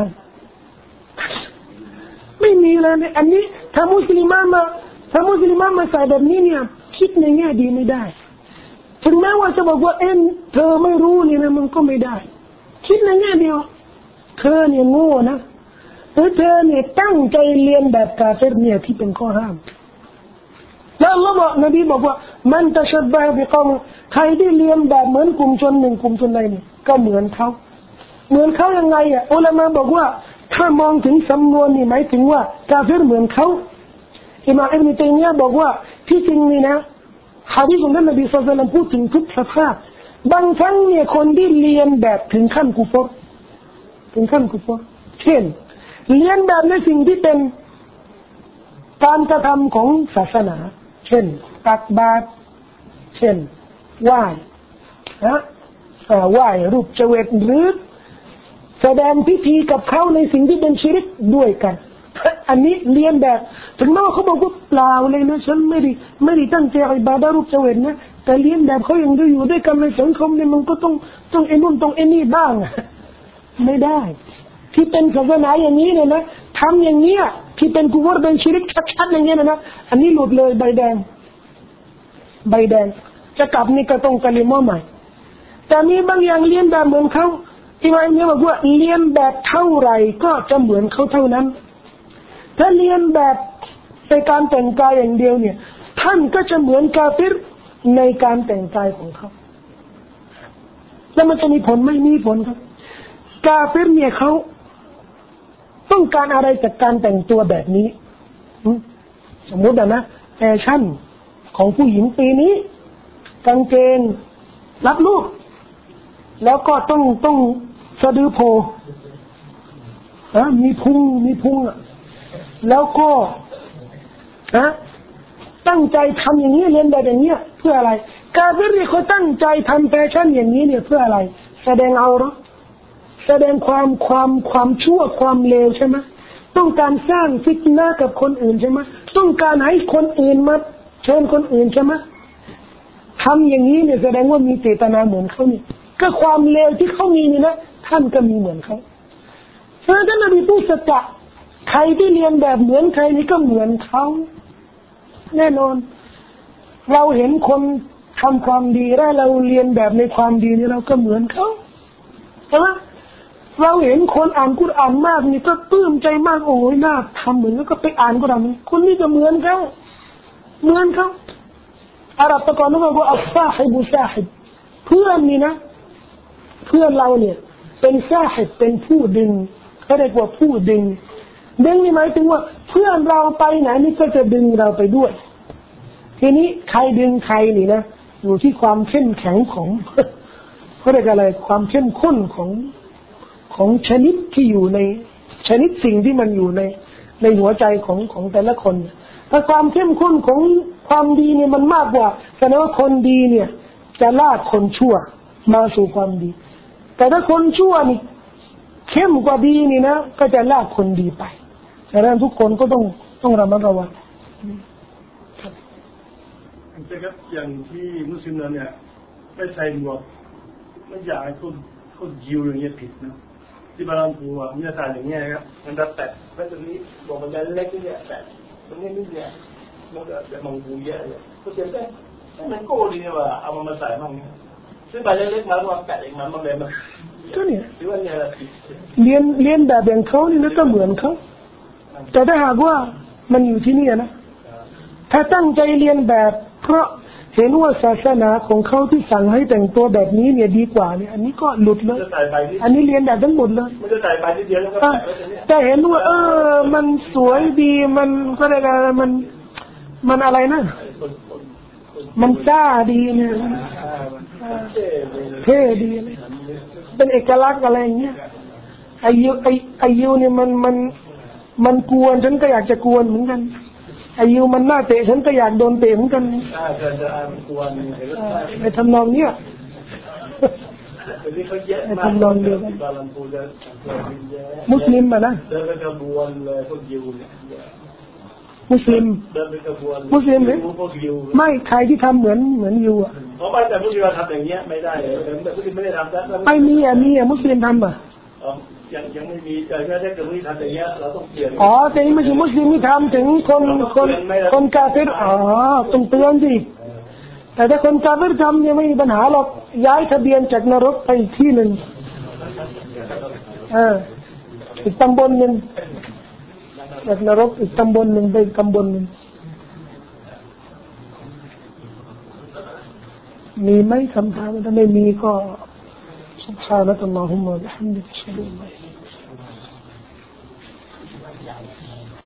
ไม่มีเลยเนี่ยอันนี้ถ้ามุสลิมมาถ้ามุสลิมมาใส่แบบนี้เนี่ยคิดในแง่ดีไม่ได้ถึงแม้ว่าจะบอกว่าเอ็นเธอไม่รู้นี่นะมันก็ไม่ได้คิดในแง่เดียวเธอเนี่ยโง่นะหรือเธอเนี่ยตั้งใจเรียนแบบกาเฟรเนี่ยที่เป็นข้อห้ามแล้วอัลลอฮ์บอกนบีบอกว่ามันตะชับบะฮ์บิกอมใครที่เรียนแบบเหมือนกลุ่มชนหนึ่งกลุ่มชนใดนี่ก็เหมือนเขาเหมือนเขายังไงอ่ะอุลามะบอกว่าถ้ามองถึงสำนวนนี่หมายถึงว่ากาเฟรเหมือนเขาอิหม่ามอิบนุตัยมียะห์บอกว่าที่จริงนี่นะหะดีษของท่านนบีศ็อลลัลลอฮุอะลัยฮิวะซัลลัมพูดถึงทุกสภาพบางครั้งเนี่ยคนที่เรียนแบบถึงขั้นกุฟรถึงขั้นกุฟรเช่นเรียนแบบในสิ่งที่เป็นการกระทำของศาสนาเช่นตักบาตรเช่นไหว้นะไหว้รูปเจวิตหรือแสดงพิธีกับเขาในสิ่งที่เป็นชิริกด้วยกันอันนี้เรียนแบบถึงแม้ว่าเขาบอกว่าเปล่าเลยนะฉันไม่ได้ไม่ได้ตั้งใจอิบาดะห์รูปเจวิตนะแต่เรียนแบบเขายังจะอยู่ด้วยกันในสังคมเนี่ยมันก็ต้องต้องไอ้นู่นต้องไอ้นี่บ้างไม่ได้ที่เป็นศาสนาอย่างนี้เนี่ยนะทำอย่างเนี้ยที่เป็นกุฟรเป็นชิริกชัดๆอย่างเงี้ยนะนะอันนี้หลุดเลยใบแดงใบแดงจะกลับนี่ก็ต้องกะลิมะห์ใหม่แต่มีบางอย่างเรียนแบบเหมือนเขาอิหม่ามเนี่ยบอกว่าเรียนแบบเท่าไหร่ก็จะเหมือนเขาเท่านั้นถ้าเรียนแบบในการแต่งกายอย่างเดียวเนี่ยท่านก็จะเหมือนกาฟิรในการแต่งกายของเขาแล้วมันจะมีผลไม่มีผลครับกาฟิรเนี่ยเขาต้องการอะไรจากการแต่งตัวแบบนี้สมมตินะแฟชั่นของผู้หญิงปีนี้กางเกงรับลูกแล้วก็ต้องต้องสะดือโผล่นะมีพุงมีพุงอ่ะแล้วก็นะตั้งใจทำอย่างนี้เรียนแบบอย่างนี้เพื่ออะไรกาเฟรเขาตั้งใจทำแฟชั่นอย่างนี้เนี่ยเพื่ออะไรแสดงเอาหรอแสดงความความความชั่วความเลวใช่ไหมต้องการสร้างฟิตนะกับคนอื่นใช่ไหมต้องการให้คนอื่นมาเชิญคนอื่นใช่ไหมทำอย่างนี้เนี่ยแสดงว่ามีเจตนาเหมือนเขานี่ก็ความเลวที่เขามีนี่นะท่านก็มีเหมือนเขาฉะนั้นท่านนบีพูดสัจจะใครที่เรียนแบบเหมือนใครนี่ก็เหมือนเขาแน่นอนเราเห็นคนทำความดีแล้วเราเรียนแบบในความดีนี่เราก็เหมือนเขาใช่ไหมเราเห็นคนอ่านกุรอานมากนี่ก็ปลื้มใจมากโอ้ยน่าทำเหมือนแล้วก็ไปอ่านกุรอานคนนี้ก็เหมือนเขาเหมือนเขาอาหรับตะกอนนึกว่าอัลซาฮิบุซาฮิบเพื่อนนี่นะเพื่อนเราเนี่ยเป็นซาฮิบเป็นผู้ดึงเขาเรียกว่าผู้ดึงดึงนี่หมายถึงว่าเพื่อนเราไปไหนนี่ก็จะดึงเราไปด้วยทีนี้ใครดึงใครนี่นะอยู่ที่ความเข้มแข็งของเขาเรียกอะไรความเข้มข้นของของชนิดที่อยู่ในชนิดสิ่งที่มันอยู่ในในหัวใจของของแต่ละคนถ้าความเข้มข้นของความดีเนี่ยมันมากกว่าแสดงว่าคนดีเนี่ยจะลากคนชั่วมาสู่ความดีแต่ถ้าคนชั่วนี่เข้มกว่าดีนี่นะก็จะลากคนดีไปดังนั้นทุกคนก็ต้องต้องระมัดระวังใช่ครับอย่างที่มุสลิมเราเนี่ยไม่ใส่หมวกไม่อยากให้คนคนยิวอย่างเงี้ยผิดนะที่บาลานซ์หัวมีอาการอย่างเงี้ยครับมันจะแตะไว้ตรงนี้บอกมันจะเล็กนิดเดียวแตะตรงนี้นิดเดียวมันก็จะมองบูเยอะเลยก็เจ็บได้มันโก้ดีเนี่ยว่าเอามันมาใส่มั่งซื้อไปเล็กๆมาแล้วมาแตะเองมันมันเลยมันก็เนี่ยหรือว่าเนี่ยเรียนเรียนแบบอย่างเขานี่นะก็เหมือนเขาแต่ถ้าหากว่ามันอยู่ที่นี่นะถ้าตั้งใจเรียนแบบเพราะเห็นว่าศาสนาของเขาที่สั่งให้แต่งตัวแบบนี้เนี่ยดีกว่าเนี่ยอันนี้ก็หลุดเลยอันนี้เรียนแบบทั้งหมดเลยมันจะใส่ไปทีเดียวแล้วก็แต่เห็นว่าเออมันสวยดีมันก็ได้กันมันมันอะไรนะมันจ้าดีเนี่ยเท่ดีเลยเป็นเอกลักษณ์อะไรอย่างเงี้ยอายุไออายุเนี่ยมันมันมันกวนฉันก็อยากจะกวนเหมือนกันอายุมันน่าเตะฉันก็อยากโดนเตะเหมือนกันในทำนองเนี้ยในทำนองเดียวกันมุสลิมอ่ะนะมุสลิมมุสลิมไหมไม่ใครที่ทำเหมือนเหมือนยูอ่ะเพราะว่าแต่มุสลิมทำอย่างเงี้ยไม่ได้แต่มุสลิมไม่ได้ทำไม่มีอ่ะมีอ่ะมุสลิมทำอ่ะยังยังไม่มีแต่ถ้าได้เกิดวิธีทำอย่างเงี้ยเราต้องเปลี่ยนอ๋อแต่นี่ไม่ใช่มุสลิมที่ทำถึงคนคนคนกาเฟรอ๋อต้องเตือนสิแต่ถ้าคนกาเฟรทำเนี่ยไม่มีปัญหาหรอกย้ายทะเบียนจากนรกไปอีกที่หนึ่งเอออีกตำบลหนึ่งจากนรกอีกตำบลหนึ่งไปตำบลหนึ่งมีไหมคำถามถ้าไม่มีก็ سبحانك اللهم وبحمدك أشهد أن لا إله إلا أنت